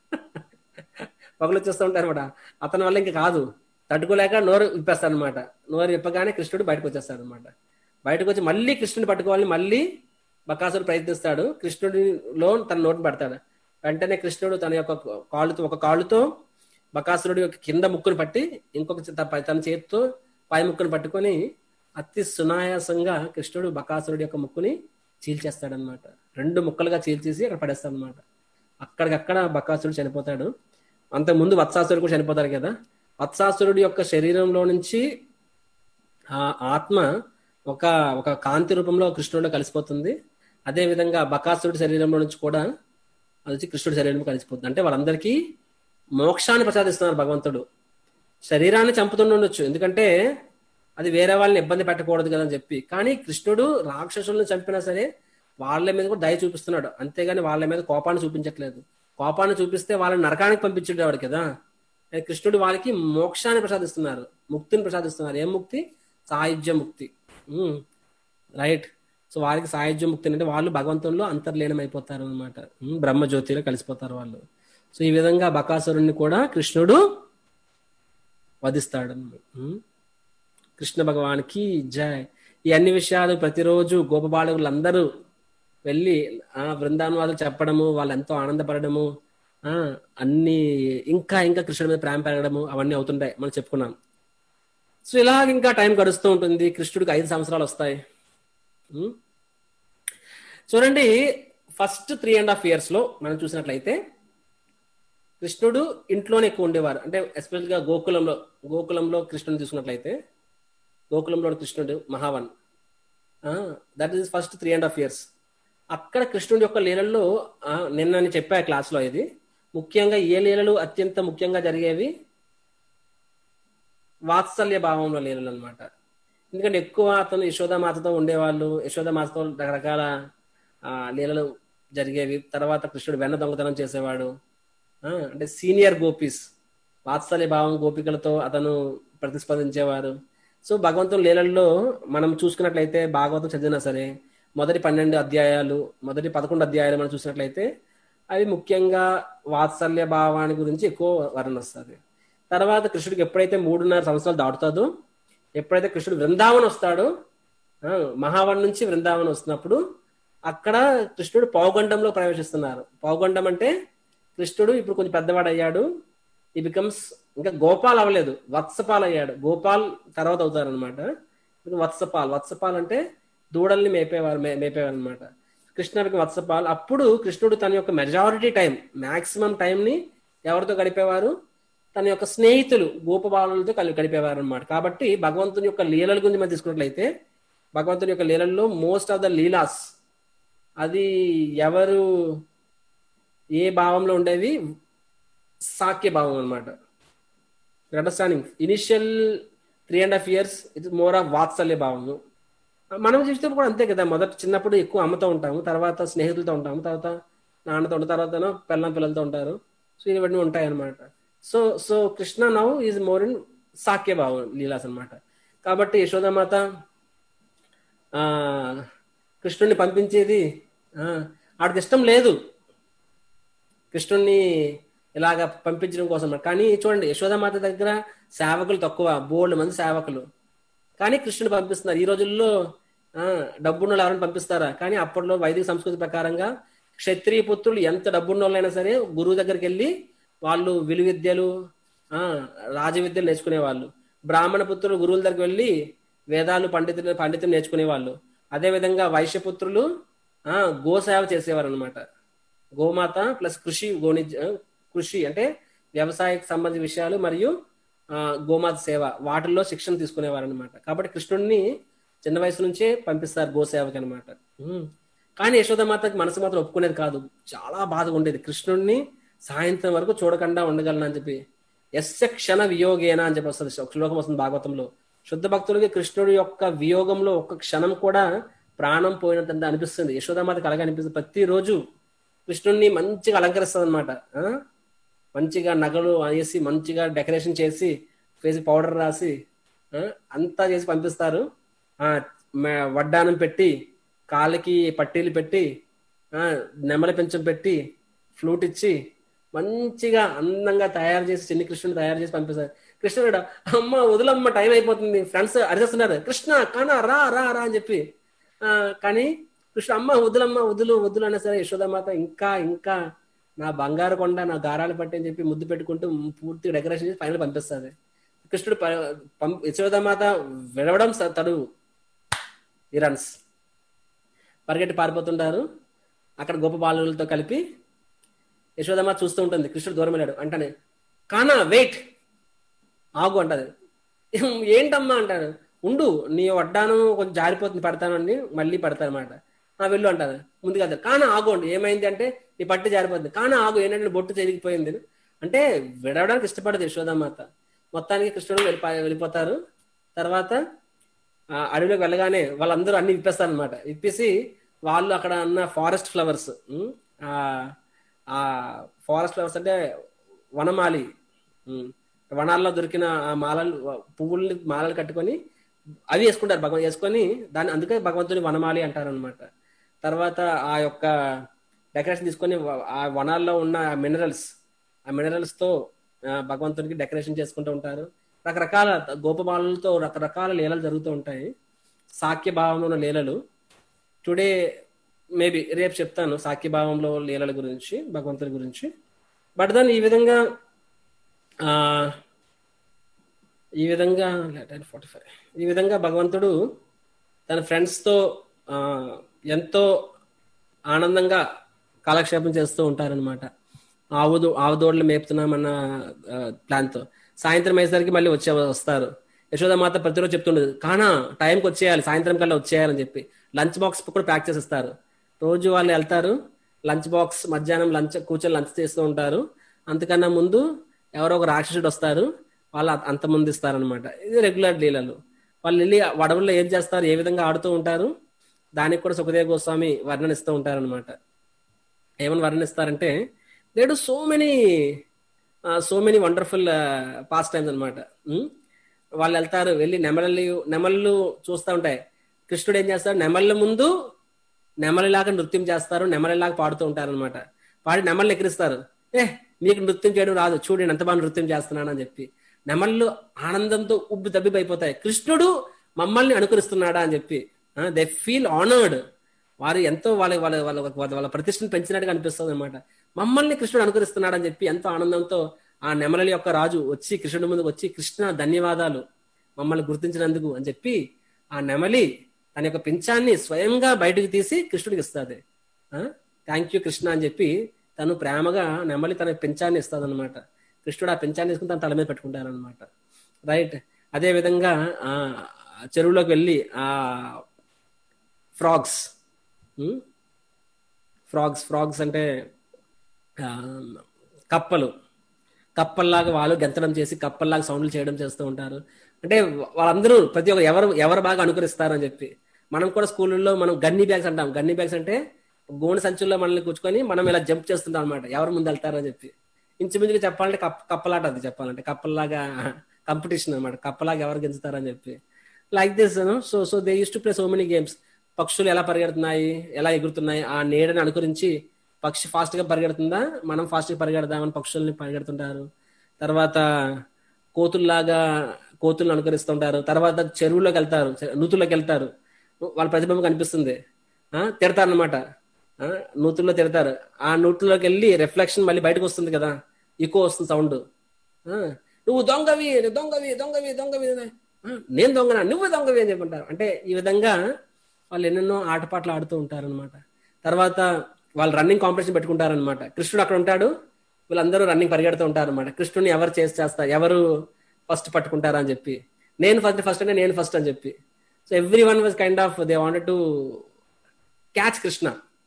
అతని వల్ల ఇంకా కాదు, తట్టుకోలేక నోరు విప్పేస్తాడనమాట. నోరు విప్పగానే కృష్ణుడు బయటకు వచ్చేస్తాడు అనమాట. బయటకు వచ్చి మళ్ళీ కృష్ణుడిని పట్టుకోవాలని మళ్ళీ బకాసురుడు ప్రయత్నిస్తాడు, కృష్ణుడిలో తన నోటుని పెడతాడు. వెంటనే కృష్ణుడు తన యొక్క ఒక కాళ్ళుతో బకాసురుడి యొక్క కింద ముక్కును పట్టి, ఇంకొక తన చేతితో పై ముక్కును పట్టుకొని అతి సునాయాసంగా కృష్ణుడు బకాసురుడి యొక్క ముక్కుని చీల్చేస్తాడనమాట. 2 ముక్కలుగా చీల్చేసి అక్కడ పడేస్తాడనమాట. అక్కడికక్కడ బకాసురుడు చనిపోతాడు. అంతకుముందు వత్సాసురుడు కూడా చనిపోతాడు కదా. వత్సాసురుడి యొక్క శరీరంలో నుంచి ఆ ఆత్మ ఒక కాంతి రూపంలో కృష్ణుడిలో కలిసిపోతుంది. అదే విధంగా బకాసురుడి శరీరంలో నుంచి కూడా అది వచ్చి కృష్ణుడి శరీరంలో కలిసిపోతుంది. అంటే వాళ్ళందరికీ మోక్షాన్ని ప్రసాదిస్తున్నారు భగవంతుడు. శరీరాన్ని చంపుతుండొచ్చు, ఎందుకంటే అది వేరే వాళ్ళని ఇబ్బంది పెట్టకూడదు కదా అని చెప్పి. కానీ కృష్ణుడు రాక్షసులను చంపినా సరే వాళ్ళ మీద కూడా దయ చూపిస్తున్నాడు, అంతేగాని వాళ్ళ మీద కోపాన్ని చూపించట్లేదు. కోపాన్ని చూపిస్తే వాళ్ళని నరకానికి పంపించేవాడు కదా. కృష్ణుడు వాళ్ళకి మోక్షాన్ని ప్రసాదిస్తున్నారు, ముక్తిని ప్రసాదిస్తున్నారు. ఏం ముక్తి? సాయుధ్య ముక్తి. రైట్. సో వారికి సాయుధ్య ముక్తి అంటే వాళ్ళు భగవంతుల్లో అంతర్లీనం అయిపోతారు అనమాట. బ్రహ్మజ్యోతిలో కలిసిపోతారు వాళ్ళు. సో ఈ విధంగా బకాసురుణ్ణి కూడా కృష్ణుడు వధిస్తాడు. కృష్ణ భగవానికి జై. ఈ అన్ని విషయాలు ప్రతిరోజు గోపబాలకులందరూ వెళ్ళి బృందావనాలు చెప్పడము, వాళ్ళు ఎంతో ఆనందపడము, అన్ని ఇంకా ఇంకా కృష్ణుడి మీద ప్రేమ పెరగడము అవన్నీ అవుతుంటాయి, మనం చెప్పుకున్నాం. సో ఇలాగ ఇంకా టైం గడుస్తూ ఉంటుంది. కృష్ణుడికి 5 సంవత్సరాలు వస్తాయి. చూడండి, ఫస్ట్ 3.5 years లో మనం చూసినట్లయితే కృష్ణుడు ఇంట్లోనే ఎక్కువ ఉండేవారు. అంటే ఎస్పెషల్ గా గోకులంలో కృష్ణుని తీసుకున్నట్లయితే, గోకులంలో కృష్ణుడు Mahavan, that is first 3.5 years. అక్కడ కృష్ణుడి యొక్క లీలల్లో నిన్న నేను చెప్పా క్లాస్లో, ఇది ముఖ్యంగా ఏ లీలలు అత్యంత ముఖ్యంగా జరిగేవి, వాత్సల్య భావంలో లీలలు అనమాట. ఎందుకంటే ఎక్కువ అతను యశోదామాతతో ఉండేవాళ్ళు, యశోదామాతతో రకరకాల లీలలు జరిగేవి. తర్వాత కృష్ణుడు వెన్న దొంగతనం చేసేవాడు. అంటే సీనియర్ గోపీస్, వాత్సల్య భావం గోపికలతో అతను ప్రతిస్పందించేవారు. సో భగవంతుని లీలల్లో మనం చూసుకున్నట్లయితే, భాగవతం చదివినా సరే మొదటి 12 అధ్యాయాలు, మొదటి 11 అధ్యాయాలు మనం చూసినట్లయితే అవి ముఖ్యంగా వాత్సల్య భావాన్ని గురించి ఎక్కువ వర్ణన వస్తుంది. తర్వాత కృష్ణుడికి ఎప్పుడైతే 3.5 సంవత్సరాలు దాటుతుందో, ఎప్పుడైతే కృష్ణుడు బృందావనం వస్తాడో, మహావన్ నుంచి బృందావనం వస్తున్నప్పుడు అక్కడ కృష్ణుడు పౌగండంలో ప్రవేశిస్తున్నారు. పౌగండం అంటే కృష్ణుడు ఇప్పుడు కొంచెం పెద్దవాడు అయ్యాడు. ఈ బికమ్స్ ఇంకా గోపాల్ అవ్వలేదు, వత్సపాల్ అయ్యాడు. గోపాల్ తర్వాత అవుతారు అనమాట. వత్సపాల్ అంటే దూడల్ని మేపేవారు అనమాట. కృష్ణుడికి వత్సపాల్. అప్పుడు కృష్ణుడు తన యొక్క మెజారిటీ టైం, మాక్సిమం టైంని ఎవరితో గడిపేవారు? తన యొక్క స్నేహితులు గోపబాలులతో గడిపేవారు అనమాట. కాబట్టి భగవంతుని యొక్క లీలల గురించి మనం తీసుకున్నట్లయితే, భగవంతుని యొక్క లీలల్లో మోస్ట్ ఆఫ్ ద లీలాస్ అది ఎవరు ఏ భావంలో ఉండేవి? సాక్య భావం అనమాట. Understanding initial 3.5 years it more of వాత్సల్య భావము. మనం చూస్తే కూడా అంతే కదా, మొదట చిన్నప్పుడు ఎక్కువ అమ్మతో ఉంటాము, తర్వాత స్నేహితులతో ఉంటాము, తర్వాత నాన్నతో ఉంటాం, తర్వాత పిల్లలతో ఉంటారు. సో ఇవన్నీ ఉంటాయి అనమాట. So Krishna now is more in సాక్య భావం లీలాస్ అనమాట. కాబట్టి యశోదామాత కృష్ణుడిని పంపించేది ఆడికి ఇష్టం లేదు, కృష్ణుడిని ఇలాగ పంపించడం కోసం. కానీ చూడండి, యశోదామాత దగ్గర సేవకులు తక్కువ, బోల్డ్ మంది సేవకులు, కానీ కృష్ణుడు పంపిస్తున్నారు. ఈ రోజుల్లో డబ్బున్న ఎవరైనా పంపిస్తారా? కానీ అప్పట్లో వైదిక సంస్కృతి ప్రకారంగా క్షత్రియ పుత్రులు ఎంత డబ్బున్న వాళ్ళైనా సరే గురువు దగ్గరికి వెళ్ళి వాళ్ళు విలువిద్యలు, రాజవిద్యలు నేర్చుకునేవాళ్ళు. బ్రాహ్మణ పుత్రులు గురువుల దగ్గరికి వెళ్ళి వేదాలు పండితులు నేర్చుకునేవాళ్ళు. అదేవిధంగా వైశ్యపుత్రులు గోసేవ చేసేవారు అనమాట. గోమాత ప్లస్ కృషి అంటే వ్యవసాయకు సంబంధించిన విషయాలు మరియు గోమాత సేవ, వాటిల్లో శిక్షణ తీసుకునేవారు అనమాట. కాబట్టి కృష్ణుడిని చిన్న వయసు నుంచే పంపిస్తారు గోసేవకి అనమాట. కానీ యశోదామాతకి మనసు మాత్రం ఒప్పుకునేది కాదు, చాలా బాధగా ఉండేది. కృష్ణుడిని సాయంత్రం వరకు చూడకుండా ఉండగలను అని చెప్పి, యస్య క్షణ వియోగేనా అని చెప్పి వస్తుంది, శ్లోకం వస్తుంది భాగవతంలో. శుద్ధ భక్తులకి కృష్ణుడి యొక్క వియోగంలో ఒక్క క్షణం కూడా ప్రాణం పోయినంత అనిపిస్తుంది. యశోదామాతకి అలాగే అనిపిస్తుంది. ప్రతిరోజు కృష్ణుడిని మంచిగా అలంకరిస్తుంది అనమాట. మంచిగా నగలు వేసి, మంచిగా డెకరేషన్ చేసి, ఫేస్ పౌడర్ రాసి అంతా చేసి పంపిస్తారు. వడ్డానం పెట్టి, కాళ్ళకి పట్టీలు పెట్టి, నెమల పెంచం పెట్టి, ఫ్లూట్ ఇచ్చి మంచిగా అందంగా తయారు చేసి చిన్ని కృష్ణుని తయారు చేసి పంపిస్తారు. కృష్ణుడు అమ్మ వదులమ్మ, టైం అయిపోతుంది, ఫ్రెండ్స్ అరిచేస్తున్నారు, కృష్ణ కానా రా రా రా అని చెప్పి. కానీ కృష్ణ అమ్మ వదులమ్మ వదులు అన్నా సరే యశోదామాత ఇంకా ఇంకా నా బంగారు కొండ, నా గారాలు పట్టి అని చెప్పి ముద్దు పెట్టుకుంటూ పూర్తిగా డెకరేషన్ చేసి ఫైనల్ పంపిస్తుంది. కృష్ణుడు యశోదామాత విడవడం తడువు, ఈ రన్స్ పరిగెట్టి పారిపోతుంటారు. అక్కడ గోప బాలులతో కలిపి యశోదామాత చూస్తూ ఉంటుంది. కృష్ణుడు దూరం వెళ్ళాడు అంటానే, కానా వెయిట్, ఆగు అంటది. ఏంటమ్మా అంటారు. ఉండు, నీ వడ్డాను కొంచెం జారిపోతుంది, పడతానండి, మళ్ళీ పడతానమాట. వెళ్ళు అంటారు. ముందుగా కానా ఆగు అండి, ఏమైంది అంటే నీ పట్టు జారిపోతుంది, కానా ఆగు ఏంటంటే బొట్టు చెరిగిపోయింది అంటే విడవడానికి ఇష్టపడదు యశోదామాత. మొత్తానికి కృష్ణుడు వెళ్ళిపోతారు. తర్వాత అడవిలోకి వెళ్ళగానే వాళ్ళందరూ అన్ని విప్పేస్తారు అనమాట. విప్పేసి వాళ్ళు అక్కడ ఉన్న ఫారెస్ట్ ఫ్లవర్స్ అంటే వనమాలి, వనాల్లో దొరికిన ఆ పువ్వుల్ని మాలలు కట్టుకొని అవి వేసుకుంటారు వేసుకొని దాన్ని, అందుకే భగవంతుని వనమాలి అంటారు అనమాట. తర్వాత ఆ యొక్క డెకరేషన్ తీసుకొని ఆ వనాల్లో ఉన్న ఆ మినరల్స్ తో భగవంతునికి డెకరేషన్ చేసుకుంటూ ఉంటారు. రకరకాల గోపబాలలతో రకరకాల లీలలు జరుగుతూ ఉంటాయి. సాఖ్య భావంలో ఉన్న లీలలు టుడే మేబీ రేపు చెప్తాను సాఖ్య భావంలో లీలల గురించి, భగవంతుని గురించి. బట్ దాన్ని ఆ ఈ విధంగా 10:45 ఈ విధంగా భగవంతుడు తన ఫ్రెండ్స్ తో ఎంతో ఆనందంగా కాలక్షేపం చేస్తూ ఉంటారనమాట. ఆవుదోడలు మేపుతున్నామన్న ప్లాన్ తో. సాయంత్రం అయ్యేసరికి మళ్ళీ వస్తారు. యశోదామాత ప్రతిరోజు చెప్తుండదు, కానా టైంకి వచ్చేయాలి, సాయంత్రం కల్లా వచ్చేయాలని చెప్పి. లంచ్ బాక్స్ కూడా ప్యాక్ చేసిస్తారు. రోజు వాళ్ళు వెళ్తారు, లంచ్ బాక్స్ మధ్యాహ్నం కూర్చొని లంచ్ చేస్తూ ఉంటారు. అంతకన్నా ముందు ఎవరో ఒక రాక్షసుడు వస్తారు, వాళ్ళు అంత ముందు ఇస్తారనమాట. ఇది రెగ్యులర్ లీలలు. వాళ్ళు వెళ్ళి అడవుల్లో ఏం చేస్తారు, ఏ విధంగా ఆడుతూ ఉంటారు, దానికి కూడా సుఖదేవ గోస్వామి వర్ణనిస్తూ ఉంటారనమాట. ఏమని వర్ణనిస్తారంటే, they do so many wonderful pastimes అనమాట. వాళ్ళు వెళ్తారు, వెళ్ళి నెమళ్ళు చూస్తూ ఉంటాయి. కృష్ణుడు ఏం చేస్తాడు, నెమళ్ళ ముందు నెమలిలాగా నృత్యం చేస్తారు, నెమలిలాగా పాడుతూ ఉంటారు అనమాట. పాడి నెమళ్ళు ఎక్కిరిస్తారు. నీకు నృత్యం చేయడం రాదు, చూడండి ఎంత బాగా నృత్యం చేస్తున్నాను అని చెప్పి. నెమళ్ళు ఆనందంతో ఉబ్బి తబ్బిబైపోతాయి, కృష్ణుడు మమ్మల్ని అనుకరిస్తున్నాడా అని చెప్పి. They feel honoured. వారు ఎంతో వాళ్ళ ప్రతిష్టను పెంచినట్టుగా అనిపిస్తుంది అనమాట. మమ్మల్ని కృష్ణుడు అనుకరిస్తున్నాడు అని చెప్పి ఎంతో ఆనందంతో ఆ నెమలి యొక్క రాజు వచ్చి కృష్ణుడి ముందుకు వచ్చి, కృష్ణ ధన్యవాదాలు మమ్మల్ని గుర్తించినందుకు అని చెప్పి ఆ నెమలి తన యొక్క పింఛాన్ని స్వయంగా బయటకు తీసి కృష్ణుడికి ఇస్తుంది. థ్యాంక్ యూ కృష్ణ అని చెప్పి తను ప్రేమగా నెమలి తన పింఛాన్ని ఇస్తుంది అనమాట. కృష్ణుడు ఆ పింఛాన్ని తీసుకుని తన తల మీద పెట్టుకుంటారనమాట. రైట్. అదే విధంగా చెరువులోకి వెళ్ళి ఆ ఫ్రాగ్స్ అంటే కప్పల్లాగా వాళ్ళు గెంతడం చేసి కప్పల్లాగా సౌండ్లు చేయడం చేస్తూ ఉంటారు. అంటే వాళ్ళందరూ ప్రతి ఒక్క ఎవరు బాగా అనుకరిస్తారు అని చెప్పి. మనం కూడా స్కూళ్ళల్లో మనం గన్నీ బ్యాగ్స్ అంటాం. గన్నీ బ్యాగ్స్ అంటే గోనె సంచుల్లో మనల్ని కూర్చుకొని మనం ఇలా జంప్ చేస్తుంటాం అనమాట, ఎవరు ముందు వెళ్తారని చెప్పి. ఇంచుమించుగా చెప్పాలంటే కప్పలాట, అది చెప్పాలంటే కప్పల్లాగా కాంపిటీషన్ అనమాట, కప్పలాగా ఎవరు గెంచుతారని చెప్పి. Like this so they use to play so many games. పక్షులు ఎలా పరిగెడుతున్నాయి, ఎలా ఎగురుతున్నాయి, ఆ నీడని అనుకరించి పక్షి ఫాస్ట్ గా పరిగెడుతుందా, మనం ఫాస్ట్ గా పరిగెడదామని పక్షుల్ని పరిగెడుతుంటారు. తర్వాత కోతుల్ని అనుకరిస్తుంటారు. తర్వాత చెరువులోకి వెళ్తారు, నూతుల్లోకి వెళ్తారు, వాళ్ళ ప్రతిబింబం కనిపిస్తుంది, తిడతారనమాట. నూతుల్లో తిడతారు. ఆ నూతుల్లోకి వెళ్ళి రిఫ్లెక్షన్ మళ్ళీ బయటకు వస్తుంది కదా, ఈకో వస్తుంది సౌండ్. నువ్వు దొంగవి దొంగవి దొంగవి దొంగవి, నేను దొంగనా, నువ్వు దొంగవి అని చెప్పుంటారు. అంటే ఈ విధంగా వాళ్ళు ఎన్నెన్నో ఆటపాటలు ఆడుతూ ఉంటారనమాట. తర్వాత వాళ్ళు రన్నింగ్ కాంపిటీషన్ పెట్టుకుంటారనమాట. కృష్ణుడు అక్కడ ఉంటాడు, వీళ్ళందరూ రన్నింగ్ పరిగెడుతూ ఉంటారు అనమాట. కృష్ణుని ఎవరు చేస్తారు, ఎవరు ఫస్ట్ పట్టుకుంటారా అని చెప్పి. నేను ఫస్ట్ అంటే నేను ఫస్ట్ అని చెప్పి. So every one was kind of they wanted to catch Krishna.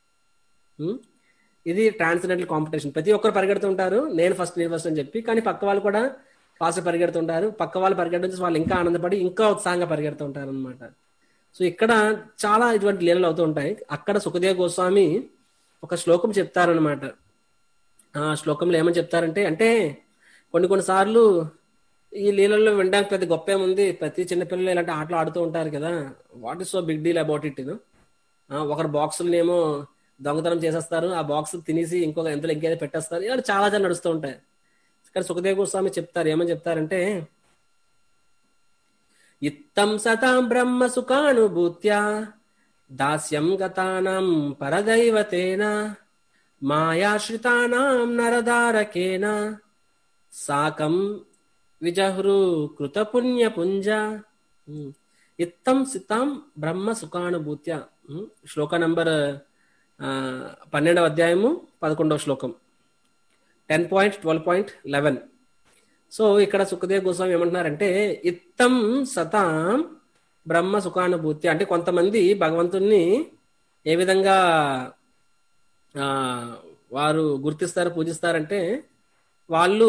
ఇది ట్రాన్స్జెండెంటల్ కాంపిటీషన్. ప్రతి ఒక్కరు పరిగెడుతుంటారు నేను ఫస్ట్ అని చెప్పి. కానీ పక్క వాళ్ళు కూడా ఫాస్ట్ పరిగెడుతుంటారు. పక్క వాళ్ళు పరిగెడుతూ వాళ్ళు ఇంకా ఆనందపడి ఇంకా ఉత్సాహంగా పరిగెడుతూ ఉంటారు అనమాట. సో ఇక్కడ చాలా ఇటువంటి లీలలు అవుతూ ఉంటాయి. అక్కడ సుఖదేవ గోస్వామి ఒక శ్లోకం చెప్తారనమాట. ఆ శ్లోకంలో ఏమని చెప్తారంటే, అంటే కొన్నిసార్లు ఈ లీలల్లో వినడానికి పెద్ద గొప్ప ఏముంది, ప్రతి చిన్నపిల్లలు ఇలాంటి ఆటలు ఆడుతూ ఉంటారు కదా, what is so big deal about it. ఒకరు బాక్సులనేమో దొంగతనం చేసేస్తారు, ఆ బాక్స్ తినేసి ఎంతలో ఇంకేదో పెట్టేస్తారు, ఇలా చాలా నడుస్తూ ఉంటాయి. ఇక్కడ సుఖదేవ గోస్వామి చెప్తారు, ఏమని చెప్తారంటే, ఇత్తం సతాం బ్రహ్మ సుఖానుభూత్యా దాస్యం గతానాం పరదైవతేన మాయాశ్రితానాం నరదారకేన సాకం విజహృ కృత పుణ్యపుంజ. ఇత్తం సితాం బ్రహ్మ సుఖానుభూత్య. శ్లోక నంబర్ 12వ అధ్యాయము 11వ శ్లోకం, 10.12.11. సో ఇక్కడ సుఖదేవ్ గోస్వామి ఏమంటున్నారంటే, ఇత్తం సతాం బ్రహ్మ సుఖానుభూతి అంటే కొంతమంది భగవంతుణ్ణి ఏ విధంగా వారు గుర్తిస్తారు, పూజిస్తారంటే, వాళ్ళు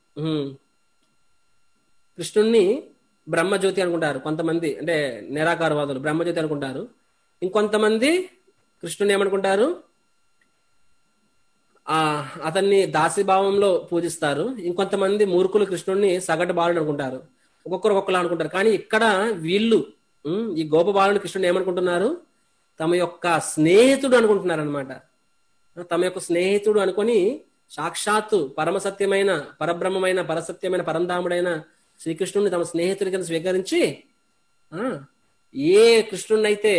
కృష్ణుణ్ణి బ్రహ్మజ్యోతి అనుకుంటారు. కొంతమంది అంటే నిరాకారవాదులు బ్రహ్మజ్యోతి అనుకుంటారు. ఇంకొంతమంది కృష్ణుని ఏమనుకుంటారు, అతన్ని దాసిభావంలో పూజిస్తారు. ఇంకొంతమంది మూర్ఖులు కృష్ణుడిని సగటు బాలుడు అనుకుంటారు. ఒక్కొక్కలా అనుకుంటారు. కానీ ఇక్కడ వీళ్ళు ఈ గోపబాలుని కృష్ణుని ఏమనుకుంటున్నారు? తమ యొక్క స్నేహితుడు అనుకుంటున్నారు అనమాట. తమ యొక్క స్నేహితుడు అనుకొని సాక్షాత్తు పరమసత్యమైన పరబ్రహ్మమైన పరసత్యమైన పరంధాముడైన శ్రీకృష్ణుడిని తమ స్నేహితుడి కింద స్వీకరించి ఏ కృష్ణుడినైతే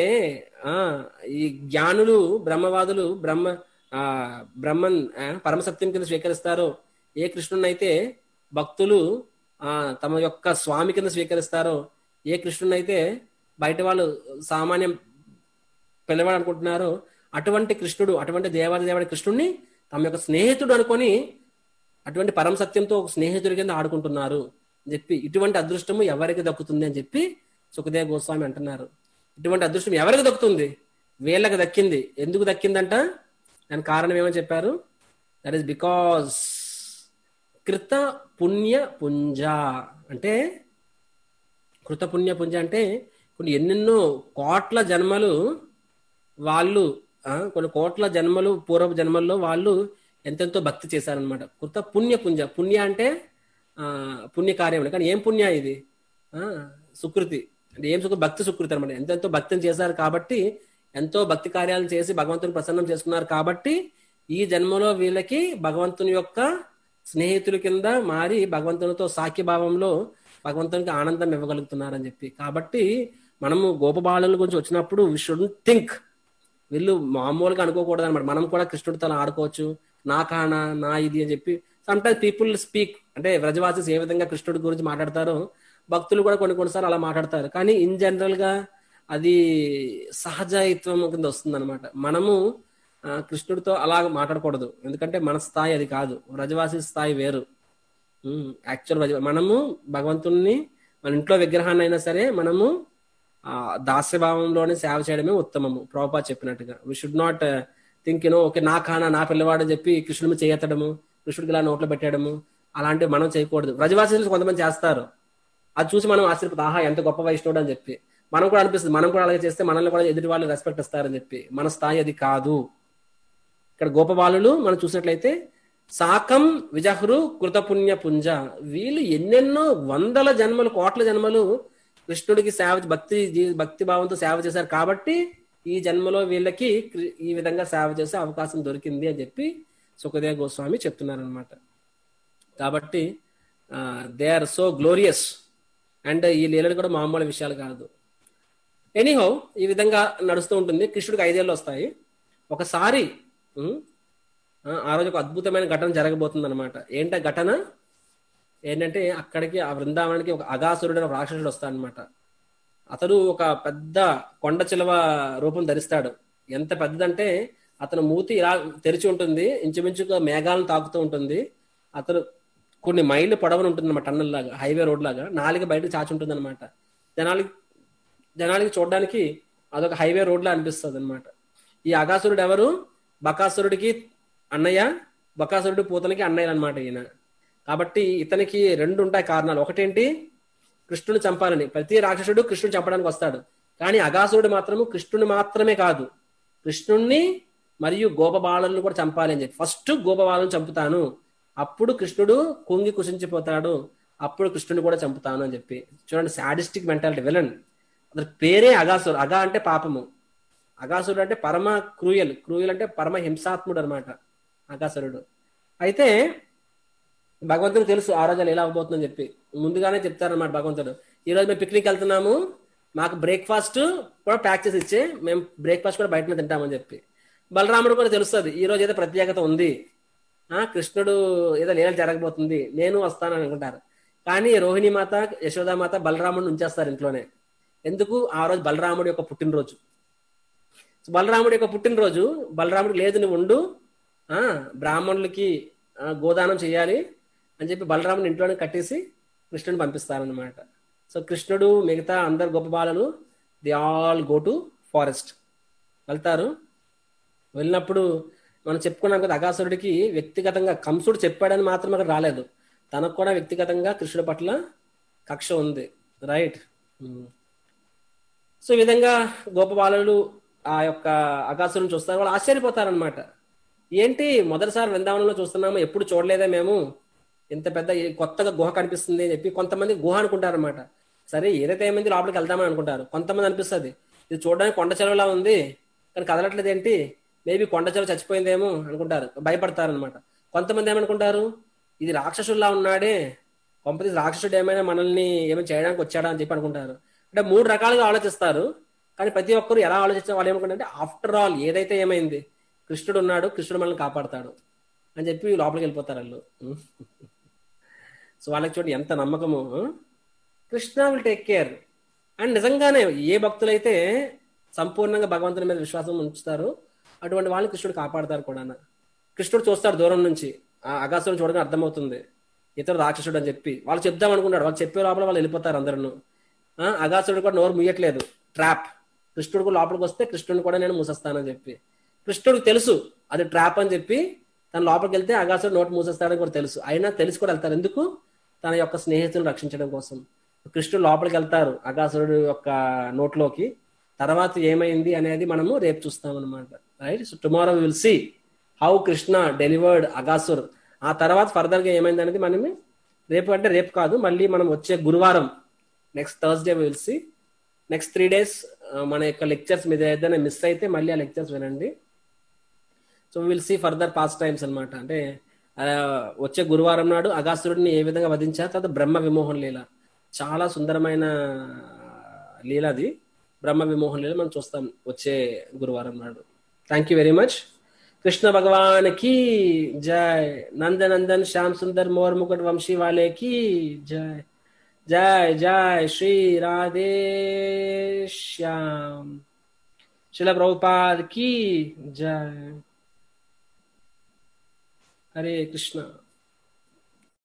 ఈ జ్ఞానులు బ్రహ్మవాదులు బ్రహ్మన్ పరమసత్యం కింద స్వీకరిస్తారో, ఏ కృష్ణుడినైతే భక్తులు తమ యొక్క స్వామి కింద స్వీకరిస్తారో, ఏ కృష్ణుడినైతే బయట వాళ్ళు సామాన్యం పిల్లవాడు అనుకుంటున్నారో, అటువంటి కృష్ణుడు, అటువంటి దేవాది కృష్ణుడిని తమ యొక్క స్నేహితుడు అనుకొని అటువంటి పరమ సత్యంతో ఒక స్నేహితుడి కింద ఆడుకుంటున్నారు అని చెప్పి, ఇటువంటి అదృష్టము ఎవరికి దక్కుతుంది అని చెప్పి సుఖదేవ గోస్వామి అంటున్నారు. ఇటువంటి అదృష్టం ఎవరికి దక్కుతుంది? వీళ్ళకి దక్కింది. ఎందుకు దక్కిందంట? దానికి కారణం ఏమని చెప్పారు? దట్ ఈస్ బికాస్ కృత పుణ్య పుంజ. అంటే కృత పుణ్య పుంజ అంటే కొన్ని ఎన్నెన్నో కోట్ల జన్మలు వాళ్ళు కొన్ని కోట్ల జన్మలు పూర్వ జన్మల్లో వాళ్ళు ఎంతెంతో భక్తి చేశారనమాట. కృత పుణ్య పుంజ. పుణ్య అంటే పుణ్యకార్యం. కానీ ఏం పుణ్య ఇది? సుకృతి అంటే ఏం భక్తి సుకృతి అనమాట. ఎంతెంతో భక్తిని చేశారు కాబట్టి, ఎంతో భక్తి కార్యాలను చేసి భగవంతుని ప్రసన్నం చేసుకున్నారు కాబట్టి ఈ జన్మలో వీళ్ళకి భగవంతుని యొక్క స్నేహితుల కింద మారి భగవంతునితో సాఖ్యభావంలో భగవంతునికి ఆనందం ఇవ్వగలుగుతున్నారని చెప్పి. కాబట్టి మనము గోపబాలుల గురించి వచ్చినప్పుడు వి షుడెంట్ థింక్ వీళ్ళు మామూలుగా అనుకోకూడదు అనమాట. మనం కూడా కృష్ణుడితో అలా ఆడుకోవచ్చు, నా కానా నా ఇది అని చెప్పి. సమ్టైమ్స్ పీపుల్ స్పీక్, అంటే వ్రజవాసీస్ ఏ విధంగా కృష్ణుడి గురించి మాట్లాడతారో భక్తులు కూడా కొన్నిసార్లు అలా మాట్లాడతారు. కానీ ఇన్ జనరల్ గా అది సహజత్వం కింద వస్తుంది అనమాట. మనము కృష్ణుడితో అలా మాట్లాడకూడదు, ఎందుకంటే మన స్థాయి అది కాదు. వ్రజవాసి స్థాయి వేరు. యాక్చువల్ మనము భగవంతుణ్ణి మన ఇంట్లో విగ్రహాన్ని అయినా సరే మనము దాస్యభావంలోనే సేవ చేయడమే ఉత్తమము. ప్రభుపాద చెప్పినట్టుగా we should not think okay నా కానా నా పిల్లవాడు అని చెప్పి కృష్ణుడిని చేయతడము, కృష్ణుడికి ఇలా నోట్లో పెట్టడము అలాంటివి మనం చేయకూడదు. వ్రజవాసీలు కొంతమంది చేస్తారు, అది చూసి మనం ఆశ్చర్యపోతాం, ఆహా ఎంత గొప్ప వైష్ణవుడు అని చెప్పి. మనం కూడా అనిపిస్తుంది మనం కూడా అలాగే చేస్తే మనల్ని కూడా ఎదుటి వాళ్ళు రెస్పెక్ట్ ఇస్తారని చెప్పి. మన స్థాయి అది కాదు. ఇక్కడ గోపబాలులు మనం చూసినట్లయితే సాకం విజహ్రు కృతపుణ్య పుంజ, వీళ్ళు ఎన్నెన్నో వందల జన్మలు కోట్ల జన్మలు కృష్ణుడికి సేవ భక్తి భావంతో సేవ చేశారు కాబట్టి ఈ జన్మలో వీళ్ళకి ఈ విధంగా సేవ చేసే అవకాశం దొరికింది అని చెప్పి సుఖదేవ గోస్వామి చెప్తున్నారనమాట. కాబట్టి they are so glorious. And ఈ లీలలు కూడా మామూలు విషయాలు కాదు. ఎనీహౌ ఈ విధంగా నడుస్తూ ఉంటుంది. కృష్ణుడికి 5 ఏళ్ళు వస్తాయి. ఒకసారి ఆ రోజు ఒక అద్భుతమైన ఘటన జరగబోతుంది అనమాట. ఏంట ఘటన ఏంటంటే అక్కడికి ఆ బృందావనానికి ఒక అగాసురుడు ఒక రాక్షసుడు వస్తాడనమాట. అతడు ఒక పెద్ద కొండ చిలువ రూపం ధరిస్తాడు. ఎంత పెద్దదంటే అతను మూతి ఇలా తెరిచి ఉంటుంది, ఇంచుమించుగా మేఘాలను తాకుతూ ఉంటుంది. అతను కొన్ని మైళ్ళు పొడవని ఉంటుంది అనమాట, టన్నల్ లాగా, హైవే రోడ్ లాగా. నాలుగు బయటకు చాచి ఉంటుంది అనమాట. జనాలకి చూడడానికి అదొక హైవే రోడ్ లా అనిపిస్తుంది అనమాట. ఈ అగాసురుడు ఎవరు? బకాసురుడికి అన్నయ్య, బకాసురుడు పూతనకి అన్నయ్య అనమాట ఈయన. కాబట్టి ఇతనికి 2 ఉంటాయి కారణాలు. ఒకటేంటి, కృష్ణుని చంపాలని. ప్రతి రాక్షసుడు కృష్ణుని చంపడానికి వస్తాడు. కానీ అగాసురుడు మాత్రము కృష్ణుని మాత్రమే కాదు, కృష్ణుణ్ణి మరియు గోపబాలులను కూడా చంపాలి అని చెప్పి. ఫస్ట్ గోపబాలను చంపుతాను, అప్పుడు కృష్ణుడు కుంగి కుషించిపోతాడు, అప్పుడు కృష్ణుని కూడా చంపుతాను అని చెప్పి. చూడండి, సాడిస్టిక్ మెంటాలిటీ, విలన్. అతని పేరే అగాసురు. అగా అంటే పాపము, అగాసురుడు అంటే పరమ క్రూయల్, క్రూయల్ అంటే పరమ హింసాత్ముడు అనమాట అగాసురుడు. అయితే భగవంతుడికి తెలుసు ఆ రోజు ఎలా అవబోతుందని చెప్పి. ముందుగానే చెప్తారనమాట భగవంతుడు, ఈ రోజు మేము పిక్నిక్ వెళ్తున్నాము, మాకు బ్రేక్ఫాస్ట్ కూడా ప్యాక్ చేసి ఇచ్చే, మేము బ్రేక్ఫాస్ట్ కూడా బయటనే తింటామని చెప్పి. బలరాముడు కూడా తెలుస్తుంది ఈ రోజు ఏదో ప్రత్యేకత ఉంది, కృష్ణుడు ఏదో లీలలు జరగబోతుంది, నేను వస్తానని అనుకుంటారు. కానీ రోహిణి మాత, యశోదామాత బలరాముడిని ఉంచేస్తారు ఇంట్లోనే. ఎందుకు? ఆ రోజు బలరాముడి యొక్క పుట్టినరోజు. బలరాముడి యొక్క పుట్టినరోజు, బలరాముడికి లేదు నువ్వు ఉండు, బ్రాహ్మణులకి గోదానం చేయాలి అని చెప్పి బలరాముని ఇంట్లోనే కట్టేసి కృష్ణుని పంపిస్తారనమాట. సో కృష్ణుడు మిగతా అందరు గొప్ప బాలలు the all go to forest వెళ్తారు. వెళ్ళినప్పుడు మనం చెప్పుకున్నాం కదా, అగాసురుడికి వ్యక్తిగతంగా కంసుడు చెప్పాడని మాత్రం అక్కడ రాలేదు, తనకు కూడా వ్యక్తిగతంగా కృష్ణుడి పట్ల కక్ష ఉంది, రైట్? సో ఈ విధంగా గోపబాలులు ఆ యొక్క అగాసురుని చూస్తారు. వాళ్ళు ఆశ్చర్యపోతారనమాట. ఏంటి మొదటిసారి వృందావనంలో చూస్తున్నాము, ఎప్పుడు చూడలేదే మేము, ఇంత పెద్ద కొత్తగా గుహ కనిపిస్తుంది అని చెప్పి కొంతమంది గుహ అనుకుంటారు అనమాట. సరే ఏదైతే ఏమైంది లోపలికి వెళ్దామని అనుకుంటారు. కొంతమంది అనిపిస్తుంది ఇది చూడడానికి కొండ చెరువులా ఉంది కానీ కదలట్లేదు ఏంటి, మేబీ కొండ చెరువు చచ్చిపోయిందేమో అనుకుంటారు, భయపడతారు అనమాట. కొంతమంది ఏమనుకుంటారు ఇది రాక్షసుల్లా ఉన్నాడే, కొంపతీసి రాక్షసుడు ఏమైనా మనల్ని ఏమైనా చేయడానికి వచ్చాడా అని చెప్పి అనుకుంటారు. అంటే మూడు రకాలుగా ఆలోచిస్తారు. కానీ ప్రతి ఒక్కరు ఎలా ఆలోచించే వాళ్ళు ఏమనుకుంటారంటే ఆఫ్టర్ ఆల్ ఏదైతే ఏమైంది కృష్ణుడు ఉన్నాడు, కృష్ణుడు మనల్ని కాపాడతాడు అని చెప్పి లోపలికి వెళ్ళిపోతారు వాళ్ళు. సో వాళ్ళకి చూడండి ఎంత నమ్మకము, Krishna will take care. And నిజంగానే ఏ భక్తులైతే సంపూర్ణంగా భగవంతుని మీద విశ్వాసం ఉంచుతారో అటువంటి వాళ్ళని కృష్ణుడు కాపాడతారు కూడా. కృష్ణుడు చూస్తాడు దూరం నుంచి, ఆ అగాసురుని చూడగానే అర్థమవుతుంది ఇతరు రాక్షసుడు అని చెప్పి వాళ్ళు చెప్దాం అనుకుంటాడు. వాళ్ళు చెప్పే లోపల వాళ్ళు వెళ్ళిపోతారు అందరూ. అగాసురుడు కూడా నోరు ముయ్యట్లేదు, ట్రాప్. కృష్ణుడు కూడా లోపలికి వస్తే కృష్ణుడిని కూడా నేను మూసేస్తానని చెప్పి, కృష్ణుడికి తెలుసు అది ట్రాప్ అని చెప్పి తన లోపలికి వెళ్తే అగాసురుడు నోటు మూసేస్తాడని కూడా తెలుసు. అయినా తెలిసి కూడా వెళ్తారు. ఎందుకు? తన యొక్క స్నేహితులను రక్షించడం కోసం. కృష్ణుడు లోపలికి వెళ్తారు అగాసురుడు యొక్క నోట్లోకి. తర్వాత ఏమైంది అనేది మనము రేపు చూస్తాం అనమాట. Right. So tomorrow we will see how Krishna delivered Aghasur. ఆ తర్వాత ఫర్దర్ గా ఏమైంది అనేది మనం రేపు, అంటే రేపు కాదు, మళ్ళీ మనం వచ్చే గురువారం next Thursday we will see. Next 3 days మన యొక్క లెక్చర్స్ మీద ఏదైనా మిస్ అయితే మళ్ళీ ఆ లెక్చర్స్ వినండి. So will see further pastimes అనమాట. అంటే వచ్చే గురువారం నాడు అగాసురుడిని ఏ విధంగా వధించారు, తర్వాత బ్రహ్మ విమోహన్ లీల, చాలా సుందరమైన లీల అది. బ్రహ్మ విమోహన్ లీల మనం చూస్తాం వచ్చే గురువారం నాడు. Thank you very much. Krishna भगवान की जय. नंद नंदन श्याम सुंदर मोर मुकुट वंशी वाले की जय. जय जय श्री राधे श्याम. श्रील प्रभुपाद की जय. हरे कृष्णा.